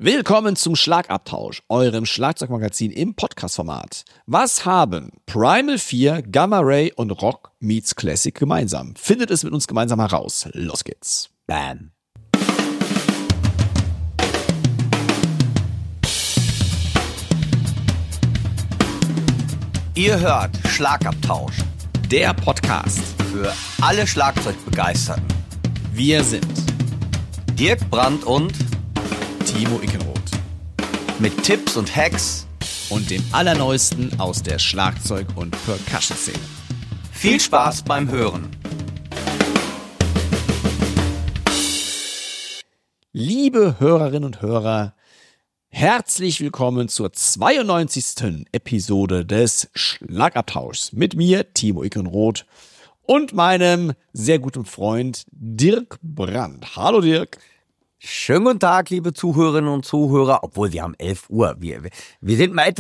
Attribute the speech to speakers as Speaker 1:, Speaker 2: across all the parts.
Speaker 1: Willkommen zum Schlagabtausch, eurem Schlagzeugmagazin im Podcast-Format. Was haben Primal 4, Gamma Ray und Rock meets Classic gemeinsam? Findet es mit uns gemeinsam heraus. Los geht's.
Speaker 2: Bam. Ihr hört Schlagabtausch,
Speaker 1: Der Podcast.
Speaker 2: für alle Schlagzeugbegeisterten.
Speaker 1: Wir sind
Speaker 2: Dirk Brandt und
Speaker 1: Timo Ickenroth
Speaker 2: mit Tipps und Hacks.
Speaker 1: und dem Allerneuesten aus der Schlagzeug- und Percussion-Szene.
Speaker 2: Viel Spaß beim Hören.
Speaker 1: Liebe Hörerinnen und Hörer, herzlich willkommen zur 92. Episode des Schlagabtauschs mit mir, Timo Ickenroth, und meinem sehr guten Freund Dirk Brandt. Hallo Dirk.
Speaker 2: Schönen guten Tag, liebe Zuhörerinnen und Zuhörer. Obwohl, wir haben 11 Uhr. Wir sind mal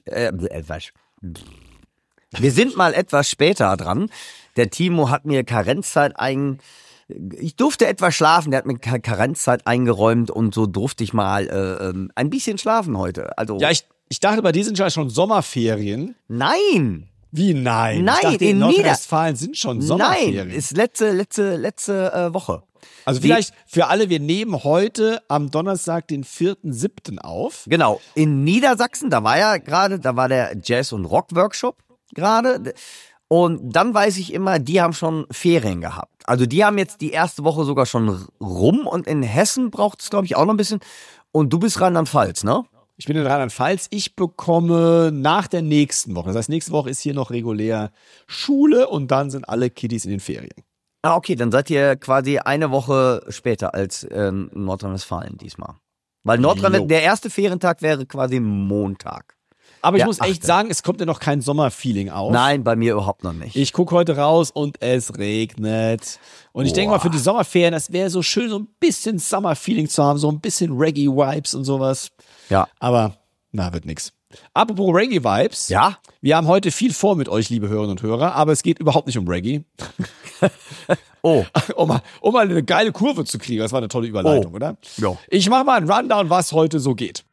Speaker 2: wir sind mal etwas später dran. Der Timo hat mir Karenzzeit ich durfte etwas schlafen, der hat mir Karenzzeit eingeräumt und so durfte ich mal ein bisschen schlafen heute. Also
Speaker 1: Ja, ich dachte, bei dir sind ja schon Sommerferien.
Speaker 2: nein,
Speaker 1: Wie nein?
Speaker 2: Nein,
Speaker 1: ich dachte, in Nordrhein-Westfalen sind schon Sommerferien.
Speaker 2: nein, ist letzte Woche.
Speaker 1: Also vielleicht für alle, wir nehmen heute am Donnerstag, den 4.7. auf.
Speaker 2: Genau, in Niedersachsen, da war der Jazz- und Rock-Workshop gerade. Und dann weiß ich immer, die haben schon Ferien gehabt. Also die haben jetzt die erste Woche sogar schon rum und in Hessen braucht es, glaube ich, auch noch ein bisschen. Und du bist Rheinland-Pfalz, ne?
Speaker 1: Ich bin in Rheinland-Pfalz. Ich bekomme nach der nächsten Woche, das heißt, nächste Woche ist hier noch regulär Schule und dann sind alle Kiddies in den Ferien.
Speaker 2: Ah, okay, dann seid ihr quasi eine Woche später als Nordrhein-Westfalen diesmal. Weil
Speaker 1: Jo.
Speaker 2: der erste Ferientag wäre quasi Montag.
Speaker 1: Aber ich
Speaker 2: Ja,
Speaker 1: muss echt
Speaker 2: achte.
Speaker 1: sagen, es kommt ja noch kein Sommerfeeling auf.
Speaker 2: Nein, bei mir überhaupt noch nicht.
Speaker 1: Ich gucke heute raus und es regnet. Und ich denke mal, für die Sommerferien, das wäre so schön, so ein bisschen Summer-Feeling zu haben, so ein bisschen Reggae-Vibes und sowas.
Speaker 2: Ja.
Speaker 1: Aber, wird nix. Apropos Reggae-Vibes.
Speaker 2: Ja?
Speaker 1: Wir haben heute viel vor mit euch, liebe Hörerinnen und Hörer, aber es geht überhaupt nicht um Reggae.
Speaker 2: Oh.
Speaker 1: Um mal eine geile Kurve zu kriegen. Das war eine tolle Überleitung, oder?
Speaker 2: Ja.
Speaker 1: Ich mache mal einen Rundown, was heute so geht.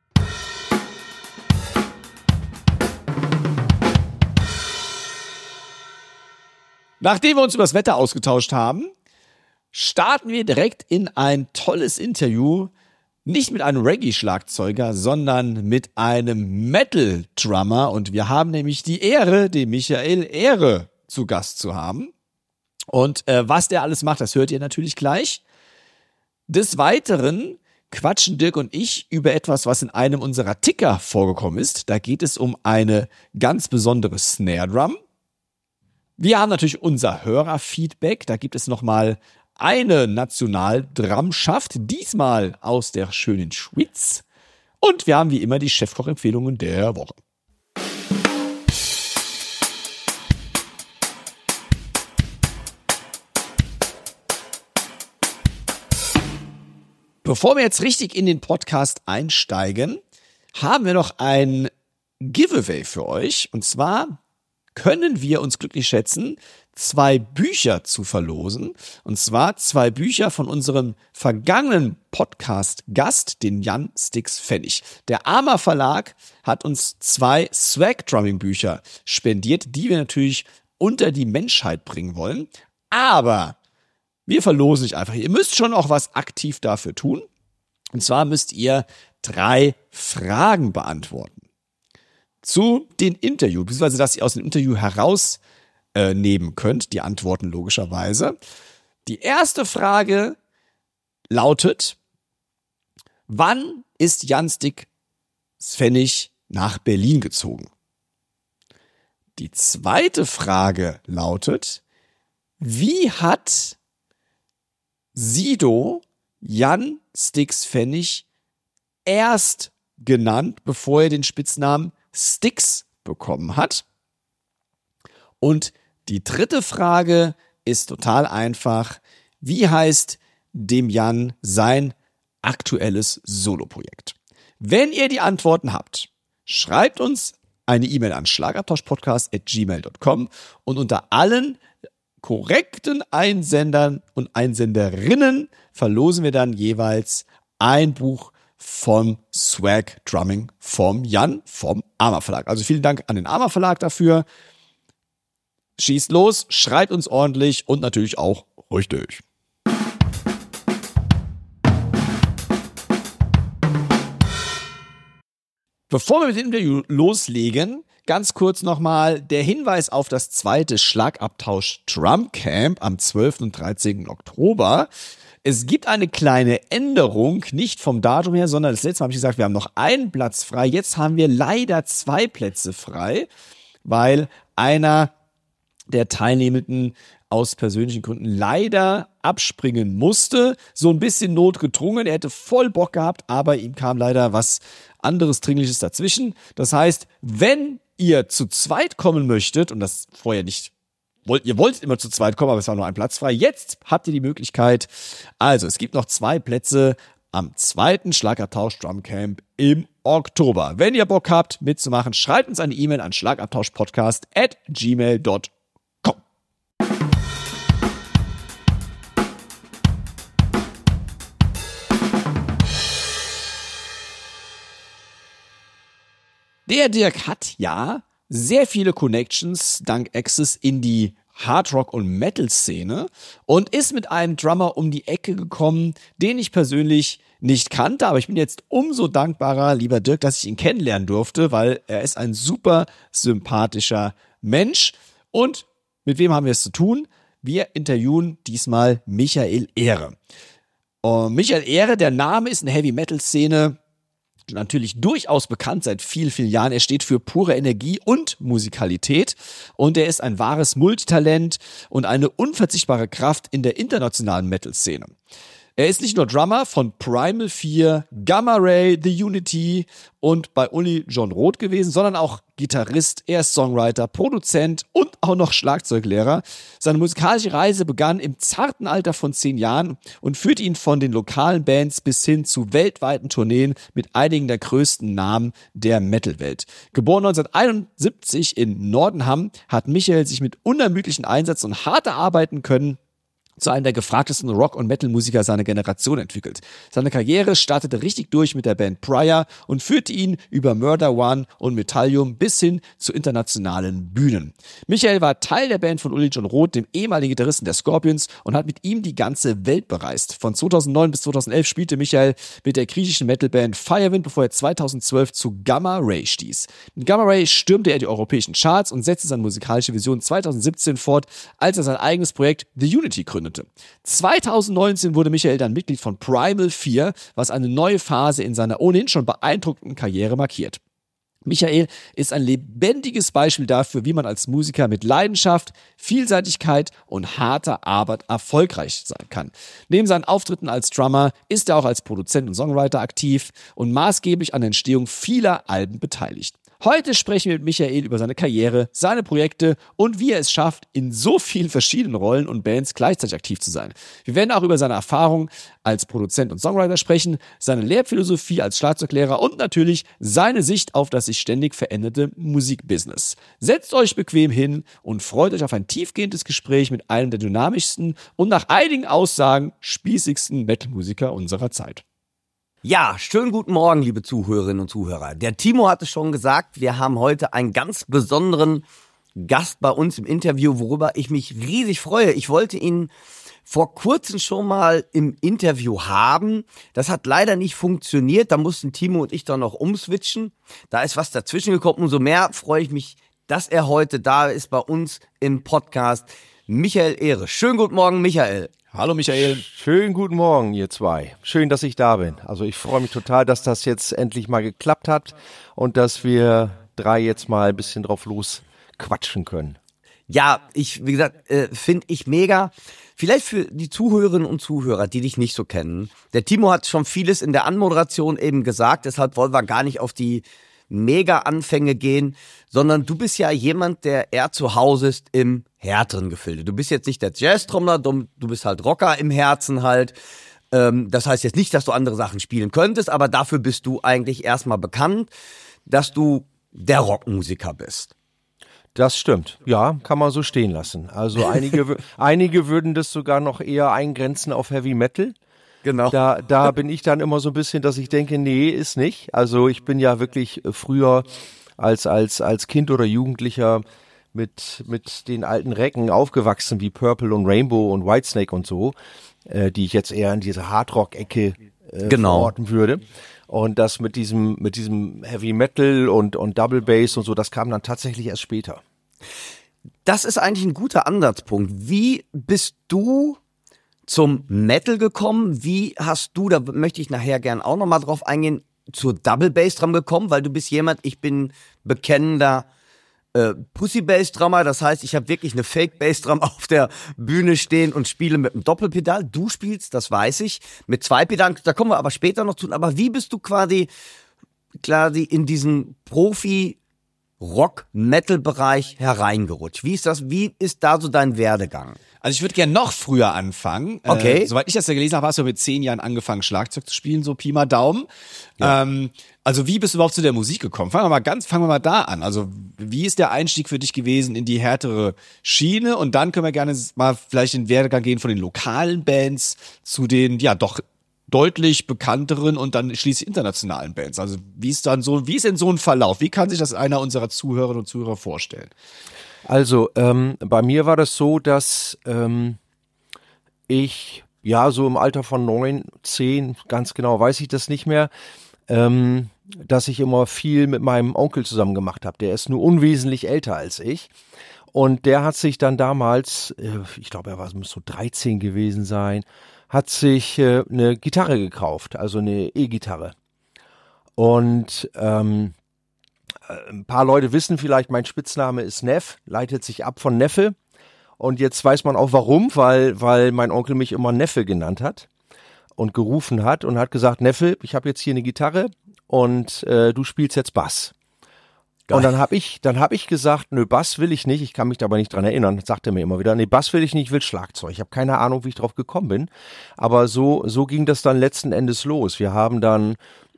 Speaker 1: Nachdem wir uns über das Wetter ausgetauscht haben, starten wir direkt in ein tolles Interview. Nicht mit einem Reggae-Schlagzeuger, sondern mit einem Metal-Drummer. Und wir haben nämlich die Ehre, den Michael Ehre zu Gast zu haben. Und was der alles macht, das hört ihr natürlich gleich. Des Weiteren quatschen Dirk und ich über etwas, was in einem unserer Ticker vorgekommen ist. Da geht es um eine ganz besondere Snare Drum. Wir haben natürlich unser Hörerfeedback. Da gibt es nochmal eine Nationaldrumschaft, diesmal aus der schönen Schweiz. Und wir haben wie immer die Chefkoch-Empfehlungen der Woche. Bevor wir jetzt richtig in den Podcast einsteigen, haben wir noch ein Giveaway für euch. Und zwar können wir uns glücklich schätzen, 2 Bücher zu verlosen. Und zwar 2 Bücher von unserem vergangenen Podcast-Gast, den Jan Stix Pfennig. Der AMA Verlag hat uns 2 Swag-Drumming-Bücher spendiert, die wir natürlich unter die Menschheit bringen wollen. Aber wir verlosen nicht einfach. Ihr müsst schon auch was aktiv dafür tun. Und zwar müsst ihr 3 Fragen beantworten zu den Interview, beziehungsweise dass ihr aus dem Interview herausnehmen könnt, die Antworten logischerweise. Die erste Frage lautet: Wann ist Jan Stix Pfennig nach Berlin gezogen? Die zweite Frage lautet: Wie hat Sido Jan Stix Pfennig erst genannt, bevor er den Spitznamen Stix bekommen hat? Und die dritte Frage ist total einfach: Wie heißt dem Jan sein aktuelles Soloprojekt? Wenn ihr die Antworten habt, schreibt uns eine E-Mail an schlagabtauschpodcast@gmail.com und unter allen korrekten Einsendern und Einsenderinnen verlosen wir dann jeweils ein Buch vom Swag Drumming vom Jan vom AMA Verlag. Also vielen Dank an den AMA Verlag dafür. Schießt los, schreibt uns ordentlich und natürlich auch richtig. Bevor wir mit dem Interview loslegen, ganz kurz nochmal der Hinweis auf das zweite Schlagabtausch Drum Camp am 12. und 13. Oktober. Es gibt eine kleine Änderung, nicht vom Datum her, sondern das letzte Mal habe ich gesagt, wir haben noch einen Platz frei. Jetzt haben wir leider 2 Plätze frei, weil einer der Teilnehmenden aus persönlichen Gründen leider abspringen musste. So ein bisschen notgedrungen. Er hätte voll Bock gehabt, aber ihm kam leider was anderes Dringliches dazwischen. Das heißt, wenn ihr zu zweit kommen möchtet, und das vorher nicht ihr wolltet immer zu zweit kommen, aber es war nur ein Platz frei. Jetzt habt ihr die Möglichkeit. Also, es gibt noch 2 Plätze am zweiten Schlagabtausch Drum Camp im Oktober. Wenn ihr Bock habt, mitzumachen, schreibt uns eine E-Mail an schlagabtauschpodcast@gmail.com. Der Dirk hat ja sehr viele Connections dank Access in die Hardrock- und Metal-Szene und ist mit einem Drummer um die Ecke gekommen, den ich persönlich nicht kannte, aber ich bin jetzt umso dankbarer, lieber Dirk, dass ich ihn kennenlernen durfte, weil er ist ein super sympathischer Mensch. Und mit wem haben wir es zu tun? Wir interviewen diesmal Michael Ehre. Michael Ehre, der Name ist in der Heavy-Metal-Szene natürlich durchaus bekannt seit vielen, vielen Jahren. Er steht für pure Energie und Musikalität und er ist ein wahres Multitalent und eine unverzichtbare Kraft in der internationalen Metal-Szene. Er ist nicht nur Drummer von Primal 4, Gamma Ray, The Unity und bei Uli John Roth gewesen, sondern auch Gitarrist, er ist Songwriter, Produzent und auch noch Schlagzeuglehrer. Seine musikalische Reise begann im zarten Alter von 10 Jahren und führte ihn von den lokalen Bands bis hin zu weltweiten Tourneen mit einigen der größten Namen der Metalwelt. Geboren 1971 in Nordenham, hat Michael sich mit unermüdlichen Einsatz und harter arbeiten können zu einem der gefragtesten Rock- und Metal-Musiker seiner Generation entwickelt. Seine Karriere startete richtig durch mit der Band Prior und führte ihn über Murder One und Metallium bis hin zu internationalen Bühnen. Michael war Teil der Band von Uli John Roth, dem ehemaligen Gitarristen der Scorpions, und hat mit ihm die ganze Welt bereist. Von 2009 bis 2011 spielte Michael mit der griechischen Metalband Firewind, bevor er 2012 zu Gamma Ray stieß. Mit Gamma Ray stürmte er die europäischen Charts und setzte seine musikalische Vision 2017 fort, als er sein eigenes Projekt The Unity gründete. 2019 wurde Michael dann Mitglied von Primal 4, was eine neue Phase in seiner ohnehin schon beeindruckenden Karriere markiert. Michael ist ein lebendiges Beispiel dafür, wie man als Musiker mit Leidenschaft, Vielseitigkeit und harter Arbeit erfolgreich sein kann. Neben seinen Auftritten als Drummer ist er auch als Produzent und Songwriter aktiv und maßgeblich an der Entstehung vieler Alben beteiligt. Heute sprechen wir mit Michael über seine Karriere, seine Projekte und wie er es schafft, in so vielen verschiedenen Rollen und Bands gleichzeitig aktiv zu sein. Wir werden auch über seine Erfahrungen als Produzent und Songwriter sprechen, seine Lehrphilosophie als Schlagzeuglehrer und natürlich seine Sicht auf das sich ständig veränderte Musikbusiness. Setzt euch bequem hin und freut euch auf ein tiefgehendes Gespräch mit einem der dynamischsten und nach einigen Aussagen spießigsten Metalmusiker unserer Zeit.
Speaker 2: Ja, schönen guten Morgen, liebe Zuhörerinnen und Zuhörer. Der Timo hatte schon gesagt, wir haben heute einen ganz besonderen Gast bei uns im Interview, worüber ich mich riesig freue. Ich wollte ihn vor kurzem schon mal im Interview haben. Das hat leider nicht funktioniert. Da mussten Timo und ich dann noch umswitchen. Da ist was dazwischen gekommen. Umso mehr freue ich mich, dass er heute da ist bei uns im Podcast. Michael Ehre. Schönen guten Morgen, Michael.
Speaker 1: Hallo Michael.
Speaker 3: Schönen guten Morgen, ihr zwei. Schön, dass ich da bin. Also ich freue mich total, dass das jetzt endlich mal geklappt hat und dass wir 3 jetzt mal ein bisschen drauf los quatschen können.
Speaker 2: Ja, wie gesagt, finde ich mega. Vielleicht für die Zuhörerinnen und Zuhörer, die dich nicht so kennen. Der Timo hat schon vieles in der Anmoderation eben gesagt, deshalb wollen wir gar nicht auf die Mega-Anfänge gehen, sondern du bist ja jemand, der eher zu Hause ist im härteren Gefilde. Du bist jetzt nicht der Jazz-Trommler, du bist halt Rocker im Herzen halt. Das heißt jetzt nicht, dass du andere Sachen spielen könntest, aber dafür bist du eigentlich erstmal bekannt, dass du der Rockmusiker bist.
Speaker 3: Das stimmt. Ja, kann man so stehen lassen. Also einige würden das sogar noch eher eingrenzen auf Heavy Metal.
Speaker 2: Genau.
Speaker 3: Da bin ich dann immer so ein bisschen, dass ich denke, nee, ist nicht. Also ich bin ja wirklich früher als Kind oder Jugendlicher mit den alten Recken aufgewachsen, wie Purple und Rainbow und Whitesnake und so, die ich jetzt eher in diese Hardrock-Ecke verorten würde. Und das mit diesem Heavy Metal und Double Bass und so, das kam dann tatsächlich erst später.
Speaker 2: Das ist eigentlich ein guter Ansatzpunkt. Wie bist du zum Metal gekommen? Wie hast du, da möchte ich nachher gern auch nochmal drauf eingehen, zur Double Bass Drum gekommen? Weil du bist jemand, ich bin bekennender Pussy Bass Drummer, das heißt, ich habe wirklich eine Fake Bass Drum auf der Bühne stehen und spiele mit einem Doppelpedal. Du spielst, das weiß ich, mit 2 Pedalen, da kommen wir aber später noch zu. Aber wie bist du quasi in diesen Profi-Rock-Metal-Bereich hereingerutscht? Wie ist da so dein Werdegang?
Speaker 1: Also ich würde gerne noch früher anfangen.
Speaker 2: Okay.
Speaker 1: Soweit ich das ja gelesen habe, hast du mit 10 Jahren angefangen, Schlagzeug zu spielen, so Pi mal Daumen. Ja. Also wie bist du überhaupt zu der Musik gekommen? Fangen wir mal da an. Also wie ist der Einstieg für dich gewesen in die härtere Schiene? Und dann können wir gerne mal vielleicht den Werdegang gehen von den lokalen Bands zu den, ja, doch deutlich bekannteren und dann schließlich internationalen Bands. Also wie ist denn so ein Verlauf? Wie kann sich das einer unserer Zuhörerinnen und Zuhörer vorstellen?
Speaker 3: Also, bei mir war das so, dass ich, ja, so im Alter von 9, 10, ganz genau weiß ich das nicht mehr, dass ich immer viel mit meinem Onkel zusammen gemacht habe. Der ist nur unwesentlich älter als ich. Und der hat sich dann damals, ich glaube, muss so 13 gewesen sein, hat sich eine Gitarre gekauft, also eine E-Gitarre. Und ein paar Leute wissen vielleicht, mein Spitzname ist Neff, leitet sich ab von Neffe. Und jetzt weiß man auch warum, weil mein Onkel mich immer Neffe genannt hat und gerufen hat und hat gesagt, Neffe, ich habe jetzt hier eine Gitarre und du spielst jetzt Bass. Geil. Und dann hab ich gesagt, nö, Bass will ich nicht, ich kann mich da aber nicht dran erinnern, das sagt er mir immer wieder, nee, Bass will ich nicht, ich will Schlagzeug. Ich habe keine Ahnung, wie ich drauf gekommen bin, aber so ging das dann letzten Endes los. Wir haben dann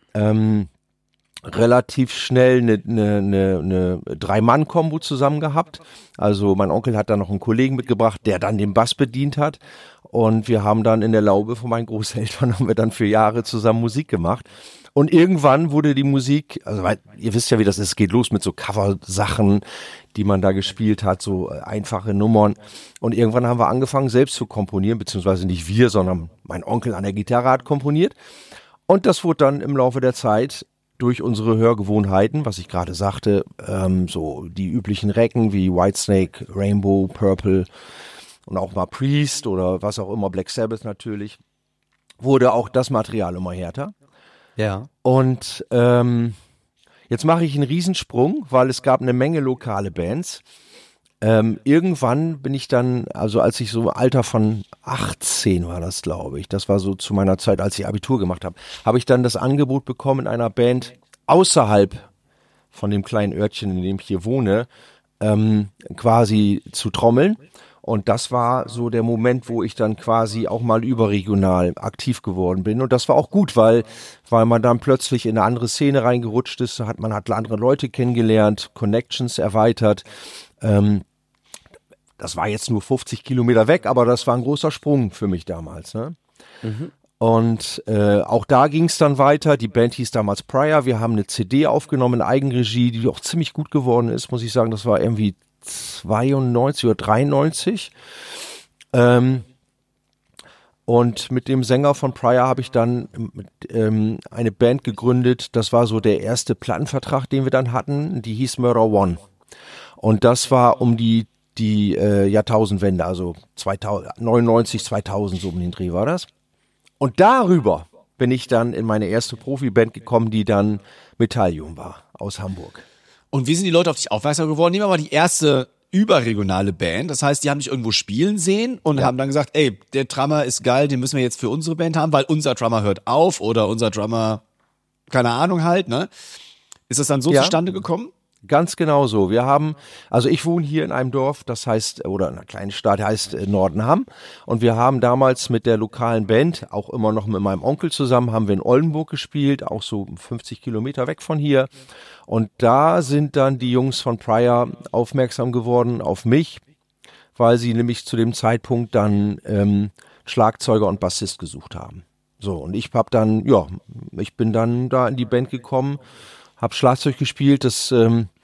Speaker 3: relativ schnell eine 3-Mann-Kombo zusammen gehabt. Also mein Onkel hat dann noch einen Kollegen mitgebracht, der dann den Bass bedient hat. Und wir haben dann in der Laube von meinen Großeltern haben wir dann für Jahre zusammen Musik gemacht. Und irgendwann wurde die Musik, also weil ihr wisst ja, wie das ist, es geht los mit so Cover-Sachen, die man da gespielt hat, so einfache Nummern. Und irgendwann haben wir angefangen, selbst zu komponieren, beziehungsweise nicht wir, sondern mein Onkel an der Gitarre hat komponiert. Und das wurde dann im Laufe der Zeit durch unsere Hörgewohnheiten, was ich gerade sagte, so die üblichen Recken wie Whitesnake, Rainbow, Purple und auch mal Priest oder was auch immer, Black Sabbath natürlich, wurde auch das Material immer härter.
Speaker 2: Ja.
Speaker 3: Und jetzt mache ich einen Riesensprung, weil es gab eine Menge lokale Bands. Irgendwann bin ich dann, also als ich so im Alter von 18 war das, glaube ich, das war so zu meiner Zeit, als ich Abitur gemacht habe, habe ich dann das Angebot bekommen, in einer Band außerhalb von dem kleinen Örtchen, in dem ich hier wohne, quasi zu trommeln. Und das war so der Moment, wo ich dann quasi auch mal überregional aktiv geworden bin. Und das war auch gut, weil man dann plötzlich in eine andere Szene reingerutscht ist, man hat andere Leute kennengelernt, Connections erweitert. Das war jetzt nur 50 Kilometer weg, aber das war ein großer Sprung für mich damals. Ne? Mhm. Und auch da ging es dann weiter. Die Band hieß damals Pryor. Wir haben eine CD aufgenommen in Eigenregie, die auch ziemlich gut geworden ist, muss ich sagen. Das war irgendwie 92 oder 93. Und mit dem Sänger von Pryor habe ich dann eine Band gegründet. Das war so der erste Plattenvertrag, den wir dann hatten. Die hieß Murder One. Und das war um die Jahrtausendwende, also 99, 2000, so um den Dreh war das. Und darüber bin ich dann in meine erste Profiband gekommen, die dann Metallium war, aus Hamburg.
Speaker 1: Und wie sind die Leute auf dich aufmerksam geworden? Nehmen wir mal die erste überregionale Band. Das heißt, die haben dich irgendwo spielen sehen und haben dann gesagt, ey, der Drummer ist geil, den müssen wir jetzt für unsere Band haben, weil unser Drummer hört auf oder unser Drummer, keine Ahnung halt, ne? Ist das dann so zustande gekommen?
Speaker 3: Ganz genau so. Also ich wohne hier in einem Dorf, das heißt, oder in einer kleinen Stadt, heißt Nordenham. Und wir haben damals mit der lokalen Band, auch immer noch mit meinem Onkel zusammen, haben wir in Oldenburg gespielt, auch so 50 Kilometer weg von hier. Und da sind dann die Jungs von Pryor aufmerksam geworden auf mich, weil sie nämlich zu dem Zeitpunkt dann Schlagzeuger und Bassist gesucht haben. So, und ich habe dann, ja, ich bin dann da in die Band gekommen, habe Schlagzeug gespielt. Das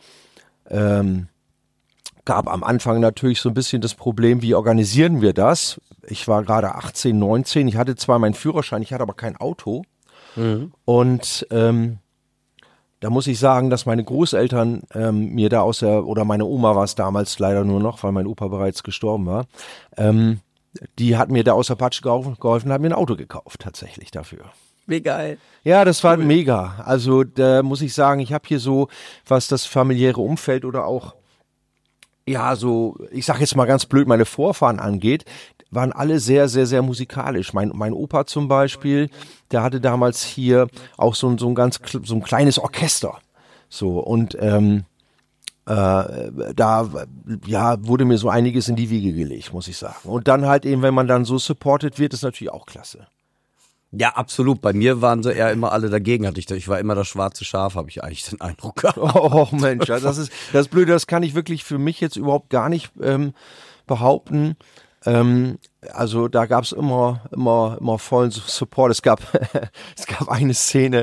Speaker 3: gab am Anfang natürlich so ein bisschen das Problem, wie organisieren wir das? Ich war gerade 18, 19, ich hatte zwar meinen Führerschein, ich hatte aber kein Auto. Und da muss ich sagen, dass meine Großeltern mir da oder meine Oma war es damals leider nur noch, weil mein Opa bereits gestorben war, die hat mir da aus der Patsche geholfen, hat mir ein Auto gekauft tatsächlich dafür.
Speaker 2: Wie geil.
Speaker 3: Ja, das war mega. Also da muss ich sagen, ich habe hier so, was das familiäre Umfeld oder auch, ja, so, ich sag jetzt mal ganz blöd, meine Vorfahren angeht, waren alle sehr, sehr, sehr musikalisch. Mein Opa zum Beispiel, der hatte damals hier auch so ein kleines Orchester. So, und da ja, wurde mir so einiges in die Wiege gelegt, muss ich sagen. Und dann halt eben, wenn man dann so supported wird, ist natürlich auch klasse.
Speaker 2: Ja, absolut. Bei mir waren sie eher immer alle dagegen. Ich war immer das schwarze Schaf, habe ich eigentlich den Eindruck gehabt.
Speaker 3: Oh Mensch, das ist das Blöde, das kann ich wirklich für mich jetzt überhaupt gar nicht behaupten. Also da gab's immer vollen Support. Es gab eine Szene,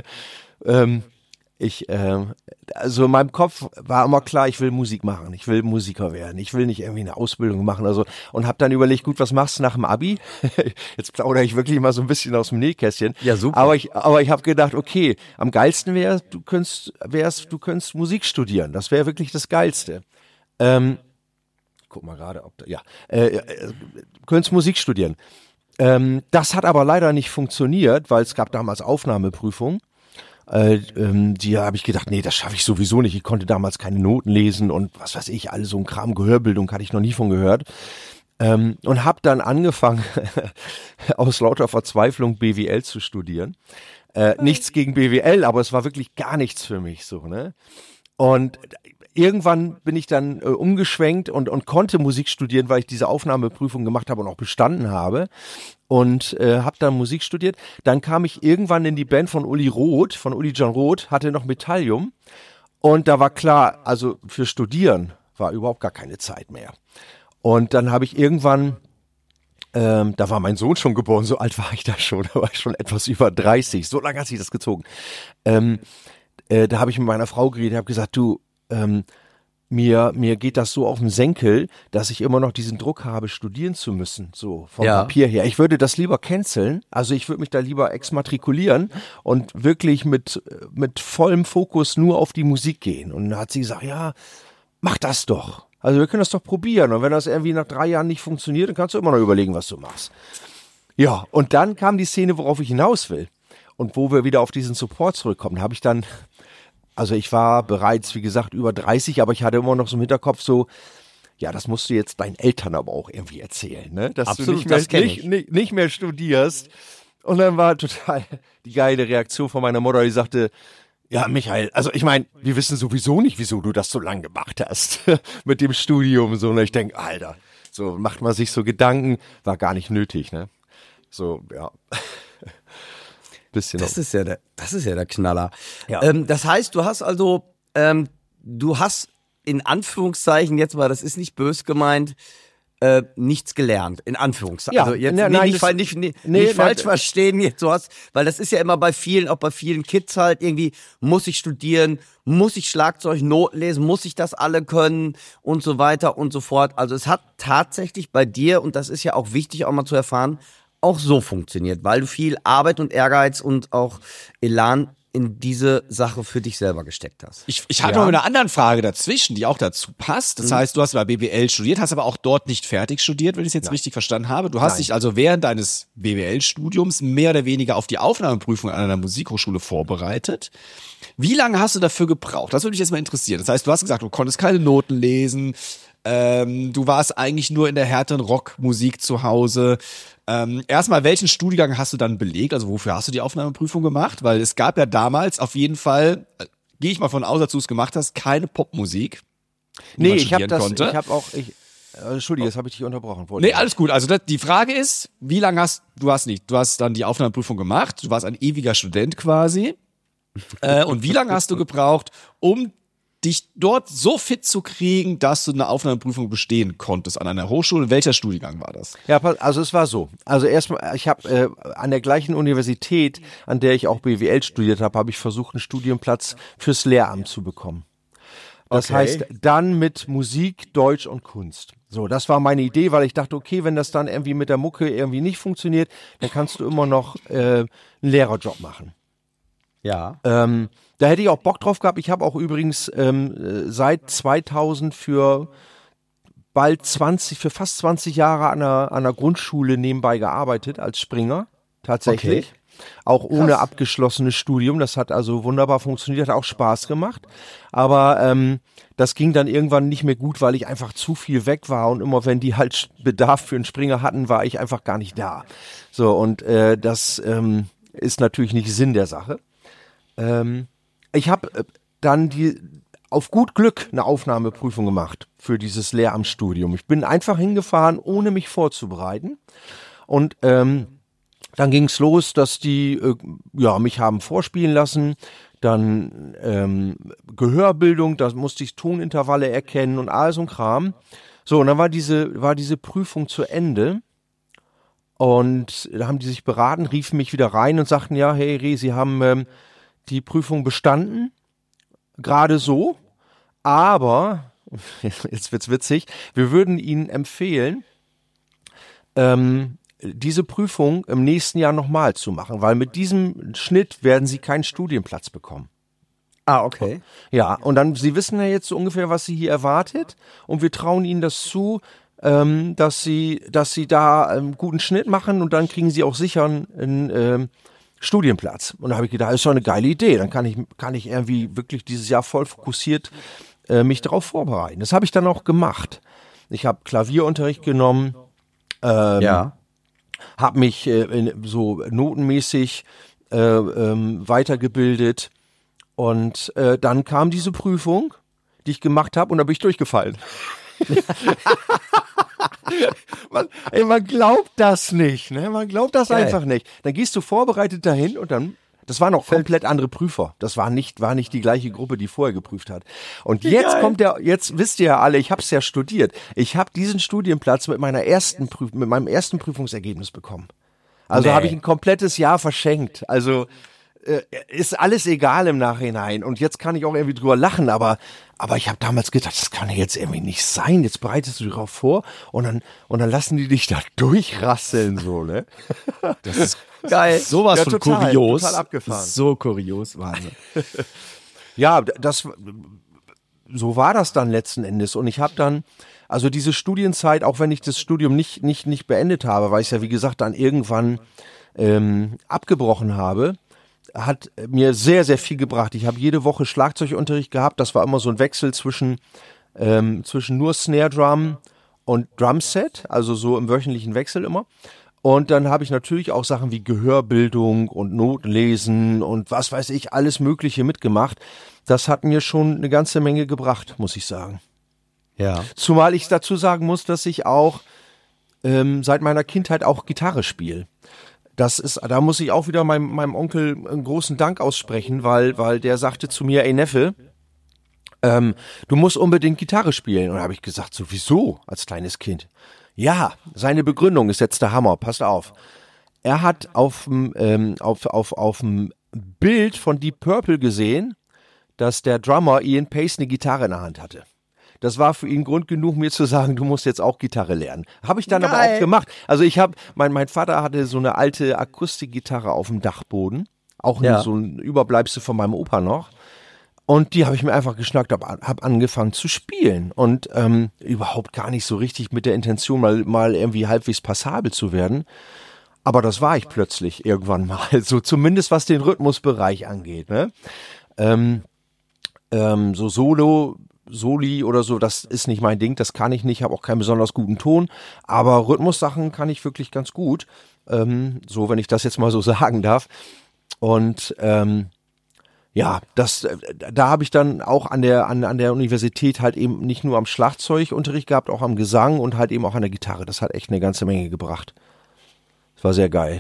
Speaker 3: also in meinem Kopf war immer klar, ich will Musik machen, ich will Musiker werden, ich will nicht irgendwie eine Ausbildung machen, also, und habe dann überlegt, gut, was machst du nach dem Abi? Jetzt plaudere ich wirklich mal so ein bisschen aus dem Nähkästchen. Ja, super. Aber ich habe gedacht, okay, am geilsten wäre, du könntest Musik studieren, das wäre wirklich das Geilste. Guck mal gerade, ob da, ja, könntest Musik studieren. Das hat aber leider nicht funktioniert, weil es gab damals Aufnahmeprüfungen. Die habe ich gedacht, nee, das schaffe ich sowieso nicht. Ich konnte damals keine Noten lesen und was weiß ich, alles so ein Kram, Gehörbildung hatte ich noch nie von gehört. Und habe dann angefangen, aus lauter Verzweiflung BWL zu studieren. Nichts gegen BWL, aber es war wirklich gar nichts für mich so, ne? Und irgendwann bin ich dann umgeschwenkt und konnte Musik studieren, weil ich diese Aufnahmeprüfung gemacht habe und auch bestanden habe. Und habe dann Musik studiert. Dann kam ich irgendwann in die Band von Uli John Roth, hatte noch Metallium. Und da war klar, also für Studieren war überhaupt gar keine Zeit mehr. Und dann habe ich irgendwann, da war mein Sohn schon geboren, so alt war ich da schon, da war ich schon etwas über 30, so lange hat sich das gezogen. Da habe ich mit meiner Frau geredet, habe gesagt, du, mir geht das so auf den Senkel, dass ich immer noch diesen Druck habe, studieren zu müssen, so vom Papier her. Ich würde das lieber canceln, also ich würde mich da lieber exmatrikulieren und wirklich mit vollem Fokus nur auf die Musik gehen. Und dann hat sie gesagt, ja, mach das doch. Also wir können das doch probieren. Und wenn das irgendwie nach 3 Jahren nicht funktioniert, dann kannst du immer noch überlegen, was du machst. Ja, und dann kam die Szene, worauf ich hinaus will. Und wo wir wieder auf diesen Support zurückkommen, habe ich dann, also ich war bereits, wie gesagt, über 30, aber ich hatte immer noch so im Hinterkopf so, ja, das musst du jetzt deinen Eltern aber auch irgendwie erzählen, ne? Dass
Speaker 2: absolut,
Speaker 3: du nicht mehr studierst. Und dann war total die geile Reaktion von meiner Mutter, die sagte, ja, Michael, also ich meine, wir wissen sowieso nicht, wieso du das so lang gemacht hast mit dem Studium. So, und ich denke, Alter, so macht man sich so Gedanken, war gar nicht nötig, ne? So, ja.
Speaker 2: Das ist ja der Knaller.
Speaker 3: Ja.
Speaker 2: Das heißt, du hast in Anführungszeichen jetzt mal, das ist nicht bös gemeint, nichts gelernt, in Anführungszeichen.
Speaker 3: Ja,
Speaker 2: also jetzt nicht falsch verstehen, jetzt so hast, weil das ist ja immer bei vielen Kids halt irgendwie, muss ich studieren, muss ich Schlagzeug, Noten lesen, muss ich das alle können und so weiter und so fort. Also es hat tatsächlich bei dir, und das ist ja auch wichtig auch mal zu erfahren, auch so funktioniert, weil du viel Arbeit und Ehrgeiz und auch Elan in diese Sache für dich selber gesteckt hast.
Speaker 1: Ich hatte noch eine andere Frage dazwischen, die auch dazu passt. Das heißt, du hast bei BWL studiert, hast aber auch dort nicht fertig studiert, wenn ich es jetzt richtig verstanden habe. Du hast dich also während deines BWL-Studiums mehr oder weniger auf die Aufnahmeprüfung an einer Musikhochschule vorbereitet. Wie lange hast du dafür gebraucht? Das würde mich jetzt mal interessieren. Das heißt, du hast gesagt, du konntest keine Noten lesen, du warst eigentlich nur in der härteren Rockmusik zu Hause. Erstmal, welchen Studiengang hast du dann belegt? Also wofür hast du die Aufnahmeprüfung gemacht? Weil es gab ja damals auf jeden Fall, gehe ich mal von aus, dass du es gemacht hast, keine Popmusik.
Speaker 3: Nee, Entschuldige, jetzt habe ich dich unterbrochen.
Speaker 1: Nee, alles gut. Also die Frage ist, wie lange du hast dann die Aufnahmeprüfung gemacht, du warst ein ewiger Student quasi. Und wie lange hast du gebraucht, um dich dort so fit zu kriegen, dass du eine Aufnahmeprüfung bestehen konntest an einer Hochschule? Welcher Studiengang war das?
Speaker 3: Ja, also es war so. Also erstmal, ich habe an der gleichen Universität, an der ich auch BWL studiert habe, habe ich versucht, einen Studienplatz fürs Lehramt zu bekommen. Das heißt, dann mit Musik, Deutsch und Kunst. So, das war meine Idee, weil ich dachte, okay, wenn das dann irgendwie mit der Mucke irgendwie nicht funktioniert, dann kannst du immer noch einen Lehrerjob machen.
Speaker 2: Ja.
Speaker 3: Da hätte ich auch Bock drauf gehabt. Ich habe auch übrigens seit 2000 für fast 20 Jahre an einer Grundschule nebenbei gearbeitet als Springer. Tatsächlich.
Speaker 2: Okay.
Speaker 3: Auch ohne abgeschlossenes Studium. Das hat also wunderbar funktioniert, hat auch Spaß gemacht. Aber das ging dann irgendwann nicht mehr gut, weil ich einfach zu viel weg war. Und immer wenn die halt Bedarf für einen Springer hatten, war ich einfach gar nicht da. So, und das ist natürlich nicht Sinn der Sache. Ich habe dann auf gut Glück eine Aufnahmeprüfung gemacht für dieses Lehramtsstudium. Ich bin einfach hingefahren, ohne mich vorzubereiten. Und dann ging es los, dass die mich haben vorspielen lassen. Dann Gehörbildung, da musste ich Tonintervalle erkennen und all so ein Kram. So, und dann war diese Prüfung zu Ende. Und da haben die sich beraten, riefen mich wieder rein und sagten, ja, hey Reh, Sie haben die Prüfung bestanden. Gerade so. Aber, jetzt wird's witzig, wir würden Ihnen empfehlen, diese Prüfung im nächsten Jahr nochmal zu machen, weil mit diesem Schnitt werden Sie keinen Studienplatz bekommen.
Speaker 2: Ah, okay.
Speaker 3: Ja, und dann, Sie wissen ja jetzt so ungefähr, was Sie hier erwartet, und wir trauen Ihnen das zu, dass Sie da einen guten Schnitt machen, und dann kriegen Sie auch sicher einen Studienplatz. Und da habe ich gedacht, das ist doch eine geile Idee, dann kann ich irgendwie wirklich dieses Jahr voll fokussiert mich darauf vorbereiten. Das habe ich dann auch gemacht. Ich habe Klavierunterricht genommen, habe mich so notenmäßig weitergebildet, und dann kam diese Prüfung, die ich gemacht habe, und da bin ich durchgefallen. Man glaubt das nicht, ne? Man glaubt das einfach nicht. Dann gehst du vorbereitet dahin, und dann, das waren noch komplett andere Prüfer. Das war nicht die gleiche Gruppe, die vorher geprüft hat. Und jetzt jetzt wisst ihr ja alle, ich habe es ja studiert. Ich habe diesen Studienplatz mit meinem ersten Prüfungsergebnis bekommen. Also habe ich ein komplettes Jahr verschenkt. Also ist alles egal im Nachhinein. Und jetzt kann ich auch irgendwie drüber lachen, aber ich habe damals gedacht, das kann ja jetzt irgendwie nicht sein. Jetzt bereitest du dich darauf vor, und dann lassen die dich da durchrasseln, so, ne?
Speaker 1: Das ist geil. Sowas von
Speaker 3: total,
Speaker 1: kurios.
Speaker 3: total abgefahren.
Speaker 1: So kurios, Wahnsinn.
Speaker 3: Ja, so war das dann letzten Endes. Und ich habe dann, also diese Studienzeit, auch wenn ich das Studium nicht beendet habe, weil ich es ja, wie gesagt, dann irgendwann abgebrochen habe, hat mir sehr, sehr viel gebracht. Ich habe jede Woche Schlagzeugunterricht gehabt. Das war immer so ein Wechsel zwischen nur Snare Drum und Drumset, also so im wöchentlichen Wechsel immer. Und dann habe ich natürlich auch Sachen wie Gehörbildung und Notenlesen und was weiß ich, alles Mögliche mitgemacht. Das hat mir schon eine ganze Menge gebracht, muss ich sagen.
Speaker 2: Ja.
Speaker 3: Zumal ich dazu sagen muss, dass ich auch seit meiner Kindheit auch Gitarre spiele. Da muss ich auch wieder meinem Onkel einen großen Dank aussprechen, weil der sagte zu mir, ey Neffe, du musst unbedingt Gitarre spielen. Und da habe ich gesagt, so wieso als kleines Kind? Ja, seine Begründung ist jetzt der Hammer, passt auf. Er hat auf dem Bild von Deep Purple gesehen, dass der Drummer Ian Pace eine Gitarre in der Hand hatte. Das war für ihn Grund genug, mir zu sagen, du musst jetzt auch Gitarre lernen. Habe ich dann aber auch gemacht. Also mein Vater hatte so eine alte Akustikgitarre auf dem Dachboden. Auch so ein Überbleibsel von meinem Opa noch. Und die habe ich mir einfach geschnackt, habe angefangen zu spielen. Und überhaupt gar nicht so richtig mit der Intention, mal irgendwie halbwegs passabel zu werden. Aber das war ich plötzlich irgendwann mal. So zumindest was den Rhythmusbereich angeht. Ne? So Soli oder so, das ist nicht mein Ding, das kann ich nicht, habe auch keinen besonders guten Ton, aber Rhythmussachen kann ich wirklich ganz gut, so wenn ich das jetzt mal so sagen darf. Und da habe ich dann auch an der Universität halt eben nicht nur am Schlagzeugunterricht gehabt, auch am Gesang und halt eben auch an der Gitarre. Das hat echt eine ganze Menge gebracht. Das war sehr geil.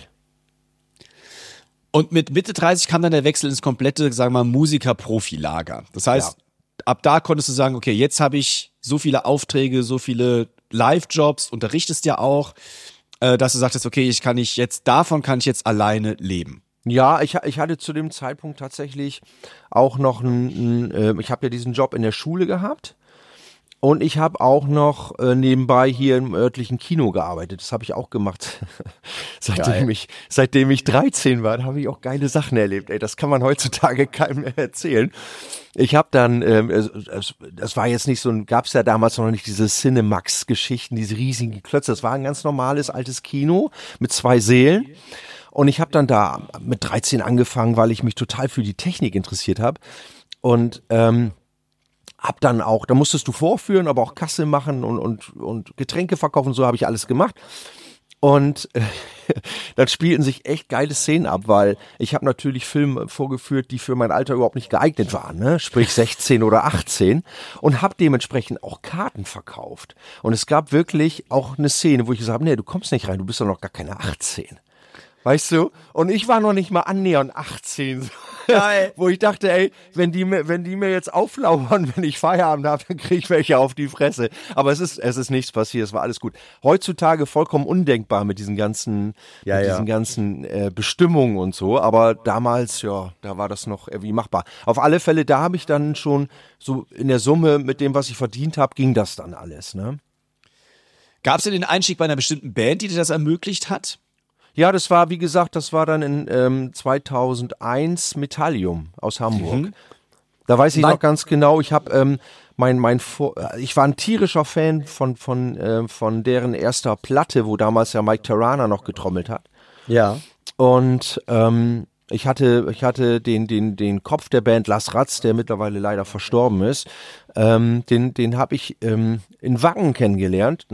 Speaker 1: Und mit Mitte 30 kam dann der Wechsel ins komplette, sagen wir mal, Musiker-Profilager. Das heißt, ab da konntest du sagen, okay, jetzt habe ich so viele Aufträge, so viele Live-Jobs, unterrichtest ja auch, dass du sagtest, okay, davon kann ich jetzt alleine leben.
Speaker 3: Ja, ich hatte zu dem Zeitpunkt tatsächlich auch noch ich habe ja diesen Job in der Schule gehabt. Und ich habe auch noch nebenbei hier im örtlichen Kino gearbeitet. Das habe ich auch gemacht. Seitdem ich 13 war, habe ich auch geile Sachen erlebt. Ey, das kann man heutzutage keinem mehr erzählen. Ich habe dann, das war jetzt nicht so, gab es ja damals noch nicht diese Cinemax-Geschichten, diese riesigen Klötze. Das war ein ganz normales altes Kino mit 2 Sälen. Und ich habe dann da mit 13 angefangen, weil ich mich total für die Technik interessiert habe. Und hab dann auch, da musstest du vorführen, aber auch Kasse machen und Getränke verkaufen, so habe ich alles gemacht. Und dann spielten sich echt geile Szenen ab, weil ich habe natürlich Filme vorgeführt, die für mein Alter überhaupt nicht geeignet waren, ne? Sprich 16 oder 18 und habe dementsprechend auch Karten verkauft. Und es gab wirklich auch eine Szene, wo ich gesagt habe, nee, du kommst nicht rein, du bist doch noch gar keine 18. Weißt du? Und ich war noch nicht mal annähernd 18. Geil. Wo ich dachte, ey, wenn die mir jetzt auflauern, wenn ich Feierabend habe, dann kriege ich welche auf die Fresse. Aber es ist nichts passiert, es war alles gut. Heutzutage vollkommen undenkbar mit diesen ganzen Bestimmungen und so. Aber damals, ja, da war das noch irgendwie machbar. Auf alle Fälle, da habe ich dann schon so in der Summe mit dem, was ich verdient habe, ging das dann alles, ne?
Speaker 1: Gab es denn den Einstieg bei einer bestimmten Band, die dir das ermöglicht hat?
Speaker 3: Ja, das war, wie gesagt, das war dann in 2001 Metallium aus Hamburg. Da weiß ich noch ganz genau, ich habe ich war ein tierischer Fan von deren erster Platte, wo damals ja Mike Terrana noch getrommelt hat.
Speaker 2: Ja.
Speaker 3: Und ich hatte den Kopf der Band, Lars Ratz, der mittlerweile leider verstorben ist, den habe ich in Wacken kennengelernt,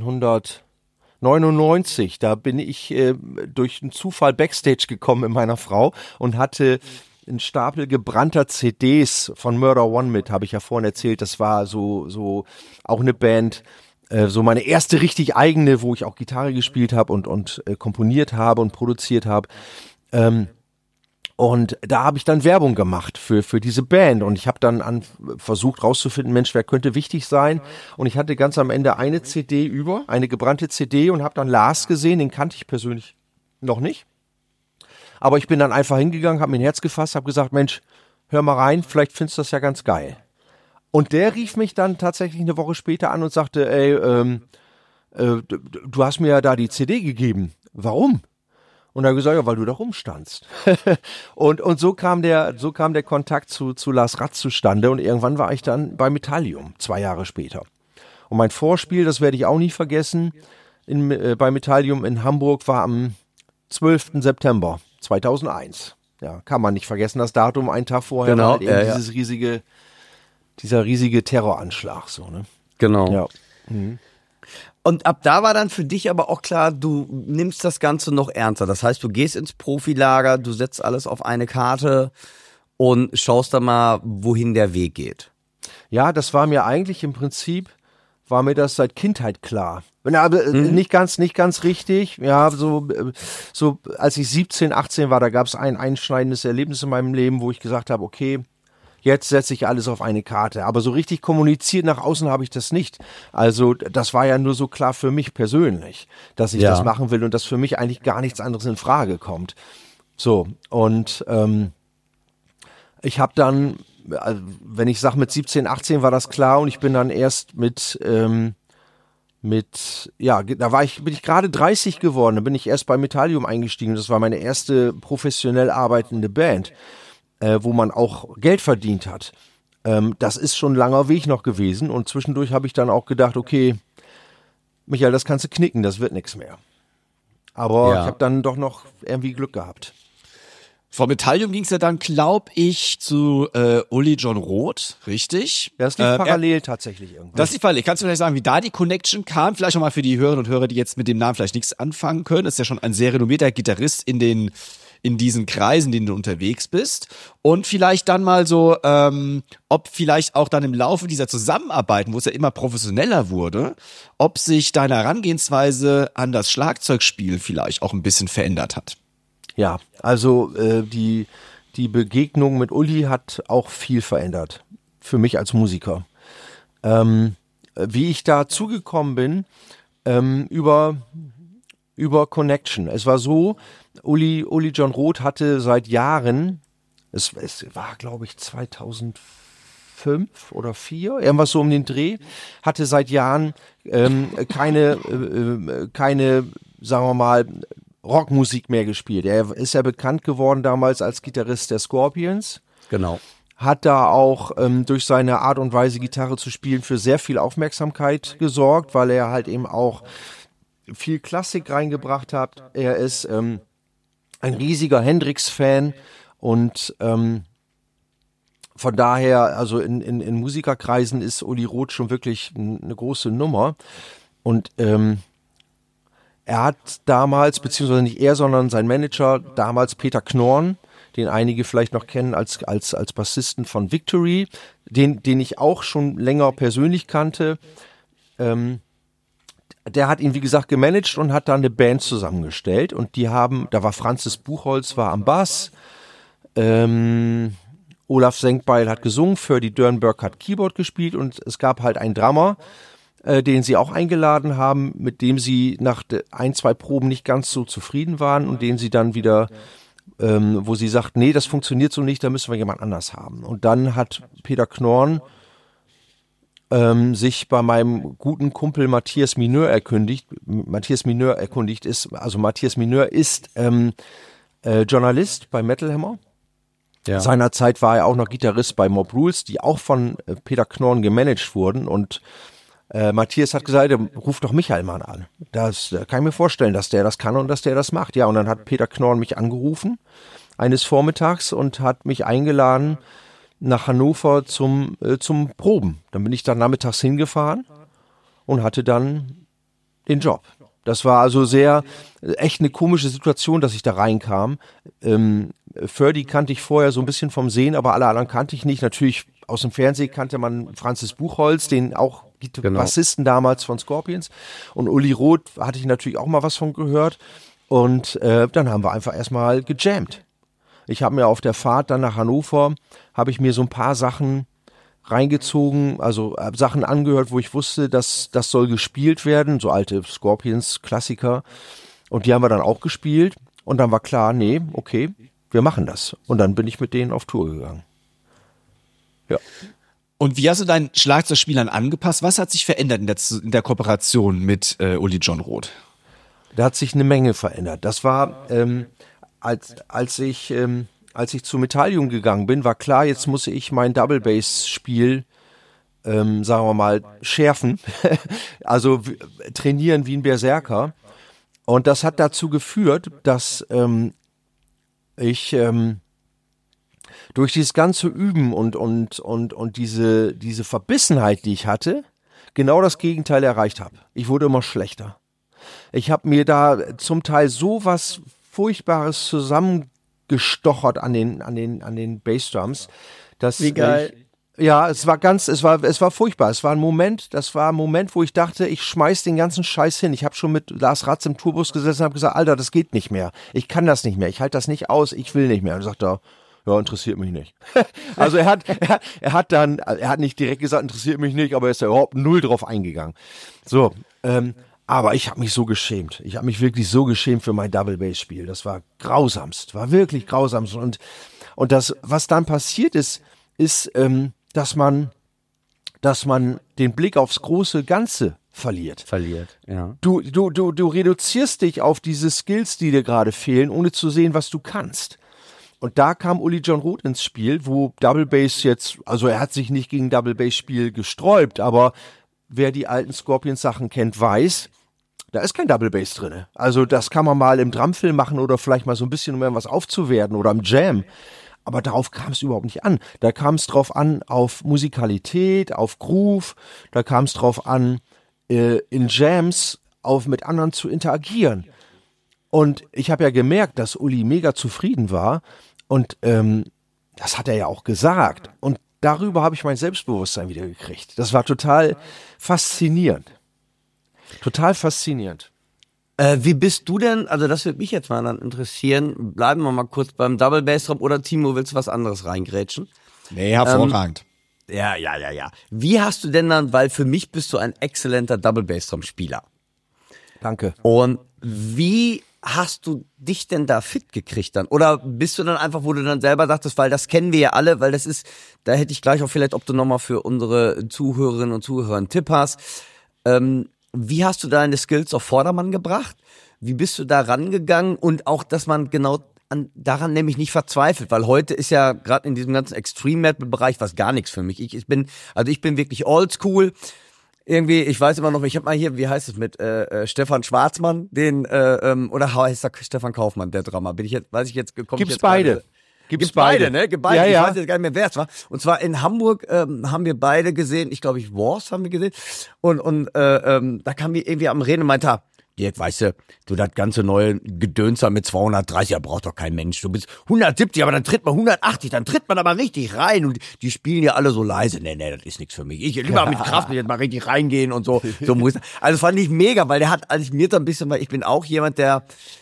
Speaker 3: 1999, da bin ich durch einen Zufall Backstage gekommen mit meiner Frau und hatte einen Stapel gebrannter CDs von Murder One mit, habe ich ja vorhin erzählt. Das war so auch eine Band, so meine erste richtig eigene, wo ich auch Gitarre gespielt habe und komponiert habe und produziert habe. Und da habe ich dann Werbung gemacht für diese Band und ich habe dann versucht rauszufinden, Mensch, wer könnte wichtig sein? Und ich hatte ganz am Ende eine CD eine gebrannte CD und habe dann Lars gesehen, den kannte ich persönlich noch nicht. Aber ich bin dann einfach hingegangen, habe mir ein Herz gefasst, habe gesagt, Mensch, hör mal rein, vielleicht findest du das ja ganz geil. Und der rief mich dann tatsächlich eine Woche später an und sagte, ey, du hast mir ja da die CD gegeben. Warum? Und er hat gesagt, ja, weil du da rumstandst. und so kam der Kontakt zu Lars Ratz zustande und irgendwann war ich dann bei Metallium, 2 Jahre später. Und mein Vorspiel, das werde ich auch nie vergessen, bei Metallium in Hamburg war am 12. September 2001. Ja, kann man nicht vergessen, das Datum, einen Tag vorher war halt eben dieser riesige Terroranschlag, so, ne?
Speaker 2: Genau.
Speaker 3: Ja. Mhm.
Speaker 2: Und ab da war dann für dich aber auch klar, du nimmst das Ganze noch ernster. Das heißt, du gehst ins Profilager, du setzt alles auf eine Karte und schaust dann mal, wohin der Weg geht.
Speaker 3: Ja, das war mir eigentlich im Prinzip, war mir das seit Kindheit klar. Aber nicht ganz richtig. Ja, so als ich 17, 18 war, da gab es ein einschneidendes Erlebnis in meinem Leben, wo ich gesagt habe, okay, jetzt setze ich alles auf eine Karte. Aber so richtig kommuniziert nach außen habe ich das nicht. Also das war ja nur so klar für mich persönlich, dass ich das machen will und dass für mich eigentlich gar nichts anderes in Frage kommt. So, und ich habe dann, wenn ich sage mit 17, 18 war das klar und ich bin dann erst bin ich gerade 30 geworden, da bin ich erst bei Metallium eingestiegen. Das war meine erste professionell arbeitende Band, wo man auch Geld verdient hat. Das ist schon ein langer Weg noch gewesen und zwischendurch habe ich dann auch gedacht, okay, Michael, das kannst du knicken, das wird nichts mehr. Aber ich habe dann doch noch irgendwie Glück gehabt.
Speaker 1: Vom Metallium ging es ja dann, glaube ich, zu Uli John Roth, richtig?
Speaker 3: Das lief parallel tatsächlich irgendwie.
Speaker 1: Das lief parallel. Kannst du vielleicht sagen, wie da die Connection kam? Vielleicht auch mal für die Hörerinnen und Hörer, die jetzt mit dem Namen vielleicht nichts anfangen können. Das ist ja schon ein sehr renommierter Gitarrist in diesen Kreisen, in denen du unterwegs bist. Und vielleicht dann mal so, ob vielleicht auch dann im Laufe dieser Zusammenarbeiten, wo es ja immer professioneller wurde, ob sich deine Herangehensweise an das Schlagzeugspiel vielleicht auch ein bisschen verändert hat.
Speaker 3: Ja, also die Begegnung mit Uli hat auch viel verändert. für mich als Musiker. Wie ich da zugekommen bin, über Connection. Es war so, Uli John Roth hatte seit Jahren, es war glaube ich 2005 oder 2004, irgendwas so um den Dreh, hatte seit Jahren keine, sagen wir mal, Rockmusik mehr gespielt. Er ist ja bekannt geworden damals als Gitarrist der Scorpions.
Speaker 2: Genau.
Speaker 3: Hat da auch durch seine Art und Weise, Gitarre zu spielen, für sehr viel Aufmerksamkeit gesorgt, weil er halt eben auch viel Klassik reingebracht hat. Er ist ein riesiger Hendrix-Fan und von daher, also in Musikerkreisen ist Uli Roth schon wirklich eine große Nummer. Und er hat damals, beziehungsweise nicht er, sondern sein Manager, damals Peter Knorn, den einige vielleicht noch kennen als Bassisten von Victory, den ich auch schon länger persönlich kannte. Der hat ihn, wie gesagt, gemanagt und hat dann eine Band zusammengestellt. Und die haben, da war Franzis Buchholz war am Bass, Olaf Senkbeil hat gesungen, Ferdy Dörnberg hat Keyboard gespielt und es gab halt einen Drummer, den sie auch eingeladen haben, mit dem sie nach 1-2 Proben nicht ganz so zufrieden waren und den sie dann wieder, wo sie sagt, nee, das funktioniert so nicht, da müssen wir jemand anders haben. Und dann hat Peter Knorn sich bei meinem guten Kumpel Matthias Mineur erkundigt. Matthias Mineur ist Journalist bei Metal Hammer. Ja. Seinerzeit war er auch noch Gitarrist bei Mob Rules, die auch von Peter Knorn gemanagt wurden. Und Matthias hat gesagt, ruf doch Michael mal an. Das kann ich mir vorstellen, dass der das kann und dass der das macht. Ja, und dann hat Peter Knorn mich angerufen eines Vormittags und hat mich eingeladen nach Hannover zum Proben. Dann bin ich dann nachmittags hingefahren und hatte dann den Job. Das war also echt eine komische Situation, dass ich da reinkam. Ferdy kannte ich vorher so ein bisschen vom Sehen, aber alle anderen kannte ich nicht. Natürlich aus dem Fernsehen kannte man Franzis Buchholz, den auch Bassisten damals von Scorpions. Und Uli Roth hatte ich natürlich auch mal was von gehört. Und dann haben wir einfach erstmal gejammt. Ich habe mir auf der Fahrt dann nach Hannover, habe ich mir so ein paar Sachen reingezogen, also Sachen angehört, wo ich wusste, dass das soll gespielt werden, so alte Scorpions-Klassiker. Und die haben wir dann auch gespielt. Und dann war klar, nee, okay, wir machen das. Und dann bin ich mit denen auf Tour gegangen. Ja.
Speaker 1: Und wie hast du deinen Schlagzeugspielern angepasst? Was hat sich verändert in der Kooperation mit Uli John Roth?
Speaker 3: Da hat sich eine Menge verändert. Das war, als ich zu Metallium gegangen bin, war klar, jetzt muss ich mein Double Bass Spiel, sagen wir mal, schärfen. Also trainieren wie ein Berserker. Und das hat dazu geführt, dass ich durch dieses ganze Üben und diese Verbissenheit, die ich hatte, genau das Gegenteil erreicht habe. Ich wurde immer schlechter. Ich habe mir da zum Teil so was Furchtbares zusammengestochert an den Bassdrums.
Speaker 2: Wie geil.
Speaker 3: Es war furchtbar. Das war ein Moment, wo ich dachte, ich schmeiß den ganzen Scheiß hin. Ich habe schon mit Lars Ratz im Tourbus gesessen und habe gesagt, Alter, das geht nicht mehr. Ich kann das nicht mehr. Ich halte das nicht aus. Ich will nicht mehr. Und sagt er, ja, interessiert mich nicht. Also er hat nicht direkt gesagt, interessiert mich nicht, aber er ist da überhaupt null drauf eingegangen. So, aber ich habe mich so geschämt. Ich habe mich wirklich so geschämt für mein Double Bass Spiel. Das war grausamst, war wirklich grausamst. Und das, was dann passiert ist, dass man den Blick aufs große Ganze verliert,
Speaker 2: ja.
Speaker 3: Du reduzierst dich auf diese Skills, die dir gerade fehlen, ohne zu sehen, was du kannst. Und da kam Uli John Roth ins Spiel, wo Double Bass jetzt, also er hat sich nicht gegen Double Bass Spiel gesträubt, aber wer die alten Scorpions Sachen kennt, weiß, da ist kein Double Bass drin. Also das kann man mal im Drumfilm machen oder vielleicht mal so ein bisschen, um irgendwas aufzuwerten oder im Jam. Aber darauf kam es überhaupt nicht an. Da kam es drauf an, auf Musikalität, auf Groove. Da kam es drauf an, in Jams mit anderen zu interagieren. Und ich habe ja gemerkt, dass Uli mega zufrieden war. Und das hat er ja auch gesagt. Und darüber habe ich mein Selbstbewusstsein wieder gekriegt. Das war total faszinierend. Total faszinierend.
Speaker 2: Wie bist du denn, also das würde mich jetzt mal dann interessieren, bleiben wir mal kurz beim Double Bass Drum oder Timo, willst du was anderes reingrätschen?
Speaker 1: Nee, hervorragend.
Speaker 2: Ja. Wie hast du denn dann, weil für mich bist du ein exzellenter Double Bass Drum Spieler.
Speaker 3: Danke.
Speaker 2: Und wie hast du dich denn da fit gekriegt dann? Oder bist du dann einfach, wo du dann selber sagtest, weil das kennen wir ja alle, weil das ist, da hätte ich gleich auch vielleicht, ob du nochmal für unsere Zuhörerinnen und Zuhörer einen Tipp hast. Wie hast du deine Skills auf Vordermann gebracht? Wie bist du da rangegangen? Und auch, dass man genau daran nämlich nicht verzweifelt, weil heute ist ja gerade in diesem ganzen Extreme-Metal-Bereich was gar nichts für mich. Ich bin wirklich oldschool. Irgendwie, ich weiß immer noch, ich habe mal hier, wie heißt es mit Stefan Schwarzmann, oder heißt er Stefan Kaufmann, der Drummer? Weiß ich jetzt gekommen.
Speaker 3: Gibt's beide.
Speaker 2: Gibt's beide, ne? Gibt beide.
Speaker 3: Ja.
Speaker 2: Ich weiß jetzt gar nicht mehr, wer es war. Und zwar in Hamburg haben wir beide gesehen, Wars haben wir gesehen. Und da kam wir irgendwie am Reden und meinte, Dirk, weißt du, das ganze neue Gedönser mit 230, da braucht doch kein Mensch. Du bist 170, aber dann tritt man 180, dann tritt man aber richtig rein und die spielen ja alle so leise. Nee, das ist nichts für mich. Ich lieber mit Kraft jetzt mal richtig reingehen und so. So muss. Also fand ich mega, weil der hat mir so ein bisschen, weil ich bin auch jemand, der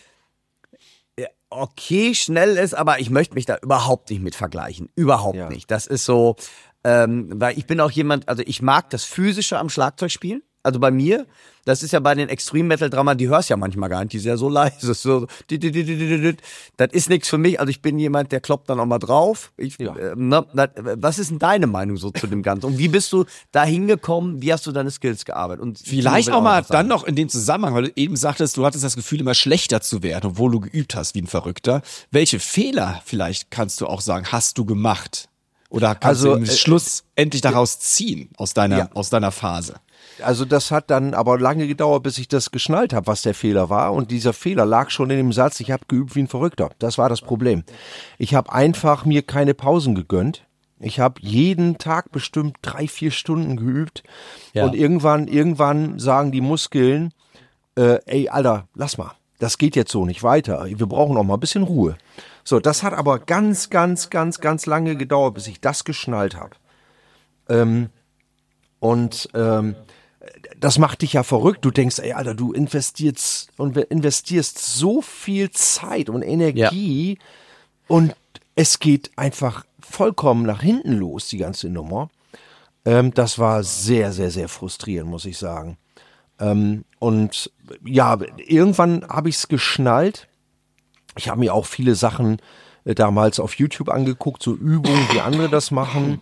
Speaker 2: okay schnell ist, aber ich möchte mich da überhaupt nicht mit vergleichen. Überhaupt nicht. Das ist so, weil ich bin auch jemand, also ich mag das Physische am Schlagzeug spielen. Also bei mir, das ist ja bei den Extreme-Metal-Drammern, die hörst ja manchmal gar nicht, die ist ja so leise, so, das ist nichts für mich, also ich bin jemand, der kloppt dann auch mal drauf. Was ist denn deine Meinung so zu dem Ganzen? Und wie bist du da hingekommen, wie hast du deine Skills gearbeitet? Und
Speaker 1: vielleicht auch mal dann noch in dem Zusammenhang, weil du eben sagtest, du hattest das Gefühl, immer schlechter zu werden, obwohl du geübt hast wie ein Verrückter. Welche Fehler vielleicht kannst du auch sagen, hast du gemacht? Oder kannst du im Schluss endlich daraus ziehen, aus deiner Phase?
Speaker 3: Also das hat dann aber lange gedauert, bis ich das geschnallt habe, was der Fehler war. Und dieser Fehler lag schon in dem Satz, ich habe geübt wie ein Verrückter. Das war das Problem. Ich habe einfach mir keine Pausen gegönnt. Ich habe jeden Tag bestimmt 3-4 Stunden geübt. Ja. Und irgendwann sagen die Muskeln, ey, Alter, lass mal. Das geht jetzt so nicht weiter. Wir brauchen auch mal ein bisschen Ruhe. So, das hat aber ganz lange gedauert, bis ich das geschnallt habe. Das macht dich ja verrückt. Du denkst, ey, Alter, du investierst so viel Zeit und Energie und es geht einfach vollkommen nach hinten los, die ganze Nummer. Das war sehr, sehr, sehr frustrierend, muss ich sagen. Und ja, irgendwann habe ich es geschnallt. Ich habe mir auch viele Sachen damals auf YouTube angeguckt, so Übungen, wie andere das machen.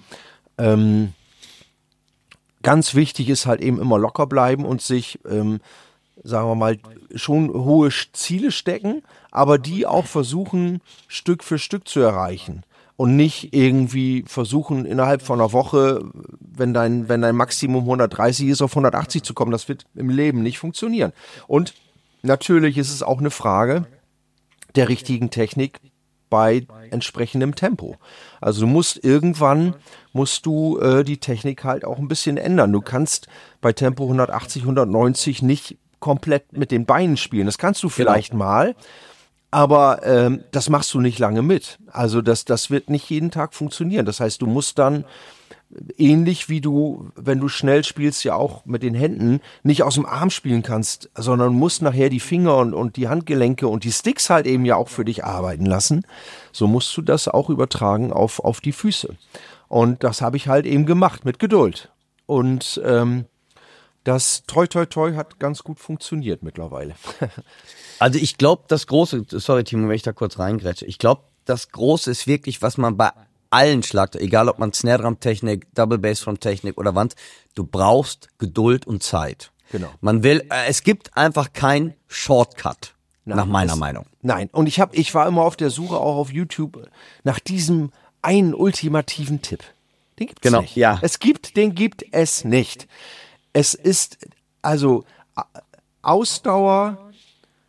Speaker 3: Ganz wichtig ist halt eben immer locker bleiben und sich, sagen wir mal, schon hohe Ziele stecken, aber die auch versuchen, Stück für Stück zu erreichen. Und nicht irgendwie versuchen, innerhalb von einer Woche, wenn dein Maximum 130 ist, auf 180 zu kommen. Das wird im Leben nicht funktionieren. Und natürlich ist es auch eine Frage der richtigen Technik bei entsprechendem Tempo. Also irgendwann musst du die Technik halt auch ein bisschen ändern. Du kannst bei Tempo 180, 190 nicht komplett mit den Beinen spielen. Das kannst du vielleicht mal, aber das machst du nicht lange mit. Also das wird nicht jeden Tag funktionieren. Das heißt, du musst dann ähnlich wie du, wenn du schnell spielst, ja auch mit den Händen nicht aus dem Arm spielen kannst, sondern musst nachher die Finger und die Handgelenke und die Sticks halt eben ja auch für dich arbeiten lassen. So musst du das auch übertragen auf die Füße. Und das habe ich halt eben gemacht mit Geduld. Und das toi hat ganz gut funktioniert mittlerweile.
Speaker 2: Also ich glaube, das Große, sorry Timo, wenn ich da kurz reingrätsche, ich glaube, das Große ist wirklich, was man bei allen Schlagzeugen, egal ob man Snare-Drum-Technik, Double-Bass-Drum-Technik oder was, du brauchst Geduld und Zeit.
Speaker 3: Genau.
Speaker 2: Es gibt einfach kein Shortcut, nach meiner Meinung.
Speaker 3: Nein, und ich war immer auf der Suche auch auf YouTube nach diesem einen ultimativen Tipp. Den gibt's nicht.
Speaker 2: Ja.
Speaker 3: Den gibt es nicht. Es ist also Ausdauer,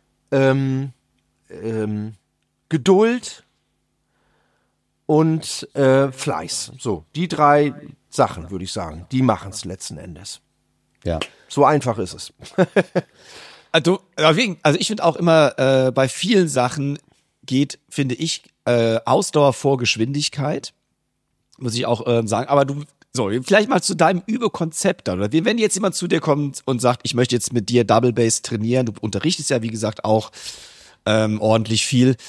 Speaker 3: Geduld und Fleiß. So, die 3 Sachen, würde ich sagen, die machen es letzten Endes.
Speaker 2: Ja.
Speaker 3: So einfach ist es.
Speaker 1: Also ich finde auch immer, bei vielen Sachen geht, finde ich, Ausdauer vor Geschwindigkeit. Muss ich auch sagen. Aber vielleicht mal zu deinem Übekonzept dann. Oder wenn jetzt jemand zu dir kommt und sagt, ich möchte jetzt mit dir Double Bass trainieren, du unterrichtest ja, wie gesagt, auch ordentlich viel.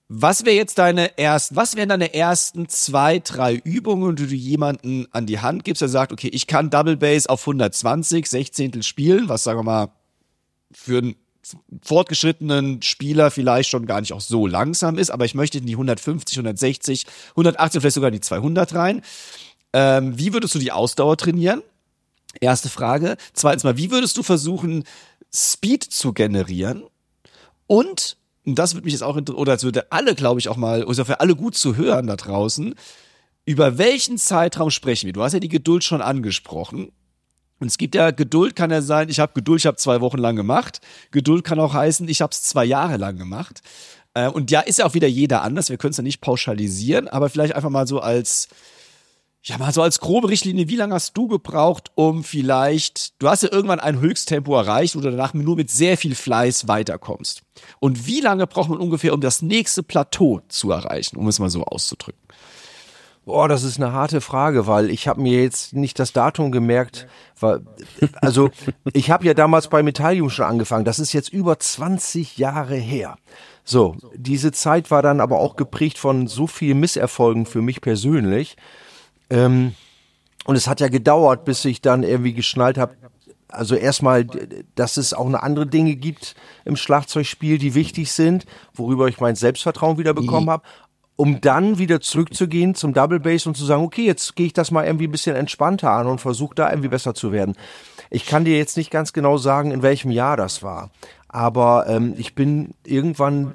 Speaker 1: was wären deine ersten 2, 3 Übungen, die du jemanden an die Hand gibst, der sagt, okay, ich kann Double Bass auf 120 Sechzehntel spielen, was, sagen wir mal, für einen fortgeschrittenen Spieler vielleicht schon gar nicht auch so langsam ist, aber ich möchte in die 150, 160, 180, vielleicht sogar in die 200 rein. Wie würdest du die Ausdauer trainieren? Erste Frage. Zweitens mal, wie würdest du versuchen, Speed zu generieren? Und das würde mich jetzt auch interessieren, oder das würde alle, glaube ich, auch mal, ist ja für alle gut zu hören da draußen, über welchen Zeitraum sprechen wir? Du hast ja die Geduld schon angesprochen. Und es gibt ja, Geduld kann ja sein, ich habe 2 Wochen lang gemacht. Geduld kann auch heißen, ich habe es 2 Jahre lang gemacht. Und ja, ist ja auch wieder jeder anders. Wir können es ja nicht pauschalisieren, aber vielleicht einfach mal so als grobe Richtlinie, wie lange hast du gebraucht, um vielleicht, du hast ja irgendwann ein Höchsttempo erreicht, wo du danach nur mit sehr viel Fleiß weiterkommst. Und wie lange braucht man ungefähr, um das nächste Plateau zu erreichen, um es mal so auszudrücken?
Speaker 3: Boah, das ist eine harte Frage, weil ich habe mir jetzt nicht das Datum gemerkt, also ich habe ja damals bei Metallium schon angefangen, das ist jetzt über 20 Jahre her. So, diese Zeit war dann aber auch geprägt von so vielen Misserfolgen für mich persönlich. Und es hat ja gedauert, bis ich dann irgendwie geschnallt habe, also erstmal, dass es auch eine andere Dinge gibt im Schlagzeugspiel, die wichtig sind, worüber ich mein Selbstvertrauen wieder bekommen habe, um dann wieder zurückzugehen zum Double Bass und zu sagen, okay, jetzt gehe ich das mal irgendwie ein bisschen entspannter an und versuche da irgendwie besser zu werden. Ich kann dir jetzt nicht ganz genau sagen, in welchem Jahr das war, aber ich bin irgendwann,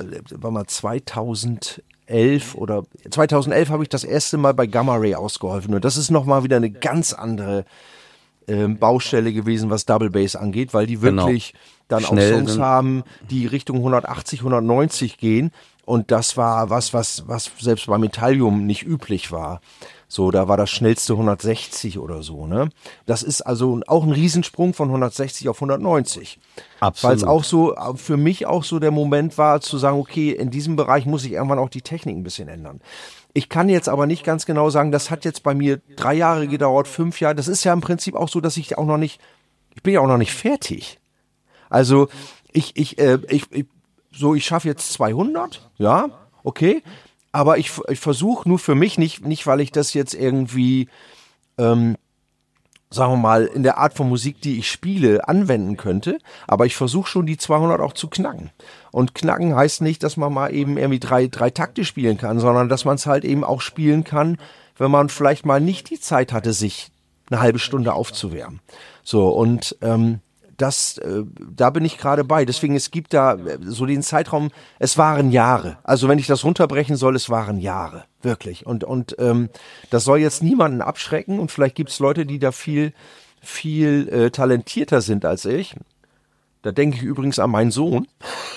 Speaker 3: 2011 habe ich das erste Mal bei Gamma Ray ausgeholfen. Und das ist nochmal wieder eine ganz andere Baustelle gewesen, was Double Bass angeht, weil die wirklich dann
Speaker 2: Schnell
Speaker 3: auch Songs haben, die Richtung 180, 190 gehen. Und das war was selbst bei Metallium nicht üblich war. So, da war das schnellste 160 oder so, ne? Das ist also auch ein Riesensprung von 160 auf 190.
Speaker 2: Absolut.
Speaker 3: Weil es auch so, für mich auch so der Moment war, zu sagen, okay, in diesem Bereich muss ich irgendwann auch die Technik ein bisschen ändern. Ich kann jetzt aber nicht ganz genau sagen, das hat jetzt bei mir 3 Jahre gedauert, 5 Jahre. Das ist ja im Prinzip auch so, dass ich bin ja auch noch nicht fertig. Also, ich schaffe jetzt 200, ja, okay. Aber ich versuche nur für mich, nicht weil ich das jetzt irgendwie, sagen wir mal, in der Art von Musik, die ich spiele, anwenden könnte. Aber ich versuche schon die 200 auch zu knacken. Und knacken heißt nicht, dass man mal eben irgendwie drei Takte spielen kann, sondern dass man es halt eben auch spielen kann, wenn man vielleicht mal nicht die Zeit hatte, sich eine halbe Stunde aufzuwärmen. So, und da bin ich gerade bei. Deswegen, es gibt da so den Zeitraum, es waren Jahre. Also wenn ich das runterbrechen soll, es waren Jahre. Wirklich. Und das soll jetzt niemanden abschrecken. Und vielleicht gibt es Leute, die da viel talentierter sind als ich. Da denke ich übrigens an meinen Sohn,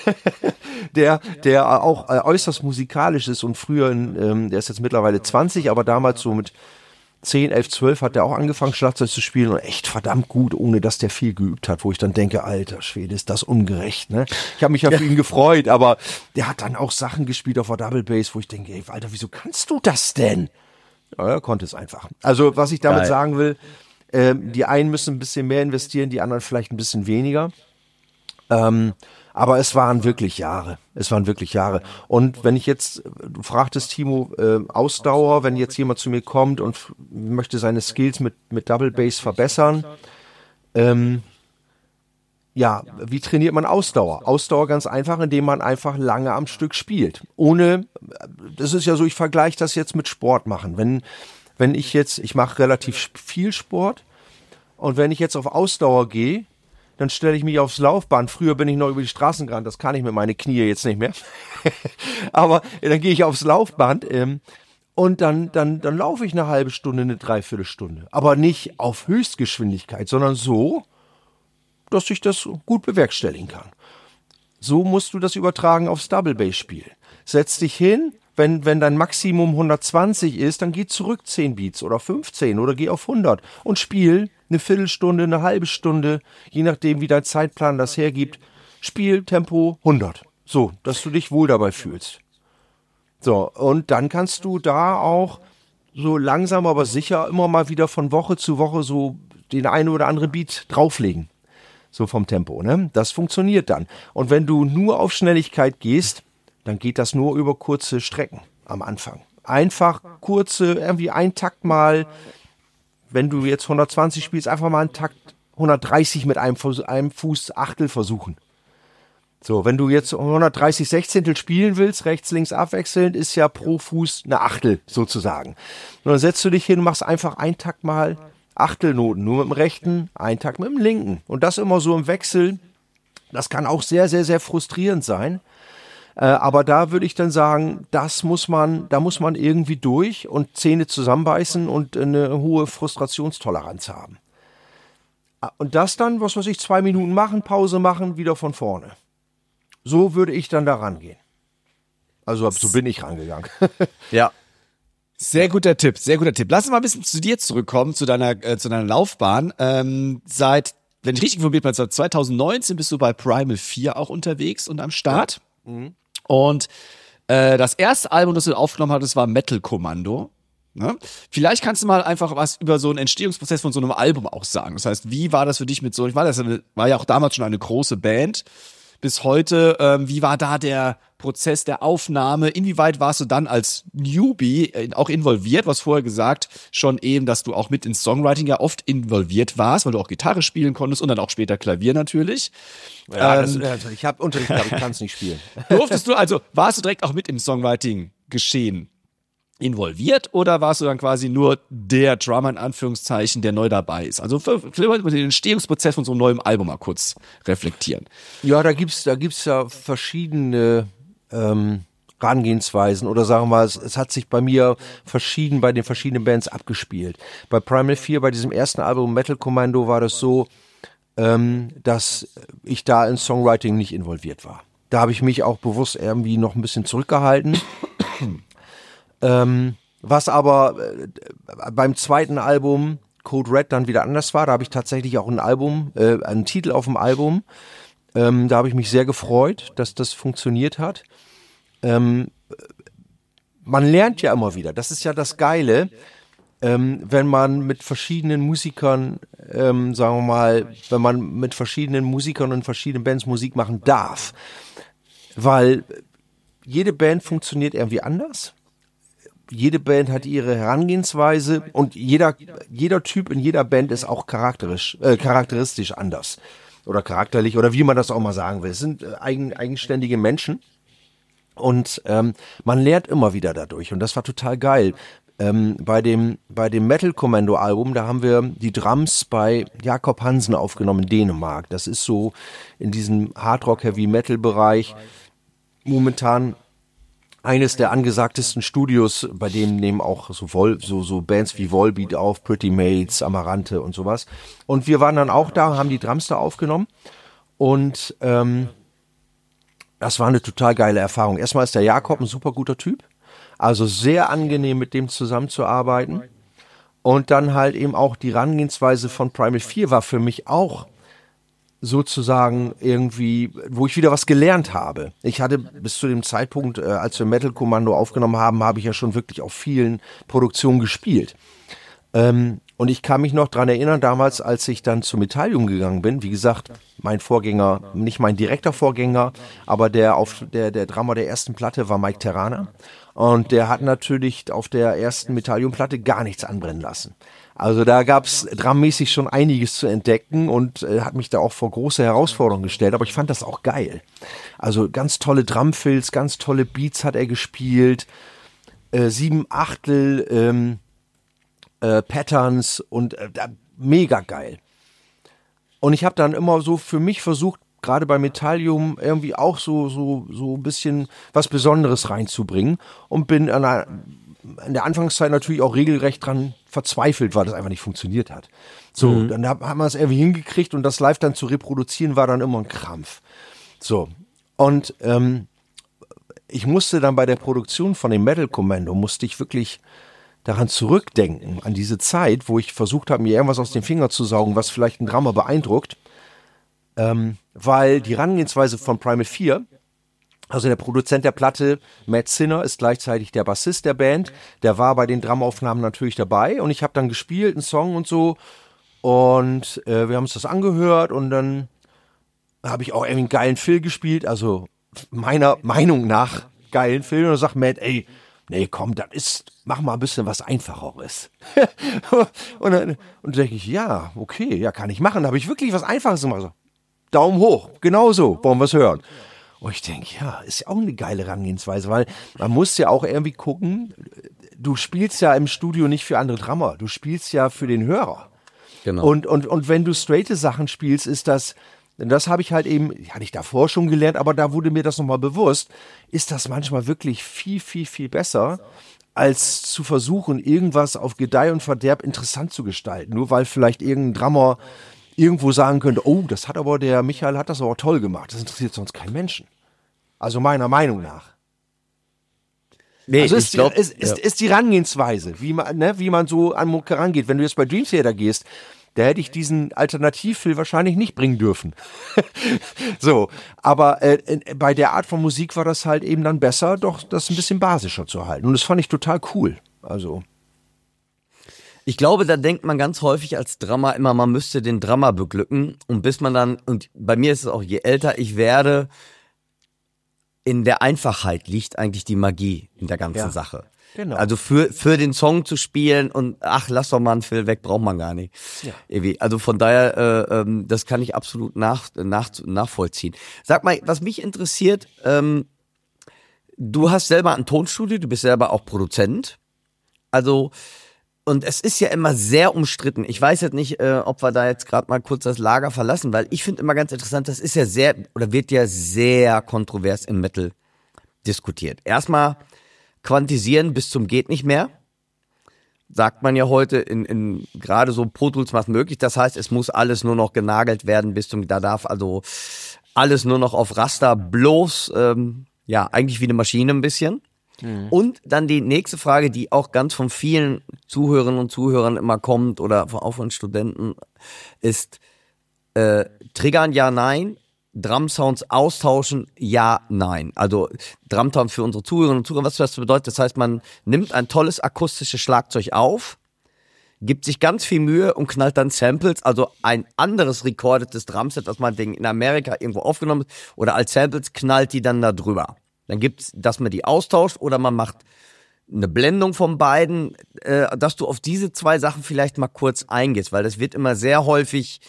Speaker 3: der auch äußerst musikalisch ist und früher, der ist jetzt mittlerweile 20, aber damals so mit 10, 11, 12 hat er auch angefangen, Schlagzeug zu spielen und echt verdammt gut, ohne dass der viel geübt hat, wo ich dann denke, alter Schwede, ist das ungerecht, ne? Ich habe mich ja für ihn gefreut, aber der hat dann auch Sachen gespielt auf der Double Bass, wo ich denke, ey, Alter, wieso kannst du das denn? Ja, er konnte es einfach. Also, was ich damit sagen will, die einen müssen ein bisschen mehr investieren, die anderen vielleicht ein bisschen weniger. Aber es waren wirklich Jahre. Und wenn ich jetzt, du fragtest Timo, Ausdauer, wenn jetzt jemand zu mir kommt und möchte seine Skills mit Double Bass verbessern, wie trainiert man Ausdauer? Ausdauer ganz einfach, indem man einfach lange am Stück spielt. Das ist ja so, ich vergleiche das jetzt mit Sport machen. Wenn ich mache relativ viel Sport und wenn ich jetzt auf Ausdauer gehe, dann stelle ich mich aufs Laufband. Früher bin ich noch über die Straßen gerannt, das kann ich mit meinen Knie jetzt nicht mehr. Aber dann gehe ich aufs Laufband und dann laufe ich eine halbe Stunde, eine Dreiviertelstunde. Aber nicht auf Höchstgeschwindigkeit, sondern so, dass ich das gut bewerkstelligen kann. So musst du das übertragen aufs Double Bass Spiel. Setz dich hin, wenn dein Maximum 120 ist, dann geh zurück 10 Beats oder 15 oder geh auf 100 und spiel eine Viertelstunde, eine halbe Stunde, je nachdem, wie dein Zeitplan das hergibt. Spiel Tempo 100. So, dass du dich wohl dabei fühlst. So, und dann kannst du da auch so langsam, aber sicher immer mal wieder von Woche zu Woche so den einen oder anderen Beat drauflegen. So vom Tempo, ne? Das funktioniert dann. Und wenn du nur auf Schnelligkeit gehst, dann geht das nur über kurze Strecken am Anfang. Einfach kurze, irgendwie ein Takt mal, wenn du jetzt 120 spielst, einfach mal einen Takt 130 mit einem Fuß Achtel versuchen. So, wenn du jetzt 130 Sechzehntel spielen willst, rechts, links abwechselnd, ist ja pro Fuß eine Achtel sozusagen. Und dann setzt du dich hin und machst einfach einen Takt mal Achtelnoten, nur mit dem rechten, einen Takt mit dem linken. Und das immer so im Wechsel. Das kann auch sehr, sehr, sehr frustrierend sein. Aber da würde ich dann sagen, da muss man irgendwie durch und Zähne zusammenbeißen und eine hohe Frustrationstoleranz haben. Und das dann, 2 Minuten machen, Pause machen, wieder von vorne. So würde ich dann da rangehen. Also so bin ich rangegangen.
Speaker 2: Ja.
Speaker 1: Sehr guter Tipp, sehr guter Tipp. Lass uns mal ein bisschen zu dir zurückkommen, zu deiner Laufbahn. Wenn ich richtig informiert bin, seit 2019 bist du bei Primal 4 auch unterwegs und am Start. Ja. Mhm. Und das erste Album, das du aufgenommen hattest, war Metal Kommando. Ne? Vielleicht kannst du mal einfach was über so einen Entstehungsprozess von so einem Album auch sagen. Das heißt, wie war das für dich das war ja auch damals schon eine große Band. Bis heute, wie war da der Prozess der Aufnahme? Inwieweit warst du dann als Newbie auch involviert? Du hast vorher gesagt, schon eben, dass du auch mit ins Songwriting ja oft involviert warst, weil du auch Gitarre spielen konntest und dann auch später Klavier natürlich.
Speaker 3: Ja, ich habe Unterricht, aber ich kann es nicht spielen.
Speaker 1: Warst du direkt auch mit im Songwriting-Geschehen involviert oder warst du dann quasi nur der Drummer in Anführungszeichen, der neu dabei ist? Also vielleicht mal den Entstehungsprozess von so einem neuen Album mal kurz reflektieren.
Speaker 3: Ja, da gibt's ja verschiedene Herangehensweisen oder sagen wir mal, es hat sich bei mir bei den verschiedenen Bands abgespielt. Bei Primal 4, bei diesem ersten Album Metal Kommando war das so, dass ich da in Songwriting nicht involviert war. Da habe ich mich auch bewusst irgendwie noch ein bisschen zurückgehalten. Was aber beim zweiten Album Code Red dann wieder anders war. Da habe ich tatsächlich auch einen Titel auf dem Album. Da habe ich mich sehr gefreut, dass das funktioniert hat. Man lernt ja immer wieder. Das ist ja das Geile, wenn man mit verschiedenen Musikern, sagen wir mal, wenn man mit verschiedenen Musikern und verschiedenen Bands Musik machen darf. Weil jede Band funktioniert irgendwie anders. Jede Band hat ihre Herangehensweise und jeder Typ in jeder Band ist auch charakteristisch anders oder charakterlich oder wie man das auch mal sagen will. Es sind eigenständige Menschen und man lernt immer wieder dadurch und das war total geil. Bei dem Metal Kommando Album, da haben wir die Drums bei Jakob Hansen aufgenommen in Dänemark. Das ist so in diesem Hardrock Heavy Metal Bereich momentan eines der angesagtesten Studios, bei denen nehmen auch so Bands wie Volbeat auf, Pretty Mates, Amarante und sowas. Und wir waren dann auch da, haben die Drums da aufgenommen und das war eine total geile Erfahrung. Erstmal ist der Jakob ein super guter Typ, also sehr angenehm mit dem zusammenzuarbeiten und dann halt eben auch die Herangehensweise von Primal 4 war für mich auch sozusagen irgendwie, wo ich wieder was gelernt habe. Ich hatte bis zu dem Zeitpunkt, als wir Metal Kommando aufgenommen haben, habe ich ja schon wirklich auf vielen Produktionen gespielt. Und ich kann mich noch dran erinnern, damals, als ich dann zu Metallium gegangen bin, wie gesagt, mein Vorgänger, nicht mein direkter Vorgänger, aber der Drummer der ersten Platte war Mike Terrana. Und der hat natürlich auf der ersten Metallium-Platte gar nichts anbrennen lassen. Also da gab's drummäßig schon einiges zu entdecken und hat mich da auch vor große Herausforderungen gestellt, aber ich fand das auch geil. Also ganz tolle Drumfills, ganz tolle Beats hat er gespielt, 7/8 Patterns und mega geil. Und ich habe dann immer so für mich versucht, gerade bei Metallium irgendwie auch so ein bisschen was Besonderes reinzubringen und bin in der Anfangszeit natürlich auch regelrecht dran verzweifelt, weil das einfach nicht funktioniert hat. So, dann haben wir es irgendwie hingekriegt und das live dann zu reproduzieren war dann immer ein Krampf. So, und ich musste dann bei der Produktion von dem Metal Kommando, musste ich wirklich daran zurückdenken, an diese Zeit, wo ich versucht habe, mir irgendwas aus den Fingern zu saugen, was vielleicht einen Drummer beeindruckt, weil die Herangehensweise von Primal 4, also der Produzent der Platte, Matt Sinner, ist gleichzeitig der Bassist der Band. Der war bei den Drumaufnahmen natürlich dabei und ich habe dann gespielt, einen Song und so. Und wir haben uns das angehört und dann habe ich auch irgendwie einen geilen Fill gespielt. Also meiner Meinung nach geilen Film und dann sagt Matt, ey, nee, komm, mach mal ein bisschen was Einfacheres. und denke ich, ja, okay, ja, kann ich machen. Da habe ich wirklich was Einfaches gemacht. So, Daumen hoch, genau so, wollen wir es hören. Und ich denke, ja, ist ja auch eine geile Herangehensweise, weil man muss ja auch irgendwie gucken, du spielst ja im Studio nicht für andere Drummer, du spielst ja für den Hörer.
Speaker 2: Genau.
Speaker 3: Und wenn du straighte Sachen spielst, ist das habe ich halt eben, hatte ich davor schon gelernt, aber da wurde mir das nochmal bewusst, ist das manchmal wirklich viel, viel, viel besser, als zu versuchen, irgendwas auf Gedeih und Verderb interessant zu gestalten. Nur weil vielleicht irgendein Drummer irgendwo sagen könnte, oh, der Michael hat das aber toll gemacht. Das interessiert sonst keinen Menschen. Also meiner Meinung nach.
Speaker 2: Nee,
Speaker 3: also
Speaker 2: ich glaube,
Speaker 3: ist die Herangehensweise, wie man so an Mucke rangeht. Wenn du jetzt bei Dream Theater gehst, da hätte ich diesen Alternativfilm wahrscheinlich nicht bringen dürfen. So, aber bei der Art von Musik war das halt eben dann besser, doch das ein bisschen basischer zu halten. Und das fand ich total cool. Also
Speaker 2: ich glaube, da denkt man ganz häufig als Drummer immer, man müsste den Drummer beglücken. Und bis man dann, und bei mir ist es auch, je älter ich werde, in der Einfachheit liegt eigentlich die Magie in der ganzen Sache.
Speaker 3: Genau.
Speaker 2: Also für den Song zu spielen und ach, lass doch mal einen Fill weg, braucht man gar nicht.
Speaker 3: Ja.
Speaker 2: Irgendwie. Also von daher, das kann ich absolut nachvollziehen. Sag mal, was mich interessiert, du hast selber ein Tonstudio, du bist selber auch Produzent. Also, und es ist ja immer sehr umstritten. Ich weiß jetzt nicht, ob wir da jetzt gerade mal kurz das Lager verlassen, weil ich finde immer ganz interessant, das ist ja wird ja sehr kontrovers im Metal diskutiert. Erstmal quantisieren bis zum geht nicht mehr. Sagt man ja heute in gerade so Pro Tools was möglich. Das heißt, es muss alles nur noch genagelt werden da darf also alles nur noch auf Raster bloß, eigentlich wie eine Maschine ein bisschen. Mhm. Und dann die nächste Frage, die auch ganz von vielen Zuhörerinnen und Zuhörern immer kommt oder auch von Studenten, ist Triggern ja, nein, Drum-Sounds austauschen, ja, nein. Also Drumsound für unsere Zuhörerinnen und Zuhörer, was das bedeutet, das heißt, man nimmt ein tolles akustisches Schlagzeug auf, gibt sich ganz viel Mühe und knallt dann Samples, also ein anderes recordetes Drumset, was man in Amerika irgendwo aufgenommen hat, oder als Samples knallt die dann da drüber. Dann gibt's, dass man die austauscht oder man macht eine Blendung von beiden, dass du auf diese zwei Sachen vielleicht mal kurz eingehst, weil das wird immer sehr häufig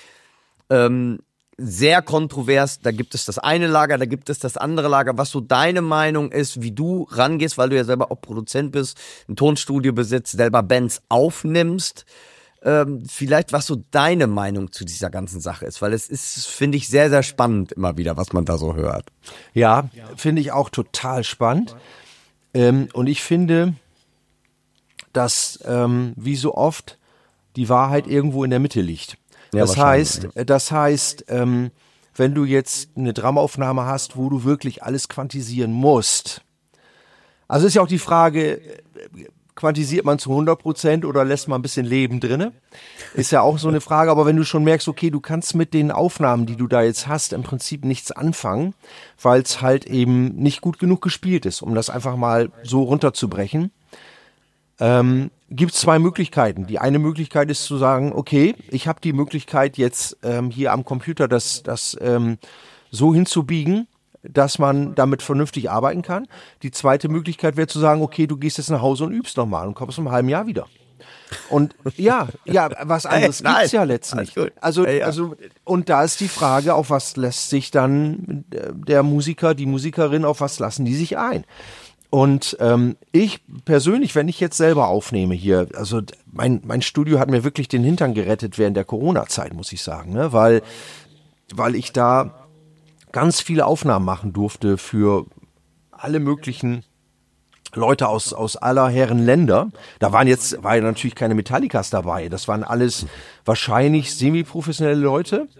Speaker 2: sehr kontrovers, da gibt es das eine Lager, da gibt es das andere Lager, was so deine Meinung ist, wie du rangehst, weil du ja selber auch Produzent bist, ein Tonstudio besitzt, selber Bands aufnimmst, vielleicht was so deine Meinung zu dieser ganzen Sache ist, weil es ist, finde ich, sehr, sehr spannend immer wieder, was man da so hört.
Speaker 3: Ja, finde ich auch total spannend und ich finde, dass wie so oft die Wahrheit irgendwo in der Mitte liegt.
Speaker 2: Ja,
Speaker 3: das heißt, wenn du jetzt eine Dramaufnahme hast, wo du wirklich alles quantisieren musst, also ist ja auch die Frage, quantisiert man zu 100% oder lässt man ein bisschen Leben drinne? Ist ja auch so eine Frage, aber wenn du schon merkst, okay, du kannst mit den Aufnahmen, die du da jetzt hast, im Prinzip nichts anfangen, weil es halt eben nicht gut genug gespielt ist, um das einfach mal so runterzubrechen, gibt es zwei Möglichkeiten. Die eine Möglichkeit ist zu sagen, okay, ich habe die Möglichkeit jetzt hier am Computer das so hinzubiegen, dass man damit vernünftig arbeiten kann. Die zweite Möglichkeit wäre zu sagen, okay, du gehst jetzt nach Hause und übst nochmal und kommst in einem halben Jahr wieder. Und ja, was anderes gibt's ja letztlich. Also, und da ist die Frage, auf was lässt sich dann der Musiker, die Musikerin, auf was lassen die sich ein? Und ich persönlich, wenn ich jetzt selber aufnehme hier, also mein Studio hat mir wirklich den Hintern gerettet während der Corona-Zeit, muss ich sagen, ne? Weil ich da ganz viele Aufnahmen machen durfte für alle möglichen Leute aus aller Herren Länder. Da war ja natürlich keine Metallicas dabei, das waren alles wahrscheinlich semi-professionelle Leute,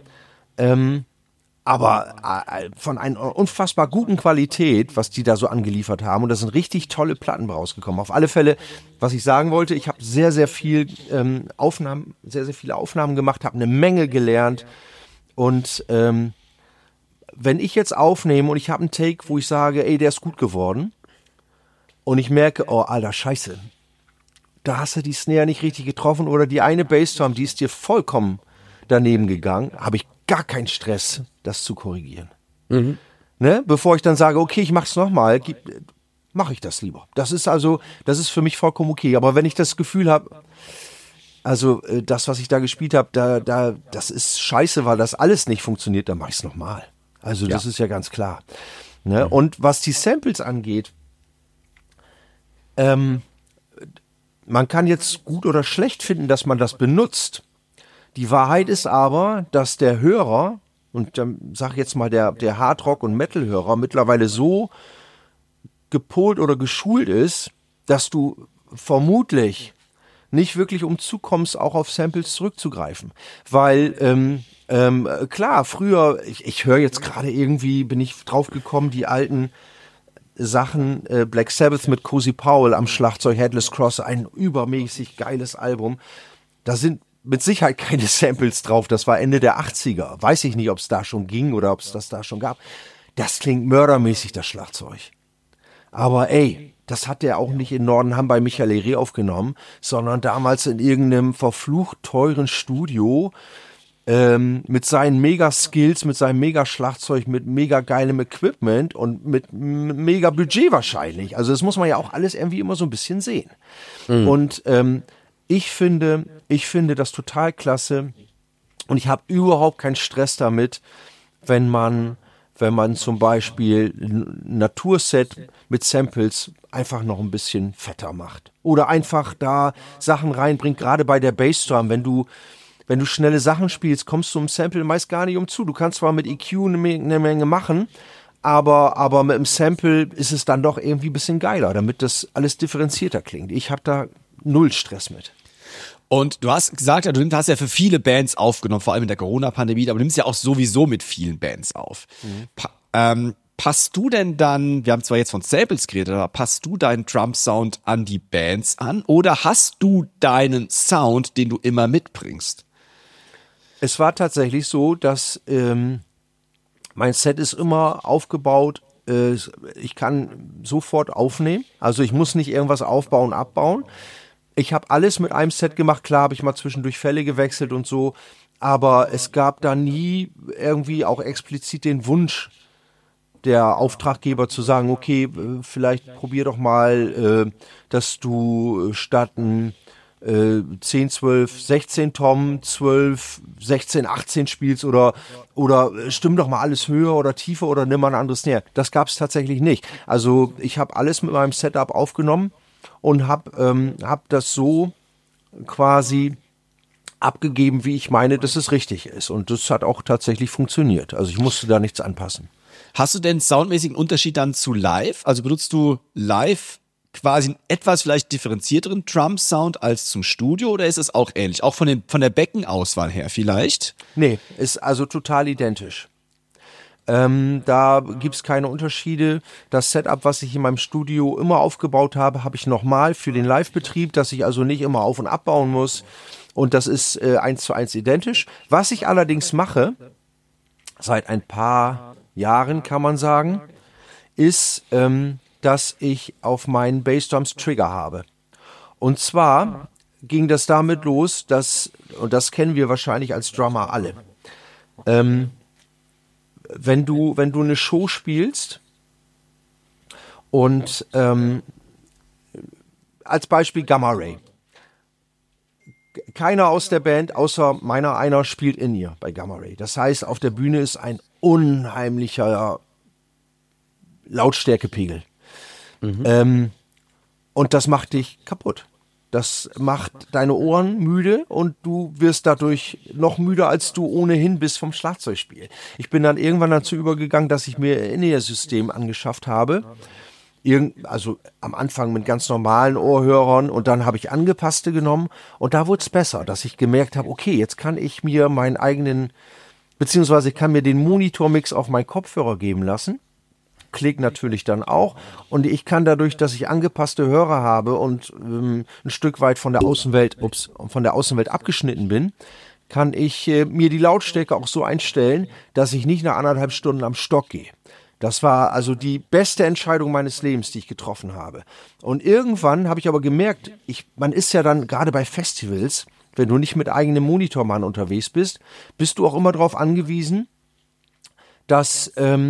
Speaker 3: aber von einer unfassbar guten Qualität, was die da so angeliefert haben. Und da sind richtig tolle Platten rausgekommen. Auf alle Fälle, was ich sagen wollte, ich habe sehr, sehr viele Aufnahmen gemacht, habe eine Menge gelernt. Und wenn ich jetzt aufnehme und ich habe einen Take, wo ich sage, ey, der ist gut geworden, und ich merke, oh, alter, scheiße, da hast du die Snare nicht richtig getroffen oder die eine Bassdrum, die ist dir vollkommen daneben gegangen, habe ich gar keinen Stress, das zu korrigieren. Mhm. Ne? Bevor ich dann sage, okay, ich mach's nochmal, mache ich das lieber. Das ist für mich vollkommen okay. Aber wenn ich das Gefühl habe, also das, was ich da gespielt habe, das ist scheiße, weil das alles nicht funktioniert, dann mache ich es nochmal. Also das ist ja ganz klar. Ne? Und was die Samples angeht, man kann jetzt gut oder schlecht finden, dass man das benutzt. Die Wahrheit ist aber, dass der Hörer, und dann sag jetzt mal der Hardrock- und Metal-Hörer mittlerweile so gepolt oder geschult ist, dass du vermutlich nicht wirklich umzukommst, auch auf Samples zurückzugreifen. Weil, klar, früher, ich höre jetzt gerade irgendwie, bin ich drauf gekommen, die alten Sachen, Black Sabbath mit Cozy Powell am Schlagzeug, Headless Cross, ein übermäßig geiles Album. Da sind mit Sicherheit keine Samples drauf. Das war Ende der 80er. Weiß ich nicht, ob es da schon ging oder ob es das da schon gab. Das klingt mördermäßig, das Schlagzeug. Aber ey, das hat der auch nicht in Nordenham bei Michael Herré aufgenommen, sondern damals in irgendeinem verflucht teuren Studio mit seinen Mega-Skills, mit seinem Mega-Schlagzeug, mit mega geilem Equipment und mit mega Budget wahrscheinlich. Also das muss man ja auch alles irgendwie immer so ein bisschen sehen. Und ich finde das total klasse und ich habe überhaupt keinen Stress damit, wenn man zum Beispiel ein Naturset mit Samples einfach noch ein bisschen fetter macht. Oder einfach da Sachen reinbringt, gerade bei der Bassdrum, wenn du schnelle Sachen spielst, kommst du im Sample meist gar nicht umzu. Du kannst zwar mit EQ eine Menge machen, aber mit dem Sample ist es dann doch irgendwie ein bisschen geiler, damit das alles differenzierter klingt. Ich habe da null Stress mit.
Speaker 1: Und du hast gesagt, du hast ja für viele Bands aufgenommen, vor allem in der Corona-Pandemie, aber du nimmst ja auch sowieso mit vielen Bands auf. Passt du denn dann, wir haben zwar jetzt von Samples geredet, aber passt du deinen Drum-Sound an die Bands an oder hast du deinen Sound, den du immer mitbringst?
Speaker 3: Es war tatsächlich so, dass mein Set ist immer aufgebaut, ich kann sofort aufnehmen, also ich muss nicht irgendwas aufbauen, abbauen. Ich habe alles mit einem Set gemacht, klar habe ich mal zwischendurch Fälle gewechselt und so, aber es gab da nie irgendwie auch explizit den Wunsch der Auftraggeber zu sagen, okay, vielleicht probier doch mal, dass du statt ein 10, 12, 16 Tom, 12, 16, 18 spielst oder stimm doch mal alles höher oder tiefer oder nimm mal ein anderes näher. Das gab es tatsächlich nicht. Also ich habe alles mit meinem Setup aufgenommen und hab das so quasi abgegeben, wie ich meine, dass es richtig ist. Und das hat auch tatsächlich funktioniert. Also ich musste da nichts anpassen.
Speaker 1: Hast du denn soundmäßigen Unterschied dann zu live? Also benutzt du live quasi einen etwas vielleicht differenzierteren Drum-Sound als zum Studio oder ist es auch ähnlich? Auch von der Beckenauswahl her vielleicht?
Speaker 3: Nee, ist also total identisch. Da gibt's keine Unterschiede. Das Setup, was ich in meinem Studio immer aufgebaut habe, habe ich nochmal für den Live-Betrieb, dass ich also nicht immer auf- und abbauen muss. Und das ist 1:1 identisch. Was ich allerdings mache, seit ein paar Jahren kann man sagen, ist, dass ich auf meinen Bassdrums Trigger habe. Und zwar ging das damit los, und das kennen wir wahrscheinlich als Drummer alle, wenn du eine Show spielst und als Beispiel Gamma Ray. Keiner aus der Band, außer einer spielt in ihr bei Gamma Ray. Das heißt, auf der Bühne ist ein unheimlicher Lautstärkepegel. Und das macht dich kaputt. Das macht deine Ohren müde und du wirst dadurch noch müder, als du ohnehin bist vom Schlagzeugspiel. Ich bin dann irgendwann dazu übergegangen, dass ich mir ein In-Ear-System angeschafft habe. Also am Anfang mit ganz normalen Ohrhörern und dann habe ich angepasste genommen und da wurde es besser, dass ich gemerkt habe, okay, jetzt kann ich mir meinen eigenen, beziehungsweise ich kann mir den Monitormix auf meinen Kopfhörer geben lassen. Klick natürlich dann auch und ich kann dadurch, dass ich angepasste Hörer habe und ein Stück weit von der Außenwelt abgeschnitten bin, kann ich mir die Lautstärke auch so einstellen, dass ich nicht nach 1,5 Stunden am Stock gehe. Das war also die beste Entscheidung meines Lebens, die ich getroffen habe. Und irgendwann habe ich aber gemerkt, man ist ja dann gerade bei Festivals, wenn du nicht mit eigenem Monitormann unterwegs bist, bist du auch immer darauf angewiesen, dass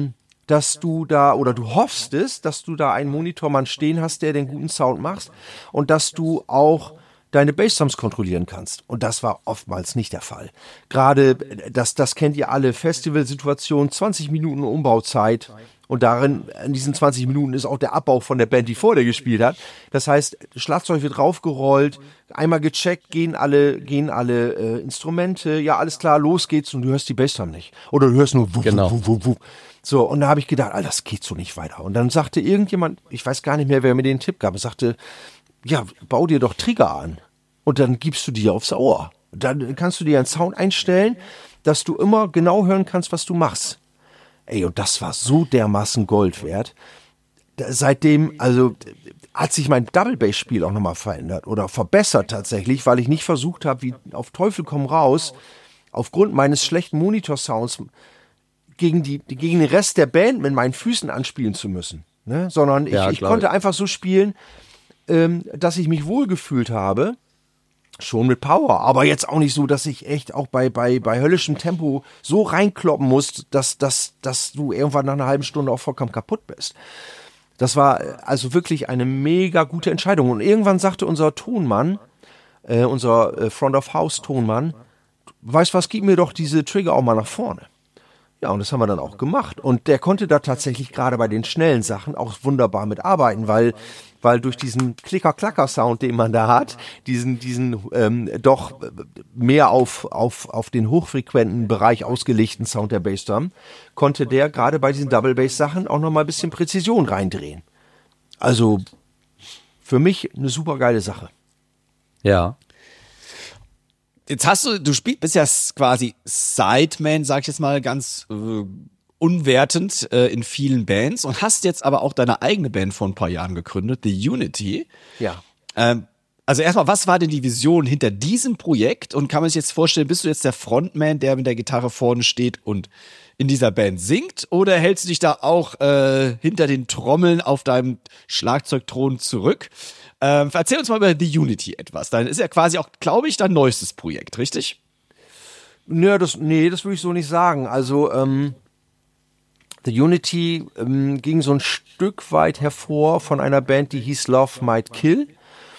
Speaker 3: dass du da, oder du hoffst es, dass du da einen Monitormann stehen hast, der den guten Sound macht und dass du auch deine Bassdrums kontrollieren kannst. Und das war oftmals nicht der Fall. Gerade, das kennt ihr alle, Festivalsituation, 20 Minuten Umbauzeit. Und in diesen 20 Minuten ist auch der Abbau von der Band, die vor dir gespielt hat. Das heißt, Schlagzeug wird raufgerollt, einmal gecheckt, gehen alle Instrumente, ja, alles klar, los geht's und du hörst die Bassdrum nicht. Oder du hörst nur wuff, wuff, wuff, wuff. So, und da habe ich gedacht, Alter, das geht so nicht weiter. Und dann sagte irgendjemand, ich weiß gar nicht mehr, wer mir den Tipp gab, sagte, ja, bau dir doch Trigger an und dann gibst du die aufs Ohr. Dann kannst du dir einen Sound einstellen, dass du immer genau hören kannst, was du machst. Ey, und das war so dermaßen Gold wert. Seitdem, also, hat sich mein Double-Bass-Spiel auch nochmal verändert oder verbessert tatsächlich, weil ich nicht versucht habe, wie auf Teufel komm raus, aufgrund meines schlechten Monitor-Sounds gegen den Rest der Band mit meinen Füßen anspielen zu müssen. Ne? Sondern ich konnte einfach so spielen, dass ich mich wohlgefühlt habe, schon mit Power, aber jetzt auch nicht so, dass ich echt auch bei höllischem Tempo so reinkloppen muss, dass du irgendwann nach einer halben Stunde auch vollkommen kaputt bist. Das war also wirklich eine mega gute Entscheidung. Und irgendwann sagte unser Tonmann, unser Front-of-House-Tonmann, weißt was, gib mir doch diese Trigger auch mal nach vorne. Ja, und das haben wir dann auch gemacht. Und der konnte da tatsächlich gerade bei den schnellen Sachen auch wunderbar mitarbeiten, weil durch diesen Klicker-Klacker-Sound, den man da hat, diesen doch mehr auf den hochfrequenten Bereich ausgelegten Sound der Bassdrum, konnte der gerade bei diesen Double-Bass-Sachen auch nochmal ein bisschen Präzision reindrehen. Also für mich eine super geile Sache.
Speaker 2: Ja.
Speaker 1: Jetzt du bist ja quasi Sideman, sag ich jetzt mal ganz unwertend in vielen Bands und hast jetzt aber auch deine eigene Band vor ein paar Jahren gegründet, The Unity.
Speaker 3: Ja.
Speaker 1: Also erstmal, was war denn die Vision hinter diesem Projekt und kann man sich jetzt vorstellen, bist du jetzt der Frontman, der mit der Gitarre vorne steht und in dieser Band singt oder hältst du dich da auch hinter den Trommeln auf deinem Schlagzeugthron zurück? Erzähl uns mal über The Unity etwas. Dann ist ja quasi auch, glaube ich, dein neuestes Projekt, richtig?
Speaker 3: Nee, das würde ich so nicht sagen. Also The Unity ging so ein Stück weit hervor von einer Band, die hieß Love Might Kill.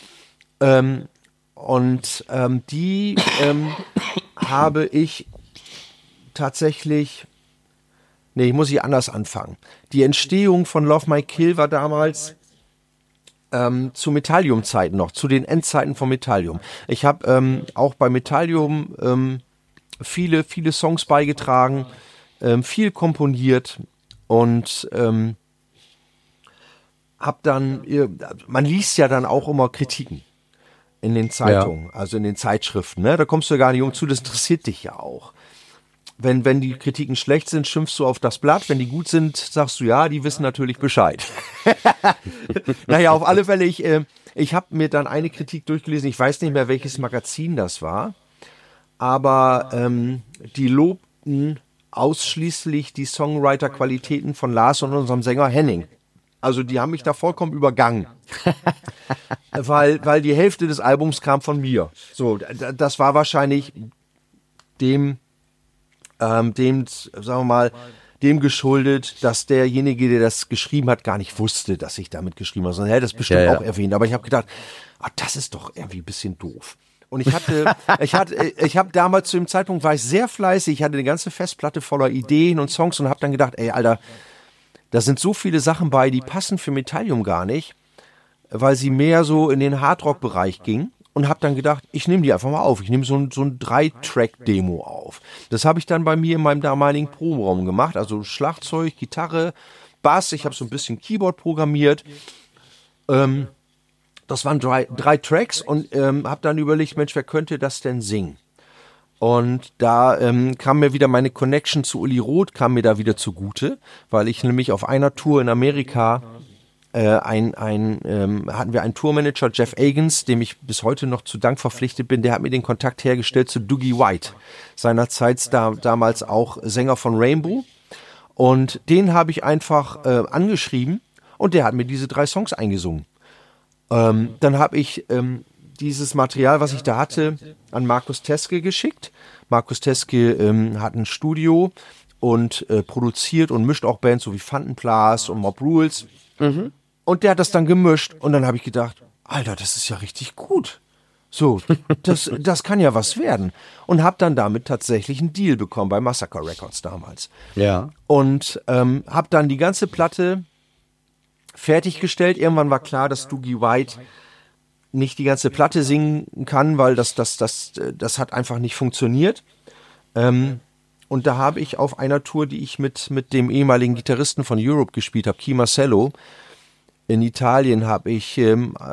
Speaker 3: Die habe ich tatsächlich. Nee, muss ich anders anfangen. Die Entstehung von Love Might Kill war damals zu Metallium-Zeiten noch, zu den Endzeiten von Metallium. Ich habe auch bei Metallium viele Songs beigetragen, viel komponiert und habe dann, man liest ja dann auch immer Kritiken in den Zeitungen, also in den Zeitschriften, ne? Da kommst du gar nicht zu, das interessiert dich ja auch. Wenn die Kritiken schlecht sind, schimpfst du auf das Blatt. Wenn die gut sind, sagst du, ja, die wissen natürlich Bescheid. Naja, auf alle Fälle, ich habe mir dann eine Kritik durchgelesen. Ich weiß nicht mehr, welches Magazin das war. Aber die lobten ausschließlich die Songwriter-Qualitäten von Lars und unserem Sänger Henning. Also die haben mich da vollkommen übergangen. weil die Hälfte des Albums kam von mir. So, das war wahrscheinlich dem, sagen wir mal, dem geschuldet, dass derjenige, der das geschrieben hat, gar nicht wusste, dass ich damit geschrieben habe, sondern er hätte das bestimmt auch erwähnt. Aber ich habe gedacht, das ist doch irgendwie ein bisschen doof. Und ich habe damals zu dem Zeitpunkt, war ich sehr fleißig, ich hatte eine ganze Festplatte voller Ideen und Songs und habe dann gedacht, ey, Alter, da sind so viele Sachen bei, die passen für Metallium gar nicht, weil sie mehr so in den Hardrock-Bereich gingen. Und habe dann gedacht, ich nehme die einfach mal auf. Ich nehme so ein 3-Track-Demo auf. Das habe ich dann bei mir in meinem damaligen Proberaum gemacht. Also Schlagzeug, Gitarre, Bass. Ich habe so ein bisschen Keyboard programmiert. Das waren drei Tracks und habe dann überlegt, Mensch, wer könnte das denn singen? Und da kam mir wieder meine Connection zu Uli Roth, kam mir da wieder zugute, weil ich nämlich auf einer Tour in Amerika hatten wir einen Tourmanager, Jeff Agans, dem ich bis heute noch zu Dank verpflichtet bin, der hat mir den Kontakt hergestellt zu Dougie White, seinerzeit damals auch Sänger von Rainbow. Und den habe ich einfach angeschrieben und der hat mir diese 3 Songs eingesungen. Dann habe ich dieses Material, was ich da hatte, an Markus Teske geschickt. Markus Teske hat ein Studio und produziert und mischt auch Bands, so wie Fantenplas und Mob Rules. Und der hat das dann gemischt und dann habe ich gedacht, Alter, das ist ja richtig gut. So, das kann ja was werden. Und habe dann damit tatsächlich einen Deal bekommen bei Massacre Records damals.
Speaker 2: Ja.
Speaker 3: Und habe dann die ganze Platte fertiggestellt. Irgendwann war klar, dass Doogie White nicht die ganze Platte singen kann, weil das hat einfach nicht funktioniert. Und da habe ich auf einer Tour, die ich mit dem ehemaligen Gitarristen von Europe gespielt habe, Key Marcello, in Italien, habe ich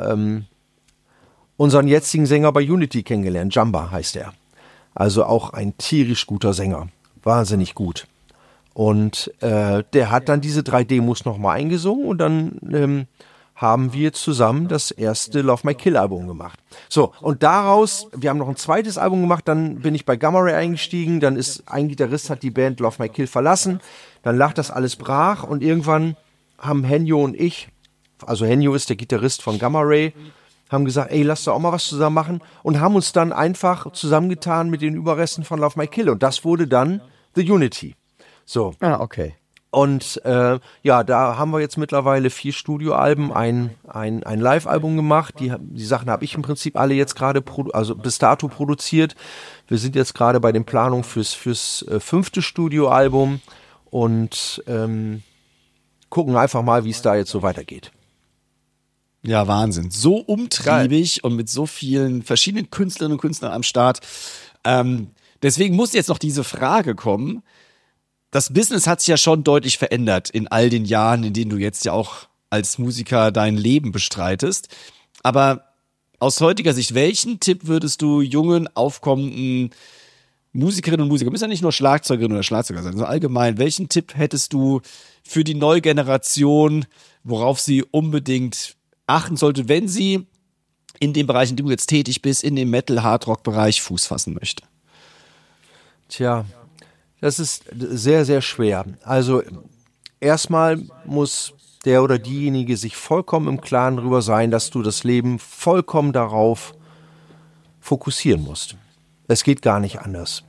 Speaker 3: unseren jetzigen Sänger bei Unity kennengelernt. Jamba heißt er. Also auch ein tierisch guter Sänger. Wahnsinnig gut. Und der hat dann diese 3 Demos nochmal eingesungen und dann haben wir zusammen das erste Love My Kill Album gemacht. So, und daraus, wir haben noch ein zweites Album gemacht, dann bin ich bei Gamma Ray eingestiegen, dann ist ein Gitarrist, hat die Band Love My Kill verlassen, dann lag das alles brach und irgendwann haben Henjo und ich, also Henjo ist der Gitarrist von Gamma Ray, haben gesagt, ey, lass doch auch mal was zusammen machen und haben uns dann einfach zusammengetan mit den Überresten von Love My Kill und das wurde dann The Unity. So.
Speaker 2: Ah, okay.
Speaker 3: Und ja, da haben wir jetzt mittlerweile 4 Studioalben, ein Live-Album gemacht. Die Sachen habe ich im Prinzip alle jetzt gerade, also bis dato produziert. Wir sind jetzt gerade bei den Planungen fürs 5. Studioalbum und gucken einfach mal, wie es da jetzt so weitergeht.
Speaker 1: Ja, Wahnsinn. So umtriebig und mit so vielen verschiedenen Künstlerinnen und Künstlern am Start. Deswegen muss jetzt noch diese Frage kommen. Das Business hat sich ja schon deutlich verändert in all den Jahren, in denen du jetzt ja auch als Musiker dein Leben bestreitest. Aber aus heutiger Sicht, welchen Tipp würdest du jungen, aufkommenden Musikerinnen und Musikern, müssen ja nicht nur Schlagzeugerinnen oder Schlagzeuger sein, sondern allgemein, welchen Tipp hättest du für die neue Generation, worauf sie unbedingt achten sollte, wenn sie in dem Bereich, in dem du jetzt tätig bist, in dem Metal-Hardrock-Bereich Fuß fassen möchte?
Speaker 3: Tja, das ist sehr, sehr schwer. Also erstmal muss der oder diejenige sich vollkommen im Klaren darüber sein, dass du das Leben vollkommen darauf fokussieren musst. Es geht gar nicht anders.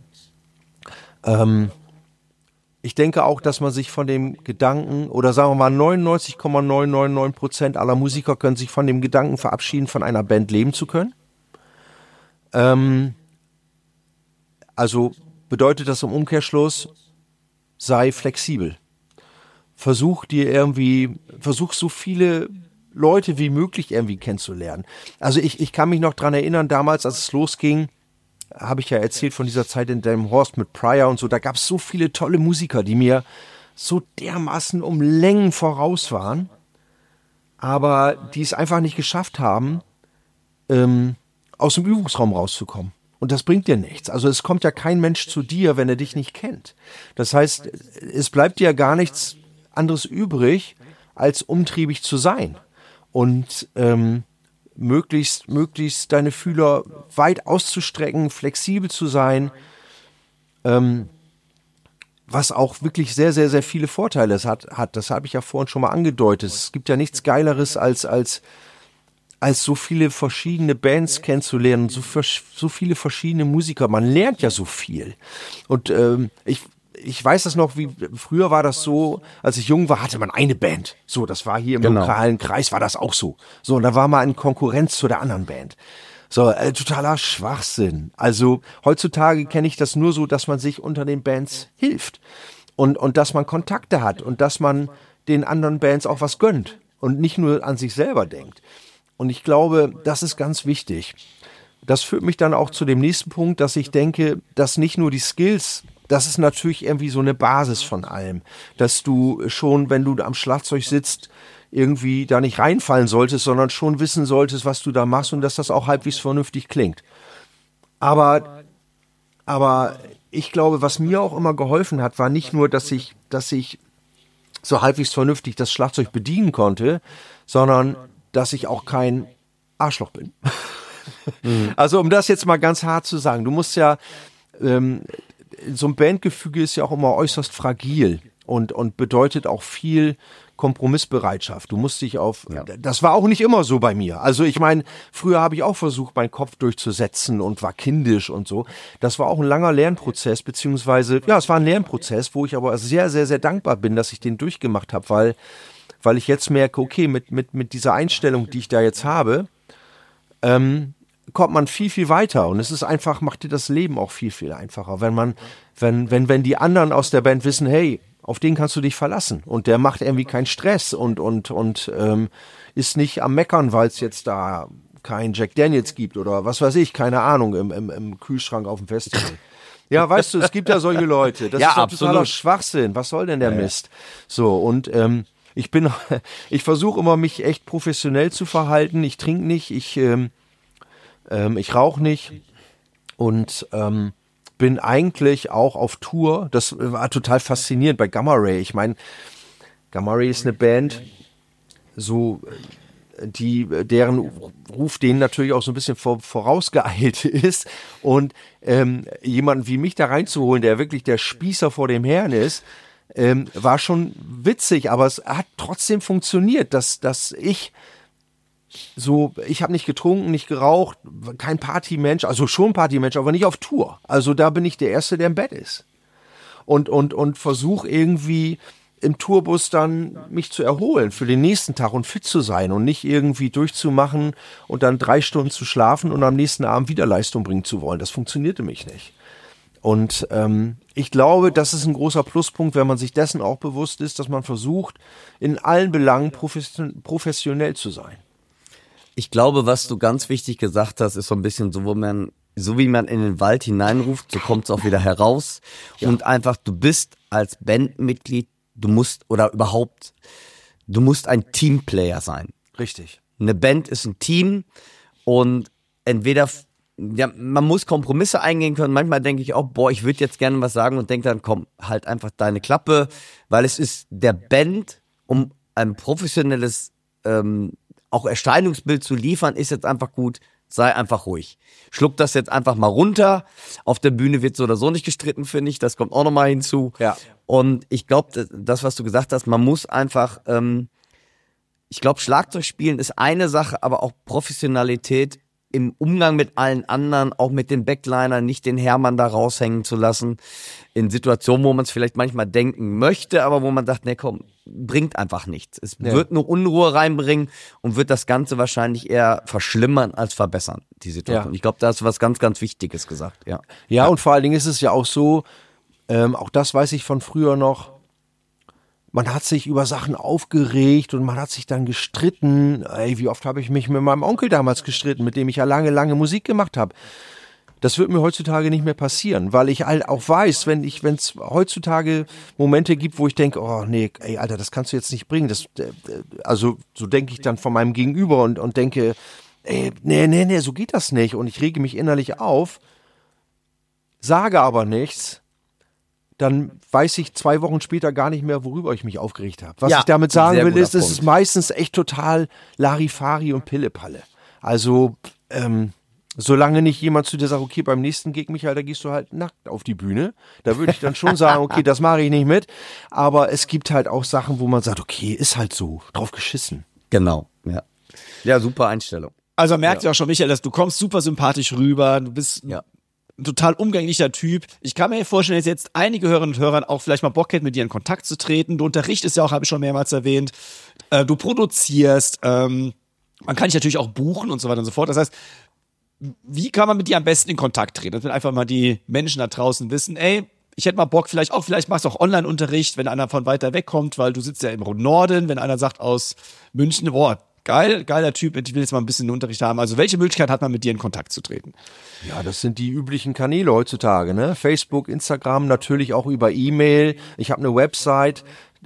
Speaker 3: Ich denke auch, dass man sich von dem Gedanken, oder sagen wir mal 99,999% aller Musiker können sich von dem Gedanken verabschieden, von einer Band leben zu können. Also bedeutet das im Umkehrschluss, sei flexibel. Versuch so viele Leute wie möglich irgendwie kennenzulernen. Also ich kann mich noch dran erinnern, damals, als es losging, habe ich ja erzählt von dieser Zeit in Delmenhorst mit Pryor und so, da gab es so viele tolle Musiker, die mir so dermaßen um Längen voraus waren, aber die es einfach nicht geschafft haben, aus dem Übungsraum rauszukommen. Und das bringt dir nichts. Also es kommt ja kein Mensch zu dir, wenn er dich nicht kennt. Das heißt, es bleibt dir gar nichts anderes übrig, als umtriebig zu sein. Und möglichst deine Fühler weit auszustrecken, flexibel zu sein, was auch wirklich sehr, sehr, sehr viele Vorteile hat. Das habe ich ja vorhin schon mal angedeutet. Es gibt ja nichts Geileres als so viele verschiedene Bands kennenzulernen, so viele verschiedene Musiker. Man lernt ja so viel. Und ich weiß das noch, wie früher war das so, als ich jung war, hatte man eine Band. So, das war hier im lokalen Kreis, war das auch so. So, und da war man in Konkurrenz zu der anderen Band. So, totaler Schwachsinn. Also heutzutage kenne ich das nur so, dass man sich unter den Bands hilft. Und dass man Kontakte hat und dass man den anderen Bands auch was gönnt und nicht nur an sich selber denkt. Und ich glaube, das ist ganz wichtig. Das führt mich dann auch zu dem nächsten Punkt, dass ich denke, dass nicht nur die Skills, das ist natürlich irgendwie so eine Basis von allem, dass du schon, wenn du am Schlagzeug sitzt, irgendwie da nicht reinfallen solltest, sondern schon wissen solltest, was du da machst und dass das auch halbwegs vernünftig klingt. Aber ich glaube, was mir auch immer geholfen hat, war nicht nur, dass ich so halbwegs vernünftig das Schlagzeug bedienen konnte, sondern dass ich auch kein Arschloch bin. Also um das jetzt mal ganz hart zu sagen, du musst ja, so ein Bandgefüge ist ja auch immer äußerst fragil und bedeutet auch viel Kompromissbereitschaft. Du musst dich das war auch nicht immer so bei mir. Also ich meine, früher habe ich auch versucht, meinen Kopf durchzusetzen und war kindisch und so. Das war auch ein langer Lernprozess, beziehungsweise, es war ein Lernprozess, wo ich aber sehr, sehr, sehr dankbar bin, dass ich den durchgemacht habe, weil ich jetzt merke, okay, mit dieser Einstellung, die ich da jetzt habe, kommt man viel, viel weiter. Und es ist einfach, macht dir das Leben auch viel, viel einfacher. Wenn die anderen aus der Band wissen, hey, auf den kannst du dich verlassen. Und der macht irgendwie keinen Stress und ist nicht am Meckern, weil es jetzt da kein Jack Daniels gibt oder was weiß ich, keine Ahnung, im Kühlschrank auf dem Festival. Ja, weißt du, es gibt ja solche Leute. Das ist doch totaler Schwachsinn. Was soll denn der Mist? So, und ich versuche immer, mich echt professionell zu verhalten. Ich trinke nicht, ich rauche nicht und bin eigentlich auch auf Tour. Das war total faszinierend bei Gamma Ray. Ich meine, Gamma Ray ist eine Band, so deren Ruf denen natürlich auch so ein bisschen vorausgeeilt ist. Und jemanden wie mich da reinzuholen, der wirklich der Spießer vor dem Herrn ist, war schon witzig, aber es hat trotzdem funktioniert, dass ich habe nicht getrunken, nicht geraucht, kein Partymensch, also schon Partymensch, aber nicht auf Tour. Also da bin ich der Erste, der im Bett ist. Und versuche irgendwie im Tourbus dann mich zu erholen für den nächsten Tag und fit zu sein und nicht irgendwie durchzumachen und dann 3 Stunden zu schlafen und am nächsten Abend wieder Leistung bringen zu wollen. Das funktionierte mich nicht. Und ich glaube, das ist ein großer Pluspunkt, wenn man sich dessen auch bewusst ist, dass man versucht, in allen Belangen professionell zu sein.
Speaker 2: Ich glaube, was du ganz wichtig gesagt hast, ist so ein bisschen so, so wie man in den Wald hineinruft, so kommt es auch wieder heraus. Ja. Und einfach, du bist als Bandmitglied, du musst ein Teamplayer sein.
Speaker 3: Richtig.
Speaker 2: Eine Band ist ein Team und entweder, man muss Kompromisse eingehen können. Manchmal denke ich auch, ich würde jetzt gerne was sagen und denke dann, komm, halt einfach deine Klappe, weil es ist der Band, um ein professionelles auch Erscheinungsbild zu liefern, ist jetzt einfach gut, sei einfach ruhig. Schluck das jetzt einfach mal runter. Auf der Bühne wird so oder so nicht gestritten, finde ich. Das kommt auch nochmal hinzu.
Speaker 3: Ja.
Speaker 2: Und ich glaube, das, was du gesagt hast, man muss einfach, ich glaube, Schlagzeug spielen ist eine Sache, aber auch Professionalität im Umgang mit allen anderen, auch mit den Backlinern, nicht den Hermann da raushängen zu lassen, in Situationen, wo man es vielleicht manchmal denken möchte, aber wo man sagt, nee, komm, bringt einfach nichts. Es wird nur Unruhe reinbringen und wird das Ganze wahrscheinlich eher verschlimmern als verbessern, die Situation. Ja. Ich glaube, da hast du was ganz, ganz Wichtiges gesagt. Ja,
Speaker 3: und vor allen Dingen ist es ja auch so, auch das weiß ich von früher noch, man hat sich über Sachen aufgeregt und man hat sich dann gestritten. Ey, wie oft habe ich mich mit meinem Onkel damals gestritten, mit dem ich ja lange, lange Musik gemacht habe. Das wird mir heutzutage nicht mehr passieren, weil ich halt auch weiß, wenn es heutzutage Momente gibt, wo ich denke, oh nee, ey, Alter, das kannst du jetzt nicht bringen. Also so denke ich dann von meinem Gegenüber und denke, ey, nee, so geht das nicht. Und ich rege mich innerlich auf, sage aber nichts. Dann weiß ich 2 Wochen später gar nicht mehr, worüber ich mich aufgeregt habe. Was ich damit sagen will, ist, es ist meistens echt total Larifari und Pillepalle. Also, solange nicht jemand zu dir sagt, okay, beim nächsten Gig, Michael, da gehst du halt nackt auf die Bühne. Da würde ich dann schon sagen, okay, das mache ich nicht mit. Aber es gibt halt auch Sachen, wo man sagt, okay, ist halt so, drauf geschissen.
Speaker 2: Genau, ja. Ja, super Einstellung.
Speaker 1: Also merkt ihr auch schon, Michael, dass du kommst super sympathisch rüber, du bist ein total umgänglicher Typ. Ich kann mir vorstellen, dass jetzt einige Hörerinnen und Hörer auch vielleicht mal Bock hätten, mit dir in Kontakt zu treten. Du unterrichtest ja auch, habe ich schon mehrmals erwähnt. Du produzierst. Man kann dich natürlich auch buchen und so weiter und so fort. Das heißt, wie kann man mit dir am besten in Kontakt treten? Dass wir einfach mal die Menschen da draußen wissen, ey, ich hätte mal Bock, vielleicht machst du auch Online-Unterricht, wenn einer von weiter weg kommt, weil du sitzt ja im Norden, wenn einer sagt aus München, boah, geiler Typ, ich will jetzt mal ein bisschen Unterricht haben. Also welche Möglichkeit hat man, mit dir in Kontakt zu treten?
Speaker 3: Ja, das sind die üblichen Kanäle heutzutage, ne? Facebook, Instagram, natürlich auch über E-Mail. Ich habe eine Website,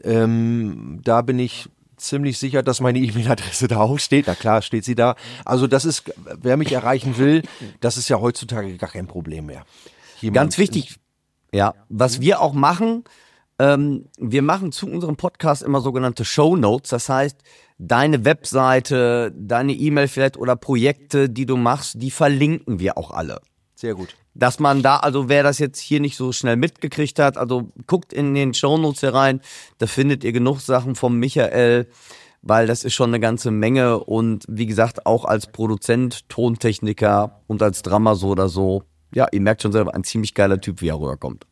Speaker 3: da bin ich ziemlich sicher, dass meine E-Mail-Adresse da auch steht. Na klar, steht sie da. Also das ist, wer mich erreichen will, das ist ja heutzutage gar kein Problem mehr.
Speaker 2: Ganz wichtig, was wir auch machen, wir machen zu unserem Podcast immer sogenannte Shownotes. Das heißt, deine Webseite, deine E-Mail vielleicht oder Projekte, die du machst, die verlinken wir auch alle.
Speaker 3: Sehr gut.
Speaker 2: dass man da, also wer das jetzt hier nicht so schnell mitgekriegt hat, also guckt in den Shownotes hier rein, da findet ihr genug Sachen vom Michael, weil das ist schon eine ganze Menge und wie gesagt, auch als Produzent, Tontechniker und als Drummer so oder so, ja, ihr merkt schon selber, ein ziemlich geiler Typ, wie er rüberkommt.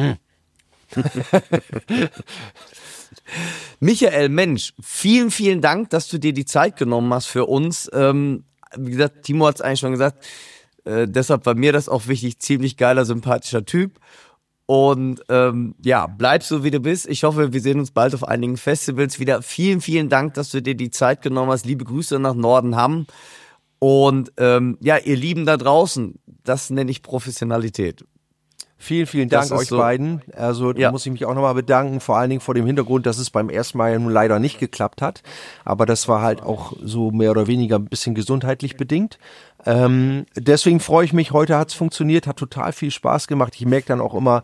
Speaker 2: Michael, Mensch, vielen, vielen Dank, dass du dir die Zeit genommen hast für uns. Wie gesagt, Timo hat es eigentlich schon gesagt, deshalb war mir das auch wichtig, ziemlich geiler, sympathischer Typ. Und ja, bleib so, wie du bist. Ich hoffe, wir sehen uns bald auf einigen Festivals wieder. Vielen, vielen Dank, dass du dir die Zeit genommen hast. Liebe Grüße nach Nordenham. Und ja, ihr Lieben da draußen, das nenne ich Professionalität.
Speaker 3: Vielen, vielen Dank euch
Speaker 2: so,
Speaker 3: beiden. Also da muss ich mich auch nochmal bedanken, vor allen Dingen vor dem Hintergrund, dass es beim ersten Mal ja nun leider nicht geklappt hat. Aber das war halt auch so mehr oder weniger ein bisschen gesundheitlich bedingt. Deswegen freue ich mich, heute hat es funktioniert, hat total viel Spaß gemacht. Ich merke dann auch immer,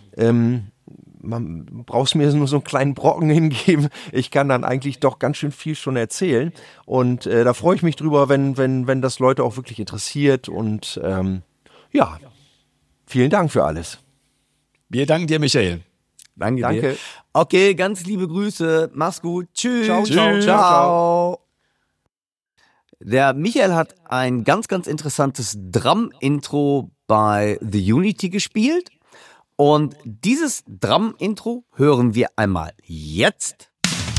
Speaker 3: man brauchst mir nur so einen kleinen Brocken hingeben. Ich kann dann eigentlich doch ganz schön viel schon erzählen. Und da freue ich mich drüber, wenn das Leute auch wirklich interessiert. Und ja, vielen Dank für alles.
Speaker 1: Wir danken dir, Michael.
Speaker 2: Danke
Speaker 3: Danke.
Speaker 2: dir. Okay, ganz liebe Grüße. Mach's gut. Tschüss.
Speaker 3: Ciao,
Speaker 1: ciao,
Speaker 2: ciao. Der Michael hat ein ganz, ganz interessantes Drum-Intro bei The Unity gespielt. Und dieses Drum-Intro hören wir einmal jetzt.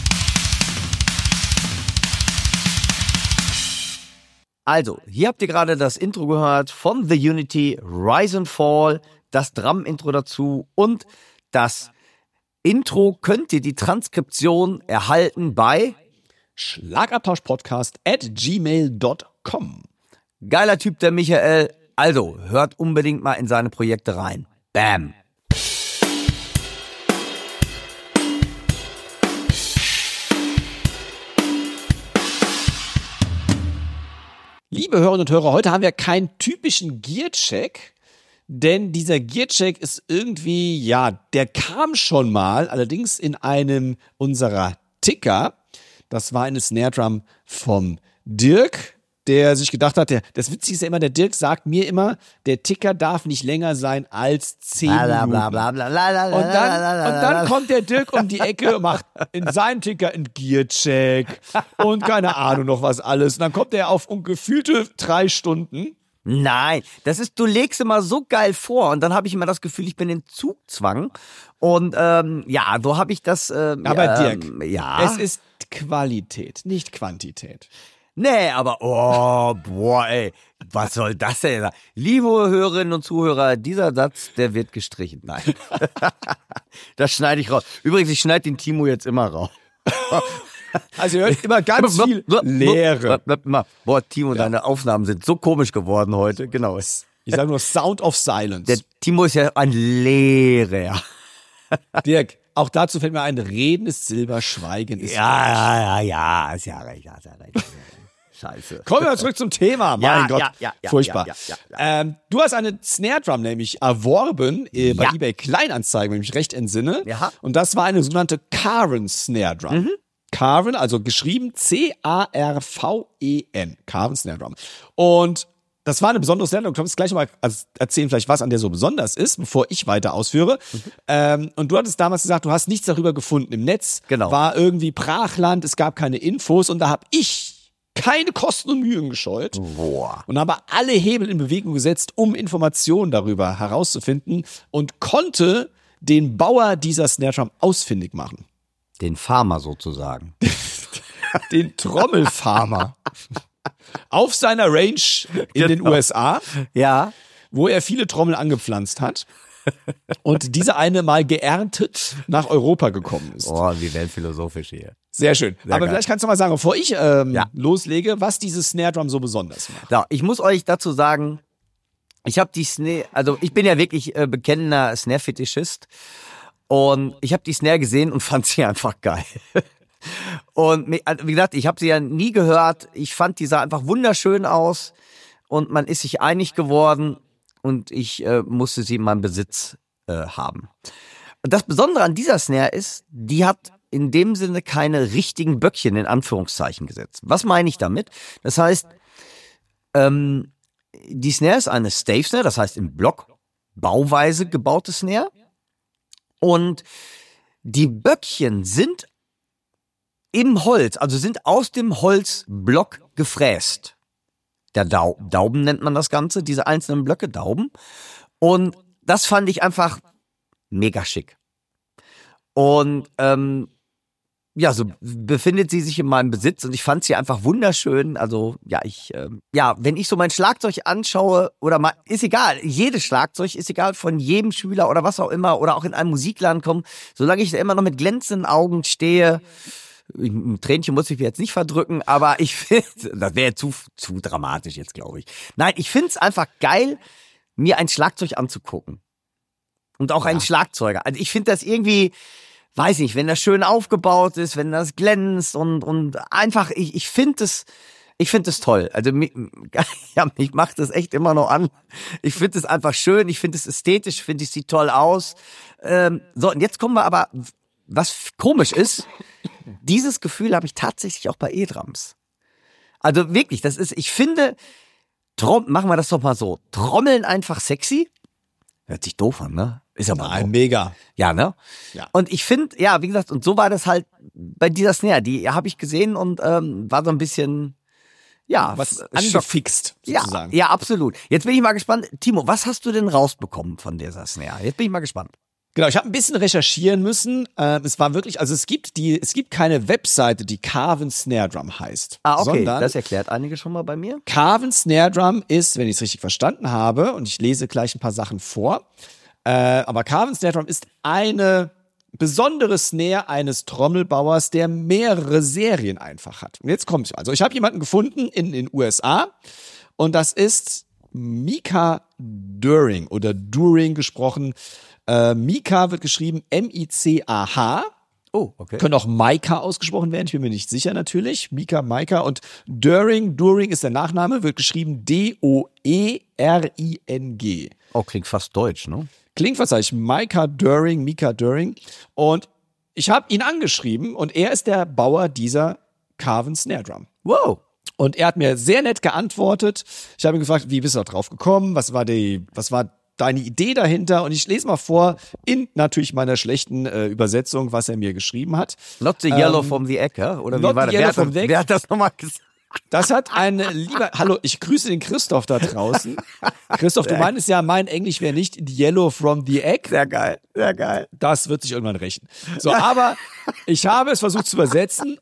Speaker 2: Also, hier habt ihr gerade das Intro gehört von The Unity, Rise and Fall, das Drum-Intro dazu und das Intro könnt ihr die Transkription erhalten bei
Speaker 1: Schlagabtauschpodcast@gmail.com.
Speaker 2: Geiler Typ, der Michael. Also, hört unbedingt mal in seine Projekte rein. Bam.
Speaker 1: Liebe Hörerinnen und Hörer, heute haben wir keinen typischen Gear-Check, denn dieser Gear-Check ist irgendwie, ja, der kam schon mal, allerdings in einem unserer Ticker. Das war eine Snare Drum vom Dirk, der sich gedacht hat, das Witzige ist ja immer, der Dirk sagt mir immer, der Ticker darf nicht länger sein als 10 Minuten. Und dann kommt der Dirk um die Ecke und macht in seinen Ticker einen Gear-Check und keine Ahnung noch was alles. Und dann kommt er auf gefühlte 3 Stunden.
Speaker 2: Nein, du legst immer so geil vor und dann habe ich immer das Gefühl, ich bin in Zugzwang und ja, so habe ich das.
Speaker 1: Aber Dirk,
Speaker 2: ja.
Speaker 1: es ist Qualität, nicht Quantität.
Speaker 2: Nee, aber, oh, boah, ey, was soll das denn? Liebe Hörerinnen und Zuhörer, dieser Satz, der wird gestrichen. Nein. Das schneide ich raus. Übrigens, ich schneide den Timo jetzt immer raus.
Speaker 1: Also ihr hört immer ganz viel Leere.
Speaker 2: Boah, Timo, deine Aufnahmen sind so komisch geworden heute. Genau.
Speaker 1: Ich sage nur Sound of Silence.
Speaker 2: Der Timo ist ja ein Lehrer.
Speaker 1: Dirk, auch dazu fällt mir ein, Reden ist Silber, Schweigen ist
Speaker 2: Ja, ist ja recht. Scheiße.
Speaker 1: Kommen wir zurück zum Thema. Mein Gott, furchtbar.
Speaker 2: Ja.
Speaker 1: Du hast eine Snare Drum nämlich erworben bei eBay Kleinanzeigen, wenn ich mich recht entsinne.
Speaker 2: Ja.
Speaker 1: Und das war eine sogenannte Karen Snare Drum. Karen, also geschrieben C-A-R-V-E-N. Karen Snare Drum. Und das war eine besondere Snare Drum. Du kannst gleich mal erzählen, vielleicht was an der so besonders ist, bevor ich weiter ausführe. Und du hattest damals gesagt, du hast nichts darüber gefunden im Netz.
Speaker 2: Genau.
Speaker 1: War irgendwie Brachland, es gab keine Infos und da habe ich keine Kosten und Mühen gescheut.
Speaker 2: Boah.
Speaker 1: Und habe alle Hebel in Bewegung gesetzt, um Informationen darüber herauszufinden und konnte den Bauer dieser Snare Drum ausfindig machen.
Speaker 2: Den Farmer sozusagen.
Speaker 1: Den Trommelfarmer. Auf seiner Range in den USA,
Speaker 2: Ja.
Speaker 1: wo er viele Trommeln angepflanzt hat und diese eine mal geerntet nach Europa gekommen ist.
Speaker 2: Oh, wir werden philosophisch hier.
Speaker 1: Sehr schön. Aber
Speaker 2: geil.
Speaker 1: vielleicht kannst du mal sagen, bevor ich loslege, was diese Snare Drum so besonders macht.
Speaker 2: So, ich muss euch dazu sagen, ich habe die Snare, also ich bin ja wirklich bekennender Snare-Fetischist und ich habe die Snare gesehen und fand sie einfach geil. Und wie gesagt, ich habe sie ja nie gehört. Ich fand, die sah einfach wunderschön aus und man ist sich einig geworden und ich musste sie in meinem Besitz haben. Und das Besondere an dieser Snare ist, die hat in dem Sinne keine richtigen Böckchen in Anführungszeichen gesetzt. Was meine ich damit? Das heißt, die Snare ist eine Stave Snare, das heißt in Blockbauweise gebaute Snare. Und die Böckchen sind im Holz, also sind aus dem Holzblock gefräst. Der Dauben nennt man das Ganze, diese einzelnen Blöcke, Dauben. Und das fand ich einfach mega schick. Und ja, so befindet sie sich in meinem Besitz und ich fand sie einfach wunderschön. Also ja, wenn ich so mein Schlagzeug anschaue oder mal, ist egal, jedes Schlagzeug ist egal, von jedem Schüler oder was auch immer oder auch in einem Musikladen komme, solange ich da immer noch mit glänzenden Augen stehe. Ein Tränchen muss ich mir jetzt nicht verdrücken, aber ich finde, das wäre zu dramatisch jetzt, glaube ich. Nein, ich finde es einfach geil, mir ein Schlagzeug anzugucken. Und auch einen Schlagzeuger. Also ich finde das irgendwie, weiß nicht, wenn das schön aufgebaut ist, wenn das glänzt und einfach, ich finde es toll. Also mich macht das echt immer noch an. Ich finde es einfach schön, ich finde es ästhetisch, finde ich sieht toll aus. So, und jetzt kommen wir aber, was komisch ist, dieses Gefühl habe ich tatsächlich auch bei E-Drums. Also wirklich, ich finde, machen wir das doch mal so, Trommeln einfach sexy. Hört sich doof an, ne? Ist aber
Speaker 1: Nein, mega.
Speaker 2: Ja, ne?
Speaker 1: Ja.
Speaker 2: Und ich finde, ja, wie gesagt, und so war das halt bei dieser Snare, die habe ich gesehen und war so ein bisschen, ja,
Speaker 1: Was angefixt, sozusagen.
Speaker 2: Ja, absolut. Jetzt bin ich mal gespannt. Timo, was hast du denn rausbekommen von dieser Snare? Jetzt bin ich mal gespannt.
Speaker 1: Genau, ich habe ein bisschen recherchieren müssen. Es war wirklich, also es gibt keine Webseite, die Carven Snare Drum heißt.
Speaker 2: Ah, okay,
Speaker 1: sondern
Speaker 2: das erklärt einige schon mal bei mir.
Speaker 1: Carven Snare Drum ist, wenn ich es richtig verstanden habe, und ich lese gleich ein paar Sachen vor, aber Carven Snare Drum ist eine besondere Snare eines Trommelbauers, der mehrere Serien einfach hat. Und jetzt kommt's. Also ich habe jemanden gefunden in den USA und das ist Micah During oder During gesprochen. Micah wird geschrieben M-I-C-A-H.
Speaker 2: Oh, okay.
Speaker 1: Können auch Micah ausgesprochen werden, ich bin mir nicht sicher natürlich. Micah. Und During ist der Nachname, wird geschrieben D-O-E-R-I-N-G.
Speaker 2: Oh, klingt fast deutsch, ne?
Speaker 1: Klingt fast eigentlich Micah During. Und ich habe ihn angeschrieben und er ist der Bauer dieser Carven Snare Drum.
Speaker 2: Wow.
Speaker 1: Und er hat mir sehr nett geantwortet. Ich habe ihn gefragt, wie bist du da drauf gekommen? Was war deine Idee dahinter? Und ich lese mal vor, in natürlich meiner schlechten Übersetzung, was er mir geschrieben hat.
Speaker 2: Not the yellow from the egg, ja? Oder wie
Speaker 1: Not
Speaker 2: war
Speaker 1: the
Speaker 2: das?
Speaker 1: yellow from the egg.
Speaker 2: Wer hat das nochmal gesagt?
Speaker 1: Das hat ein lieber, hallo, ich grüße den Christoph da draußen. Christoph, du meinst ja, mein Englisch wäre nicht the yellow from the egg.
Speaker 2: Sehr geil, sehr geil.
Speaker 1: Das wird sich irgendwann rächen. So, aber ich habe es versucht zu übersetzen.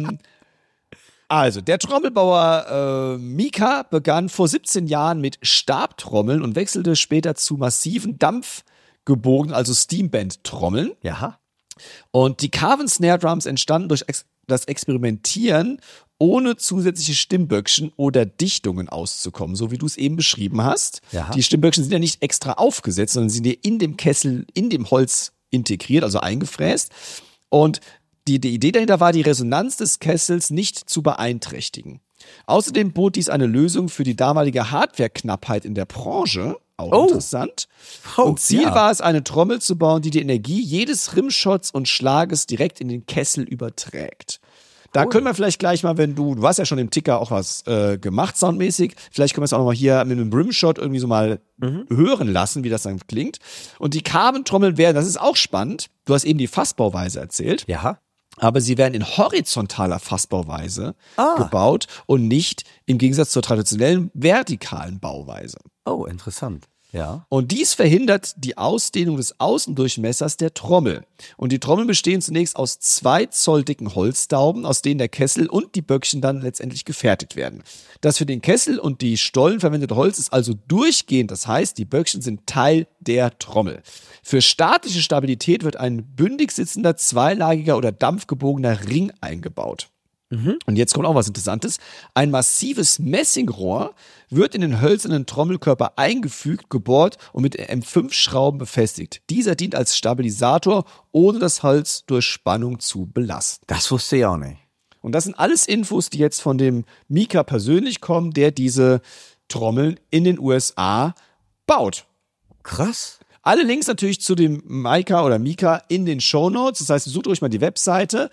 Speaker 1: Also, der Trommelbauer Micah begann vor 17 Jahren mit Stabtrommeln und wechselte später zu massiven Dampfgebogenen, also Steamband-Trommeln.
Speaker 2: Ja.
Speaker 1: Und die Carven Snare Drums entstanden durch das Experimentieren, ohne zusätzliche Stimmböckchen oder Dichtungen auszukommen, so wie du es eben beschrieben hast.
Speaker 2: Ja.
Speaker 1: Die Stimmböckchen sind ja nicht extra aufgesetzt, sondern sind ja in dem Kessel, in dem Holz integriert, also eingefräst. Und die Idee dahinter war, die Resonanz des Kessels nicht zu beeinträchtigen. Außerdem bot dies eine Lösung für die damalige Hardwareknappheit in der Branche. Auch interessant. Und Ziel war es, eine Trommel zu bauen, die Energie jedes Rimshots und Schlages direkt in den Kessel überträgt. Da können wir vielleicht gleich mal, wenn du hast ja schon im Ticker auch was gemacht, soundmäßig, vielleicht können wir es auch noch mal hier mit einem Rimshot irgendwie so mal hören lassen, wie das dann klingt. Und die Carven-Trommeln werden, das ist auch spannend, du hast eben die Fassbauweise erzählt.
Speaker 2: Ja.
Speaker 1: Aber sie werden in horizontaler Fassbauweise gebaut und nicht im Gegensatz zur traditionellen vertikalen Bauweise.
Speaker 2: Oh, interessant. Ja.
Speaker 1: Und dies verhindert die Ausdehnung des Außendurchmessers der Trommel. Und die Trommeln bestehen zunächst aus 2 Zoll dicken Holzdauben, aus denen der Kessel und die Böckchen dann letztendlich gefertigt werden. Das für den Kessel und die Stollen verwendete Holz ist also durchgehend, das heißt, die Böckchen sind Teil der Trommel. Für statische Stabilität wird ein bündig sitzender, zweilagiger oder dampfgebogener Ring eingebaut. Und jetzt kommt auch was Interessantes. Ein massives Messingrohr wird in den hölzernen Trommelkörper eingefügt, gebohrt und mit M5-Schrauben befestigt. Dieser dient als Stabilisator, ohne das Holz durch Spannung zu belasten.
Speaker 2: Das wusste ich auch nicht.
Speaker 1: Und das sind alles Infos, die jetzt von dem Micah persönlich kommen, der diese Trommeln in den USA baut.
Speaker 2: Krass.
Speaker 1: Alle Links natürlich zu dem Micah in den Shownotes. Das heißt, sucht euch mal die Webseite.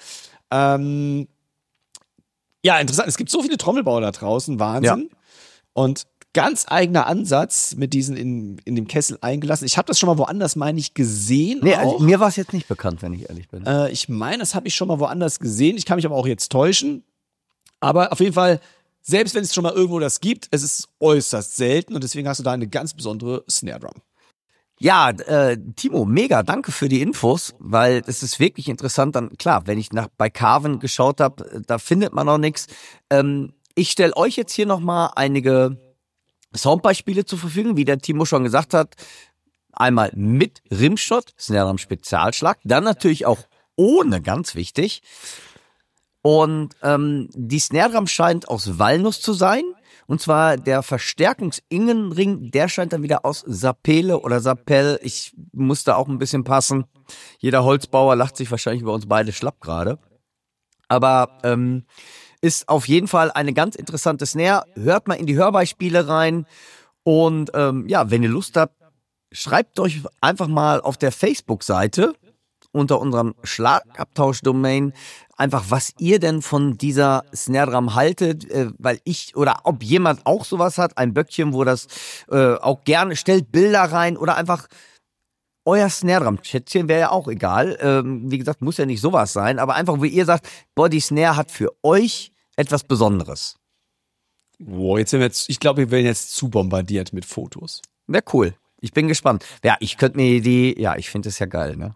Speaker 1: Ja, interessant. Es gibt so viele Trommelbauer da draußen. Wahnsinn. Ja. Und ganz eigener Ansatz mit diesen in dem Kessel eingelassen. Ich habe das schon mal woanders, meine ich, gesehen.
Speaker 2: Nee,
Speaker 1: auch.
Speaker 2: also mir war es jetzt nicht bekannt, wenn ich ehrlich bin.
Speaker 1: Ich meine, das habe ich schon mal woanders gesehen. Ich kann mich aber auch jetzt täuschen. Aber auf jeden Fall, selbst wenn es schon mal irgendwo das gibt, es ist äußerst selten und deswegen hast du da eine ganz besondere Snare Drum.
Speaker 2: Ja, Timo, mega, danke für die Infos, weil es ist wirklich interessant. Dann klar, wenn ich bei Carven geschaut habe, da findet man noch nichts. Ich stelle euch jetzt hier nochmal einige Soundbeispiele zur Verfügung, wie der Timo schon gesagt hat. Einmal mit Rimshot, Snare Drum Spezialschlag, dann natürlich auch ohne, ganz wichtig. Und die Snare Drum scheint aus Walnuss zu sein. Und zwar der Verstärkungsinnenring, der scheint dann wieder aus Sapele oder Sapel. Ich muss da auch ein bisschen passen. Jeder Holzbauer lacht sich wahrscheinlich über uns beide schlapp gerade. Aber ist auf jeden Fall eine ganz interessante Snare. Hört mal in die Hörbeispiele rein. Und ja, wenn ihr Lust habt, schreibt euch einfach mal auf der Facebook-Seite unter unserem Schlagabtausch-Domain einfach, was ihr denn von dieser Snare Drum haltet, weil oder ob jemand auch sowas hat, ein Böckchen, wo das auch gerne, stellt Bilder rein oder einfach euer Snare Drum Schätzchen wäre ja auch egal. Wie gesagt, muss ja nicht sowas sein, aber einfach, wo ihr sagt, boah, die Snare hat für euch etwas Besonderes.
Speaker 1: Wow, ich glaube, wir werden jetzt zu bombardiert mit Fotos.
Speaker 2: Wäre cool. Ich bin gespannt. Ja, ich könnte mir ich finde das ja geil, ne?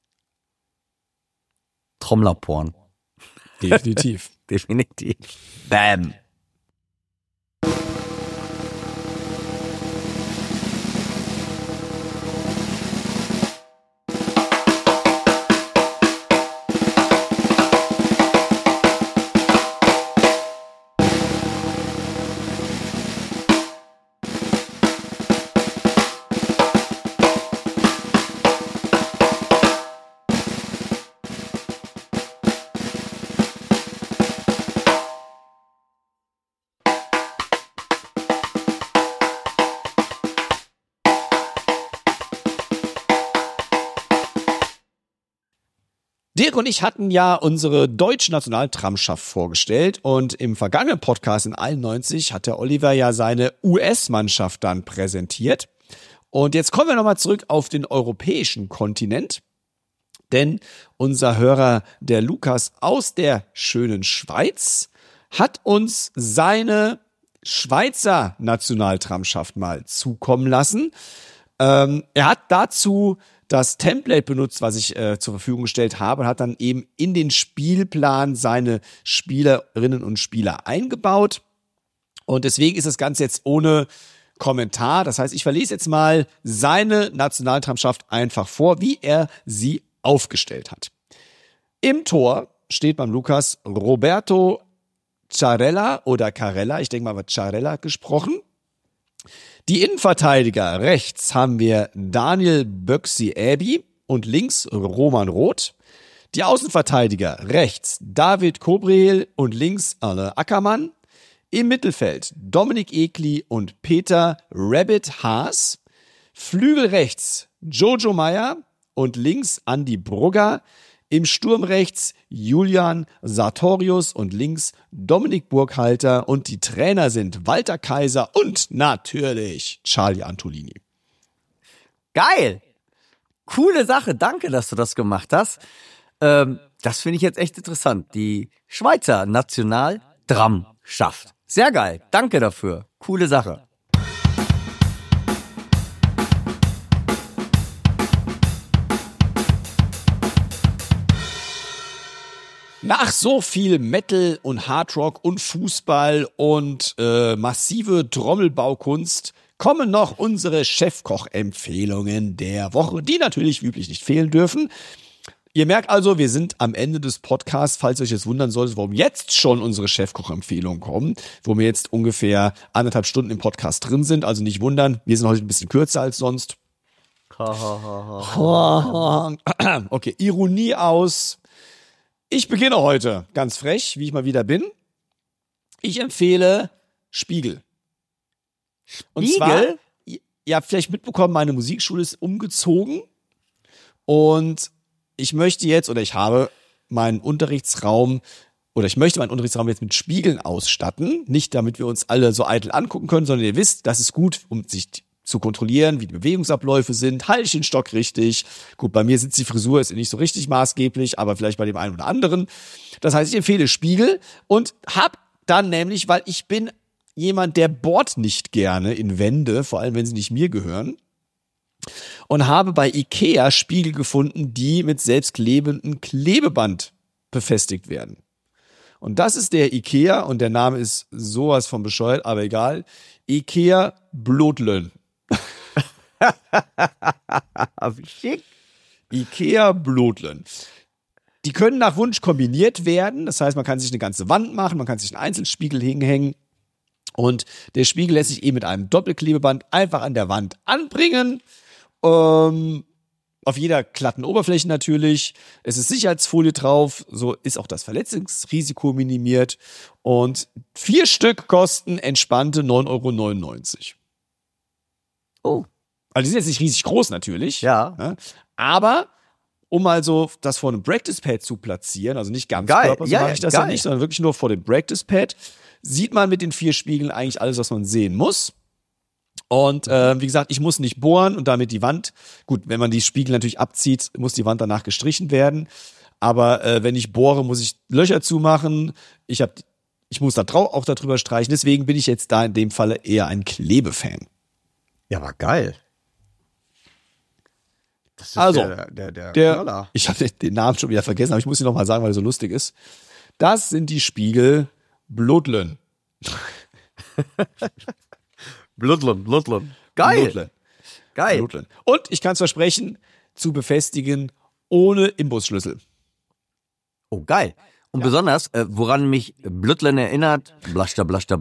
Speaker 2: Trommlerporn.
Speaker 1: Definitiv.
Speaker 2: Definitiv. Bam.
Speaker 1: Dirk und ich hatten ja unsere deutsche Nationaltramschaft vorgestellt und im vergangenen Podcast in 91 hat der Oliver ja seine US-Mannschaft dann präsentiert. Und jetzt kommen wir nochmal zurück auf den europäischen Kontinent, denn unser Hörer, der Lukas aus der schönen Schweiz, hat uns seine Schweizer Nationaltramschaft mal zukommen lassen. Er hat dazu das Template benutzt, was ich zur Verfügung gestellt habe, und hat dann eben in den Spielplan seine Spielerinnen und Spieler eingebaut. Und deswegen ist das Ganze jetzt ohne Kommentar. Das heißt, ich verlese jetzt mal seine Nationaltramschaft einfach vor, wie er sie aufgestellt hat. Im Tor steht beim Lukas Roberto Ciarella oder Carella, ich denke mal, wird Ciarella gesprochen. Die Innenverteidiger, rechts haben wir Daniel Böxi-Äbi und links Roman Roth. Die Außenverteidiger, rechts David Kobriel und links Alain Ackermann. Im Mittelfeld Dominik Ekli und Peter Rabbit Haas. Flügel rechts Jojo Meyer und links Andi Brugger. Im Sturm rechts Julian Sartorius und links Dominik Burghalter, und die Trainer sind Walter Kaiser und natürlich Charlie Antolini.
Speaker 2: Geil! Coole Sache, danke, dass du das gemacht hast. Das finde ich jetzt echt interessant. Die Schweizer Nationaltramschaft. Sehr geil, danke dafür. Coole Sache.
Speaker 1: Nach so viel Metal und Hardrock und Fußball und massive Trommelbaukunst kommen noch unsere Chefkoch-Empfehlungen der Woche, die natürlich wie üblich nicht fehlen dürfen. Ihr merkt also, wir sind am Ende des Podcasts, falls ihr euch jetzt wundern solltet, warum jetzt schon unsere Chefkoch-Empfehlungen kommen, wo wir jetzt ungefähr 1,5 Stunden im Podcast drin sind. Also nicht wundern, wir sind heute ein bisschen kürzer als sonst. Okay, Ironie aus. Ich beginne heute ganz frech, wie ich mal wieder bin. Ich empfehle Spiegel. Und zwar, ihr habt vielleicht mitbekommen, meine Musikschule ist umgezogen und ich möchte jetzt, oder ich habe meinen Unterrichtsraum oder ich möchte meinen Unterrichtsraum jetzt mit Spiegeln ausstatten. Nicht, damit wir uns alle so eitel angucken können, sondern ihr wisst, das ist gut, um sich zu kontrollieren, wie die Bewegungsabläufe sind. Halte ich den Stock richtig? Gut, bei mir sitzt die Frisur, ist nicht so richtig maßgeblich, aber vielleicht bei dem einen oder anderen. Das heißt, ich empfehle Spiegel und hab dann nämlich, weil ich bin jemand, der bohrt nicht gerne in Wände, vor allem wenn sie nicht mir gehören. Und habe bei Ikea Spiegel gefunden, die mit selbstklebendem Klebeband befestigt werden. Und das ist der Ikea, und der Name ist sowas von bescheuert, aber egal. Ikea Blotlön.
Speaker 2: Schick.
Speaker 1: Ikea Blotlön. Die können nach Wunsch kombiniert werden. Das heißt, man kann sich eine ganze Wand machen, man kann sich einen Einzelspiegel hinhängen. Und der Spiegel lässt sich eben mit einem Doppelklebeband einfach an der Wand anbringen. Auf jeder glatten Oberfläche natürlich. Es ist Sicherheitsfolie drauf. So ist auch das Verletzungsrisiko minimiert. Und 4 Stück kosten entspannte 9,99 €.
Speaker 2: Oh.
Speaker 1: Also die sind jetzt nicht riesig groß natürlich.
Speaker 2: Ja.
Speaker 1: Ne? Aber um mal so das vor einem Practice Pad zu platzieren, also nicht ganz
Speaker 2: Geil.
Speaker 1: Körper, so
Speaker 2: Ja,
Speaker 1: mache ich das
Speaker 2: geil.
Speaker 1: ja nicht, sondern wirklich nur vor dem Practice Pad, sieht man mit den 4 Spiegeln eigentlich alles, was man sehen muss. Und wie gesagt, ich muss nicht bohren und damit die Wand, gut, wenn man die Spiegel natürlich abzieht, muss die Wand danach gestrichen werden. Aber wenn ich bohre, muss ich Löcher zumachen. Ich muss da auch darüber streichen. Deswegen bin ich jetzt da in dem Falle eher ein Klebefan.
Speaker 2: Ja, aber geil. Das ist
Speaker 1: Also,
Speaker 2: der Knaller.
Speaker 1: ich habe den Namen schon wieder vergessen, aber ich muss ihn noch mal sagen, weil er so lustig ist. Das sind die Spiegel Blotlön.
Speaker 2: Blotlön. Geil.
Speaker 1: Blotlön.
Speaker 2: Geil.
Speaker 1: Blotlön. Und ich kann es versprechen, zu befestigen ohne Imbusschlüssel.
Speaker 2: Oh, geil. Und besonders, woran mich Blödlen erinnert, Blaster, Blödlen.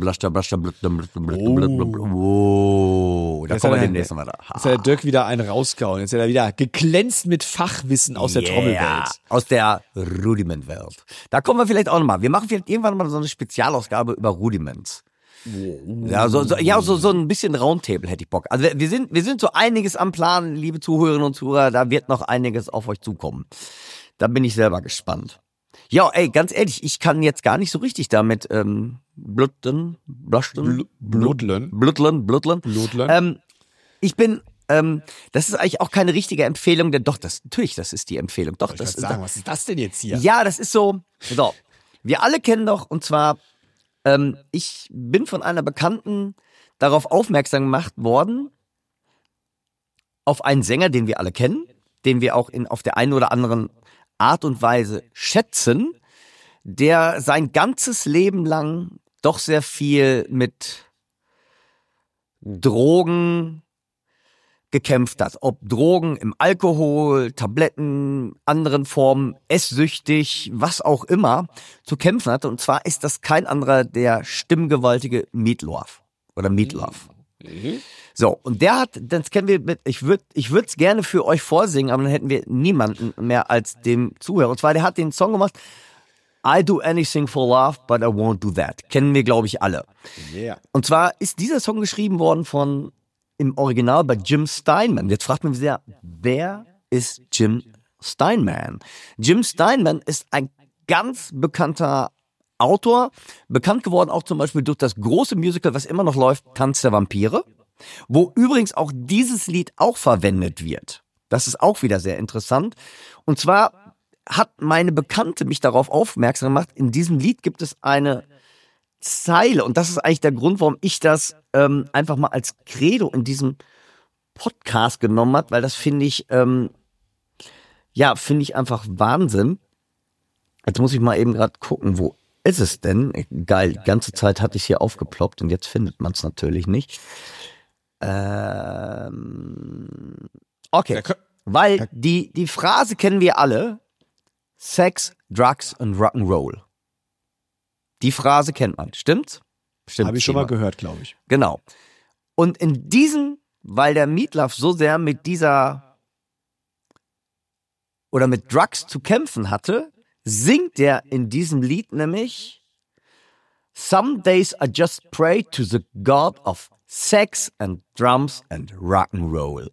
Speaker 2: Oh, da
Speaker 1: Jetzt
Speaker 2: kommen wir
Speaker 1: hat
Speaker 2: demnächst mal da.
Speaker 1: Jetzt hat der Dirk wieder einen rausgehauen. Jetzt hat er wieder geglänzt mit Fachwissen aus der Trommelwelt.
Speaker 2: Aus der Rudimentwelt. Da kommen wir vielleicht auch nochmal. Wir machen vielleicht irgendwann mal so eine Spezialausgabe über Rudiments. Ja, so ein bisschen Roundtable hätte ich Bock. Also wir sind so einiges am Plan, liebe Zuhörerinnen und Zuhörer, da wird noch einiges auf euch zukommen. Da bin ich selber gespannt. Ja, ey, ganz ehrlich, ich kann jetzt gar nicht so richtig damit Blotlön. Ich bin, das ist eigentlich auch keine richtige Empfehlung, denn doch, das ist die Empfehlung. Doch, das ist
Speaker 1: sagen, was ist das denn jetzt hier?
Speaker 2: Ja, das ist so, wir alle kennen doch, und zwar, ich bin von einer Bekannten darauf aufmerksam gemacht worden, auf einen Sänger, den wir alle kennen, den wir auch auf der einen oder anderen Art und Weise schätzen, der sein ganzes Leben lang doch sehr viel mit Drogen gekämpft hat. Ob Drogen im Alkohol, Tabletten, anderen Formen, esssüchtig, was auch immer, zu kämpfen hatte. Und zwar ist das kein anderer, der stimmgewaltige Meatloaf. Oder Meatloaf. So, und der hat, das kennen wir ich würde es gerne für euch vorsingen, aber dann hätten wir niemanden mehr als dem Zuhörer. Und zwar, der hat den Song gemacht, I do anything for love, but I won't do that. Kennen wir, glaube ich, alle.
Speaker 1: Yeah.
Speaker 2: Und zwar ist dieser Song geschrieben worden im Original bei Jim Steinman. Jetzt fragt man sich sehr, wer ist Jim Steinman? Jim Steinman ist ein ganz bekannter Autor, bekannt geworden auch zum Beispiel durch das große Musical, was immer noch läuft, Tanz der Vampire, wo übrigens auch dieses Lied auch verwendet wird. Das ist auch wieder sehr interessant. Und zwar hat meine Bekannte mich darauf aufmerksam gemacht, in diesem Lied gibt es eine Zeile, und das ist eigentlich der Grund, warum ich das einfach mal als Credo in diesem Podcast genommen habe, weil das finde ich einfach Wahnsinn. Jetzt muss ich mal eben gerade gucken, wo ist es denn? Geil, die ganze Zeit hatte ich hier aufgeploppt und jetzt findet man es natürlich nicht. Okay, weil die Phrase kennen wir alle. Sex, Drugs und Rock'n'Roll. Die Phrase kennt man, stimmt's? Stimmt.
Speaker 1: Habe ich schon mal gehört, glaube ich.
Speaker 2: Genau. Und in diesem, weil der Meatloaf so sehr mit Drugs zu kämpfen hatte, singt er in diesem Lied nämlich Some days I just pray to the God of Sex and Drums and Rock'n'Roll.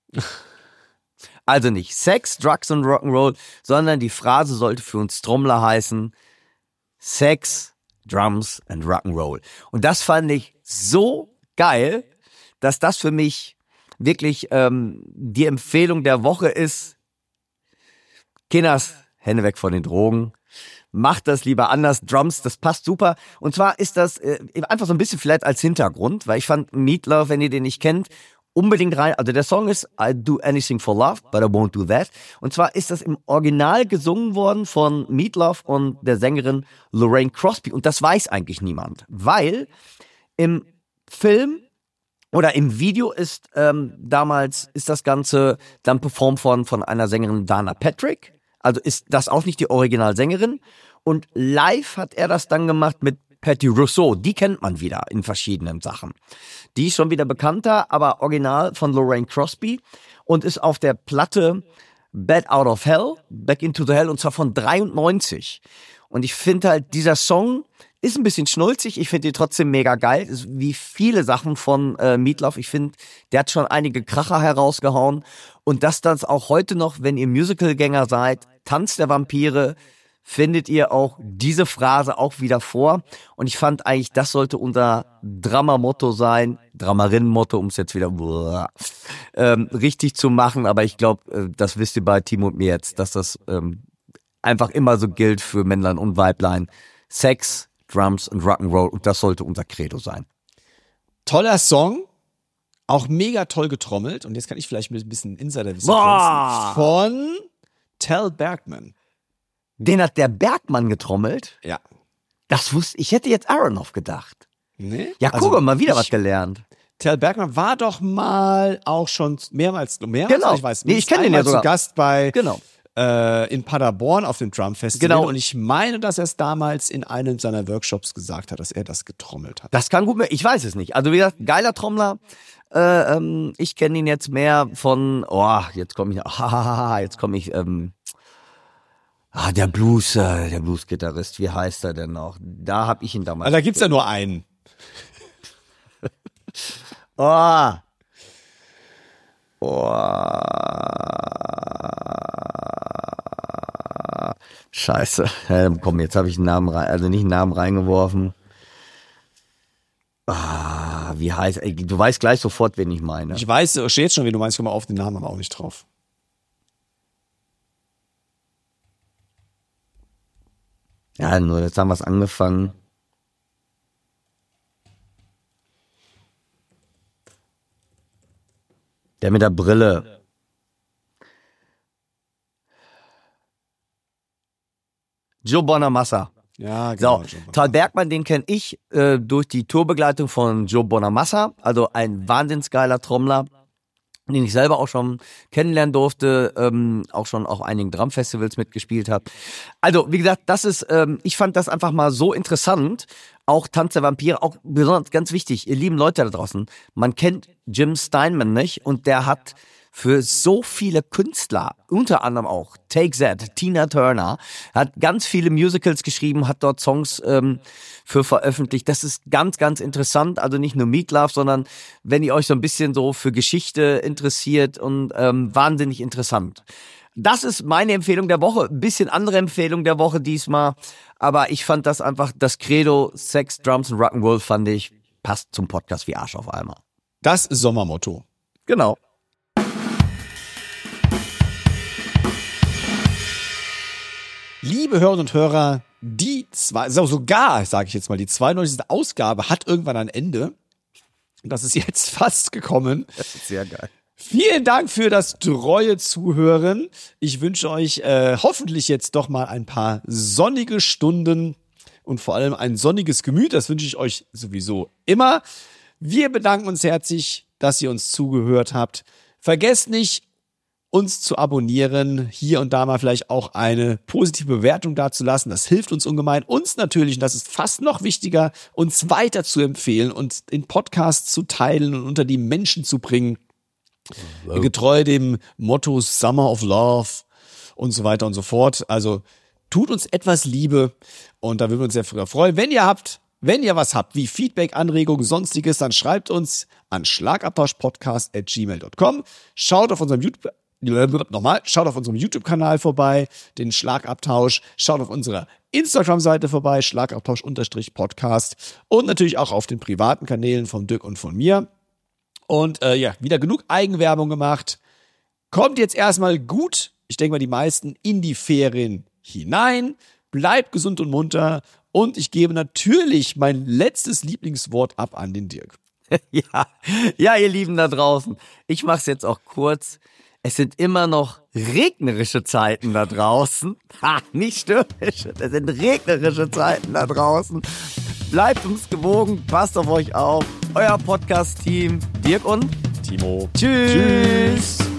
Speaker 2: Also nicht Sex, Drugs und Rock'n'Roll, sondern die Phrase sollte für uns Trommler heißen Sex, Drums and Rock'n'Roll. Und das fand ich so geil, dass das für mich wirklich die Empfehlung der Woche ist. Kinders, Hände weg von den Drogen. Macht das lieber anders. Drums, das passt super. Und zwar ist das einfach so ein bisschen vielleicht als Hintergrund, weil ich fand Meat Loaf, wenn ihr den nicht kennt, unbedingt rein. Also der Song ist I Do Anything for Love, but I Won't Do That. Und zwar ist das im Original gesungen worden von Meat Loaf und der Sängerin Lorraine Crosby. Und das weiß eigentlich niemand, weil im Film oder im Video ist damals ist das Ganze dann performt von einer Sängerin Dana Patrick. Also ist das auch nicht die Originalsängerin. Und live hat er das dann gemacht mit Patti Rousseau. Die kennt man wieder in verschiedenen Sachen. Die ist schon wieder bekannter, aber original von Lorraine Crosby und ist auf der Platte Bed Out of Hell, Back into the Hell, und zwar von 93. Und ich finde halt, dieser Song ist ein bisschen schnulzig. Ich finde ihn trotzdem mega geil. Ist wie viele Sachen von Meat Loaf. Ich finde, der hat schon einige Kracher herausgehauen. Und dass das auch heute noch, wenn ihr Musicalgänger seid, Tanz der Vampire, findet ihr auch diese Phrase auch wieder vor. Und ich fand eigentlich, das sollte unser Drama-Motto sein, Dramarinnen-Motto, um es jetzt wieder richtig zu machen. Aber ich glaube, das wisst ihr bei Timo und mir jetzt, dass das einfach immer so gilt für Männlein und Weiblein. Sex, Drums und Rock'n'Roll, und das sollte unser Credo sein.
Speaker 1: Toller Song, auch mega toll getrommelt. Und jetzt kann ich vielleicht mit ein bisschen Insiderwissen glänzen. Von Tal Bergman.
Speaker 2: Den hat der Bergmann getrommelt?
Speaker 1: Ja.
Speaker 2: Das wusste ich. Hätte jetzt Aronoff gedacht.
Speaker 1: Nee?
Speaker 2: Ja,
Speaker 1: Also,
Speaker 2: guck mal, wieder was gelernt.
Speaker 1: Tal Bergman war doch mal auch schon mehrmals,
Speaker 2: Genau.
Speaker 1: ich weiß,
Speaker 2: Nee, ich kenne den ja sogar.
Speaker 1: zu Gast bei
Speaker 2: Genau.
Speaker 1: in Paderborn auf dem Drum Festival.
Speaker 2: Genau.
Speaker 1: Und ich meine, dass er es damals in einem seiner Workshops gesagt hat, dass er das getrommelt hat.
Speaker 2: Das kann gut mehr. Ich weiß es nicht. Also wie gesagt, geiler Trommler. Ich kenne ihn jetzt mehr von, jetzt komme ich, der Blues-Gitarrist, wie heißt er denn noch? Da habe ich ihn damals.
Speaker 1: Also da gibt's ja nur einen.
Speaker 2: Scheiße. Ja, komm, jetzt habe ich einen Namen nicht einen Namen reingeworfen. Wie heißt, du weißt gleich sofort, wen ich meine.
Speaker 1: Ich weiß, steht jetzt schon, wie du meinst, komm mal auf den Namen, aber auch nicht drauf.
Speaker 2: Ja, nur jetzt haben wir es angefangen. Der mit der Brille. Joe Bonamassa.
Speaker 1: Ja, genau.
Speaker 2: So, Tal Bergman, den kenne ich durch die Tourbegleitung von Joe Bonamassa, also ein wahnsinnsgeiler Trommler, den ich selber auch schon kennenlernen durfte, auch schon auf einigen Drumfestivals mitgespielt habe. Also, wie gesagt, das ist, ich fand das einfach mal so interessant. Auch Tanz der Vampire, auch besonders ganz wichtig, ihr lieben Leute da draußen, man kennt Jim Steinman nicht, und der hat für so viele Künstler, unter anderem auch Take That, Tina Turner, hat ganz viele Musicals geschrieben, hat dort Songs für veröffentlicht. Das ist ganz, ganz interessant. Also nicht nur Meat Loaf, sondern wenn ihr euch so ein bisschen so für Geschichte interessiert, und wahnsinnig interessant. Das ist meine Empfehlung der Woche. Ein bisschen andere Empfehlung der Woche diesmal. Aber ich fand das einfach, das Credo Sex, Drums und Rock'n'Roll fand ich, passt zum Podcast wie Arsch auf Eimer.
Speaker 1: Das Sommermotto.
Speaker 2: Genau.
Speaker 1: Liebe Hörerinnen und Hörer, die 92. Ausgabe hat irgendwann ein Ende. Das ist jetzt fast gekommen.
Speaker 2: Das ist sehr geil.
Speaker 1: Vielen Dank für das treue Zuhören. Ich wünsche euch hoffentlich jetzt doch mal ein paar sonnige Stunden und vor allem ein sonniges Gemüt. Das wünsche ich euch sowieso immer. Wir bedanken uns herzlich, dass ihr uns zugehört habt. Vergesst nicht, uns zu abonnieren, hier und da mal vielleicht auch eine positive Bewertung dazulassen. Das hilft uns ungemein. Uns natürlich, und das ist fast noch wichtiger, uns weiter zu empfehlen und den Podcast zu teilen und unter die Menschen zu bringen. Getreu dem Motto Summer of Love und so weiter und so fort. Also tut uns etwas Liebe, und da würden wir uns sehr freuen. Wenn ihr was habt, wie Feedback, Anregungen, Sonstiges, dann schreibt uns an schlagabtauschpodcast@gmail.com. Schaut auf unserem nochmal, schaut auf unserem YouTube-Kanal vorbei, den Schlagabtausch, schaut auf unserer Instagram-Seite vorbei, Schlagabtausch_Podcast und natürlich auch auf den privaten Kanälen von Dirk und von mir. Und wieder genug Eigenwerbung gemacht. Kommt jetzt erstmal gut, ich denke mal die meisten, in die Ferien hinein. Bleibt gesund und munter. Und ich gebe natürlich mein letztes Lieblingswort ab an den Dirk.
Speaker 2: Ja, ihr Lieben da draußen. Ich mach's jetzt auch kurz. Es sind immer noch regnerische Zeiten da draußen. Nicht stürmische. Es sind regnerische Zeiten da draußen. Bleibt uns gewogen. Passt auf euch auf. Euer Podcast-Team Dirk und
Speaker 1: Timo.
Speaker 2: Tschüss.